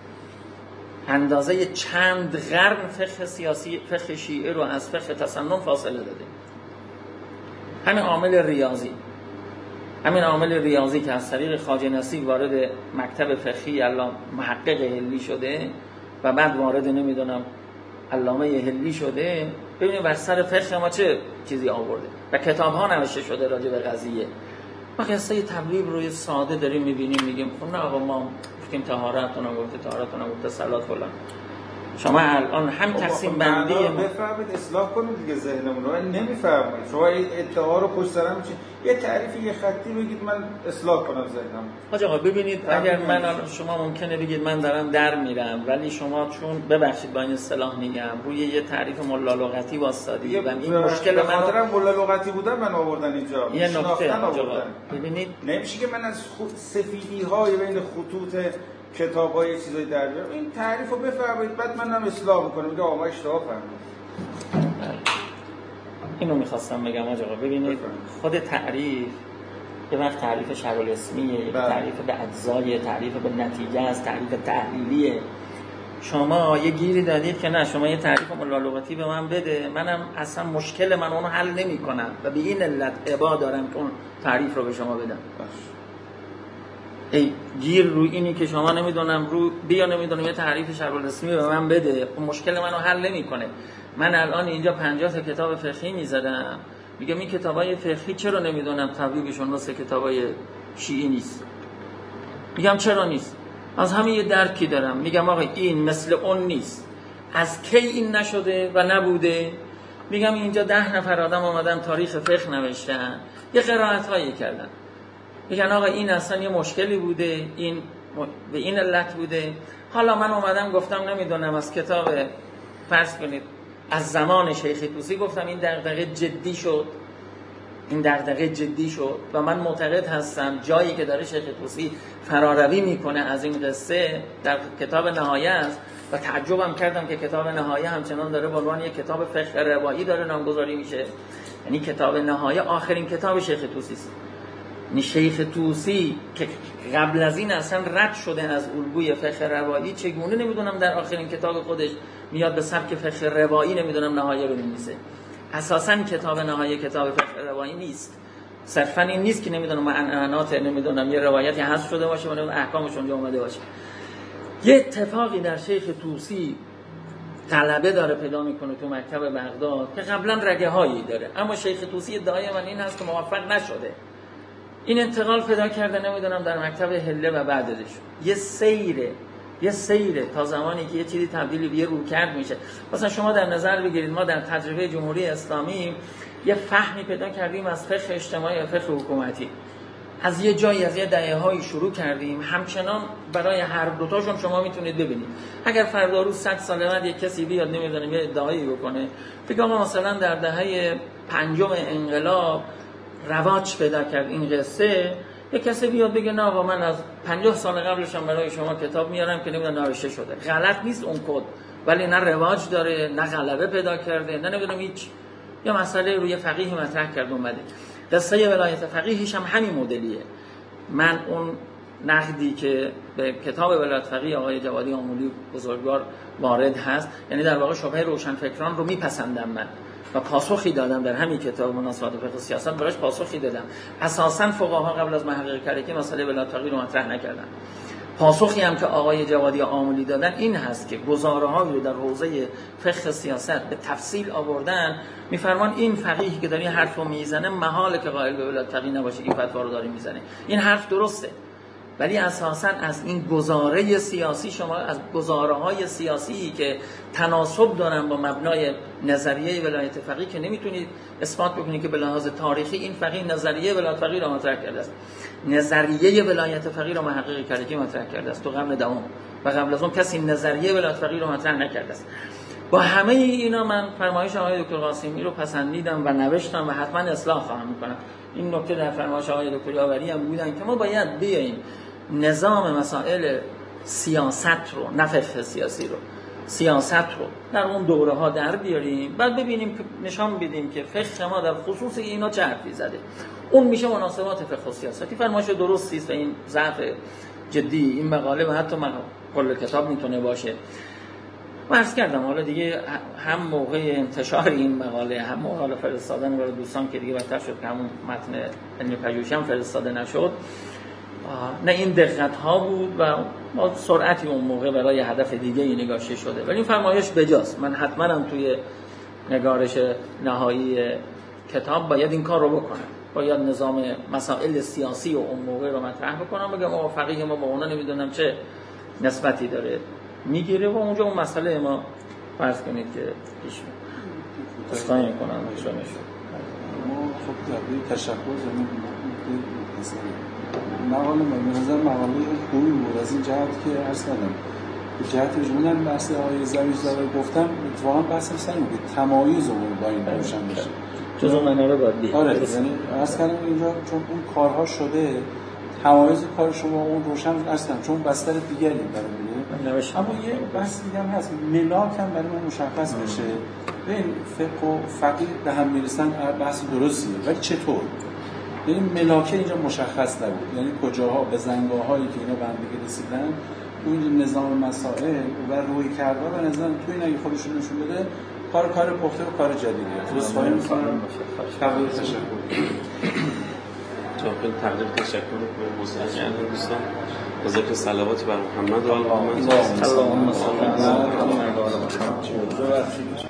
اندازه چند قرن فقه سیاسی، فقه شیعه رو از فقه تسنن فاصله داده. همین عامل ریاضی که از طریق خواجه نصیب وارد مکتب فقهی الان محقق هلی شده و بعد وارد نمیدونم علامه هلی شده، ببینید بر سر فقه ما چه چیزی آورده و کتاب ها نوشته شده راجع به قضیه. ما قصه تبلیغ روی ساده داریم میبینیم، میگیم خب نه آقا ما گفتیم طهارتون هم گفته صلات فلان. شما الان هم تقسیم بندی بفرمایید اصلاح کنید دیگه ذهنمون رو. نمیفهمید شما این ادعا رو پشت سرم میچین یه تعریف یه خطی بگید من اصلاح کنم ذهنم. حاج آقا ببینید اگر من شما ممکنه بگید من دارم در میرم، ولی شما چون ببخشید با این اصطلاح میگم روی یه تعریف ملا لغتی واسطادید و این مشکل من خاطر ملا لغتی بودن من آوردن اینجا. یه نکته ببینید نمیشه که من از سفیدی های بین خطوط کتابای چیزای در بیارم. این تعریفو بفرمایید بعد منم اصلاح میکنم. میگه آقا اشتباه فهمیدم. اینو میخواستم بگم آقا ببینید خود تعریف یه وقت تعریف شرح الاسمیه، یه تعریف به اجزای، تعریف به نتیجه است، تعریف تحلیلیه. شما یه گیری دادید که نه شما یه تعریف ملا لغتی به من بده، منم اصلا مشکل من اونو حل نمیکنم و به این علت ابا دارم که اون تعریف رو به شما بدم. ای گیر روی اینی که شما نمیدونم بیا نمیدونم یه تعریف شرح الاسمی به من بده، اون مشکل منو حل نمیکنه. من الان اینجا 50 تا کتاب فقهی میزدم، میگم این کتابای فقهی چرا نمیدونم طبیبشون مثل کتابای شیعی نیست. میگم چرا نیست؟ از همین یه درکی دارم. میگم آقا این مثل اون نیست. از کی این نشده و نبوده؟ میگم اینجا 10 نفر آدم اومدن تاریخ فقه نوشتن، یه قرائت‌هایی کردن. میگن آقا این اصلا یه مشکلی بوده، این به این علت بوده. حالا من اومدم گفتم نمیدونم از کتاب فرض کنید از زمان شیخ طوسی گفتم این دغدغه جدی شد و من معتقد هستم جایی که داره شیخ طوسی فراروی میکنه از این قصه در کتاب نهایه است و تعجبم کردم که کتاب نهایه همچنان داره به عنوان یک کتاب فقه روایی داره نامگذاری میشه. یعنی کتاب نهایه آخرین کتاب شیخ طوسی است. یعنی شیخ طوسی که قبل از این اصلا رد شده از الگوی فقه روایی، چگونه نمیدونم در آخرین کتاب خودش میاد به سبک فقه روایی نمیدونم نهایه رو می‌نویسه. اساساً کتاب نهایه کتاب فقه روایی نیست. صرفاً این نیست که نمیدونم معنات نمیدونم یه روایتی حذف شده باشه و نمیدونم احکامش اونجا اومده باشه. یه اتفاقی در شیخ طوسی طلبه داره پیدا میکنه تو مکتب بغداد که قبلا رگه‌هایی داره، اما شیخ طوسی ادعای من این هست که موفق نشده. این انتقال پیدا کرده نمیدونم در مکتب هله و بعدش یه سیر یه سیره تا زمانی که یه چیزی تبدیل به یه رویکرد میشه. مثلا شما در نظر بگیرید ما در تجربه جمهوری اسلامی یه فهمی پیدا کردیم از فقه اجتماعی و فقه حکومتی. از یه جایی از یه دهه‌هایی شروع کردیم، همچنان برای هر دوتاشون شما میتونید ببینید. اگر فردا روز 100 سال بعد یک کسی بیاد نمیدونم یه ادعایی بکنه بگم مثلا در دهه 5 انقلاب رواج پیدا کرد این قصه، یک کسی بیاد بگه نه آقا من از 50 سال قبلش هم برای شما کتاب میارم که نمیدونم نوشته شده. غلط نیست اون کد، ولی نه رواج داره، نه غلبه پیدا کرده، نه نمیدونم هیچ. یا مسئله روی فقیه مطرح کرد اومده. قصه ولایت فقیهش هم همین مدلیه. من اون نقدی که به کتاب ولایت فقیه آقای جوادی آملی بزرگوار وارد هست، یعنی در واقع شبهه روشنفکران رو میپسندم من و پاسخی دادم در همین کتاب مناسبات فقه سیاست، براش پاسخی دادم. اساساً فقها قبل از محقق کرکی مسئله ولایت فقیه رو مطرح نکردن. پاسخی هم که آقای جوادی آملی دادن این هست که گزاره‌هایی رو در حوزه فقه سیاست به تفصیل آوردن، میفرمان این فقیهی که داره این حرفو میزنه محاله که قائل به ولایت فقیه نباشه، این فتوا رو داره میزنه. این حرف درسته، ولی اساساً از این گزاره سیاسی، شما از گزاره‌های سیاسی که تناسب دارن با مبنای نظریه ولایت فقیه که نمیتونید اثبات بکنید که به لحاظ تاریخی این فقیه نظریه ولایت فقیه را مطرح کرده است. نظریه ولایت فقیه را محقق کرکی مطرح کرده است تو قرن دهم و قبل از اون کسی نظریه ولایت فقیه را مطرح نکرده است. با همه اینا من فرمایش آقای دکتر قاسمی رو پسندیدم و نوشتم و حتما اصلاح خواهم میکنم. این نکته در فرمایش آقای دکتر یاوری هم بودن که ما باید بیاییم نظام مسائل سیاست رو، نه فقه سیاسی رو، سیاست رو در اون دوره ها در بیاریم، بعد ببینیم که نشان بدیم که فقه ما در خصوص اینا چه حرفی زده. اون میشه مناسبات فقه و سیاستی. فرمایش درستی است و این ضعف جدی این مقاله و حتی کل کتاب میتونه باشه. عرض کردم حالا دیگه هم موقع انتشار این مقاله هم موقع فرستادن برای دوستان که دیگه بهتر شد که همون متن علمی پژوهشی هم فرستاده نشد، نه این دقت ها بود و با سرعتی اون موقع برای هدف دیگه ای نگاشته شده. ولی این فرمایش بجاست. من حتما هم توی نگارش نهایی کتاب باید این کار رو بکنم، باید نظام مسائل سیاسی و اون موقع رو مطرح بکنم، بگم آقا فقیه ما با اونا نمیدونم چه نسبتی داره میگیره و اونجا اون مسئله ما فرض کنید که پیش اسخای میکنم شما خب در تشکر زمین مقاله مقاله خوبی بود از این جهت که عرض کردم جهت جمعون بحث آقای زویزاده گفتم اتفاقا بحث سنی بود تمایز رو با این روشن بشه جزو مناره باید دید. آره یعنی عرض کردم اینجا چون اون کارها شده تمایز کار شما اون روشن عرض کردم چون بستر دیگری برای میده، اما یه بحث دیگه هم هست ملاک هم برای من مشخص بشه. ببین فقه و فقیه به هم میرسن بحث درستیه ولی چطور؟ یعنی ملاکه اینجا مشخص نبود، یعنی کجاها به زنگاهایی که اینا به هم دیگه رسیدن اون نظام مسائل و روی کرده به نظر توی این اگه خودشون نشون بده کار پخته و کار جدیدیه. درست خواهی میکنم تقدیر تشکر تقدیر تشکر به مستجر دوستان و ذکر صلوات بر محمد و آل محمد. اللهم صل علی محمد و آل محمد.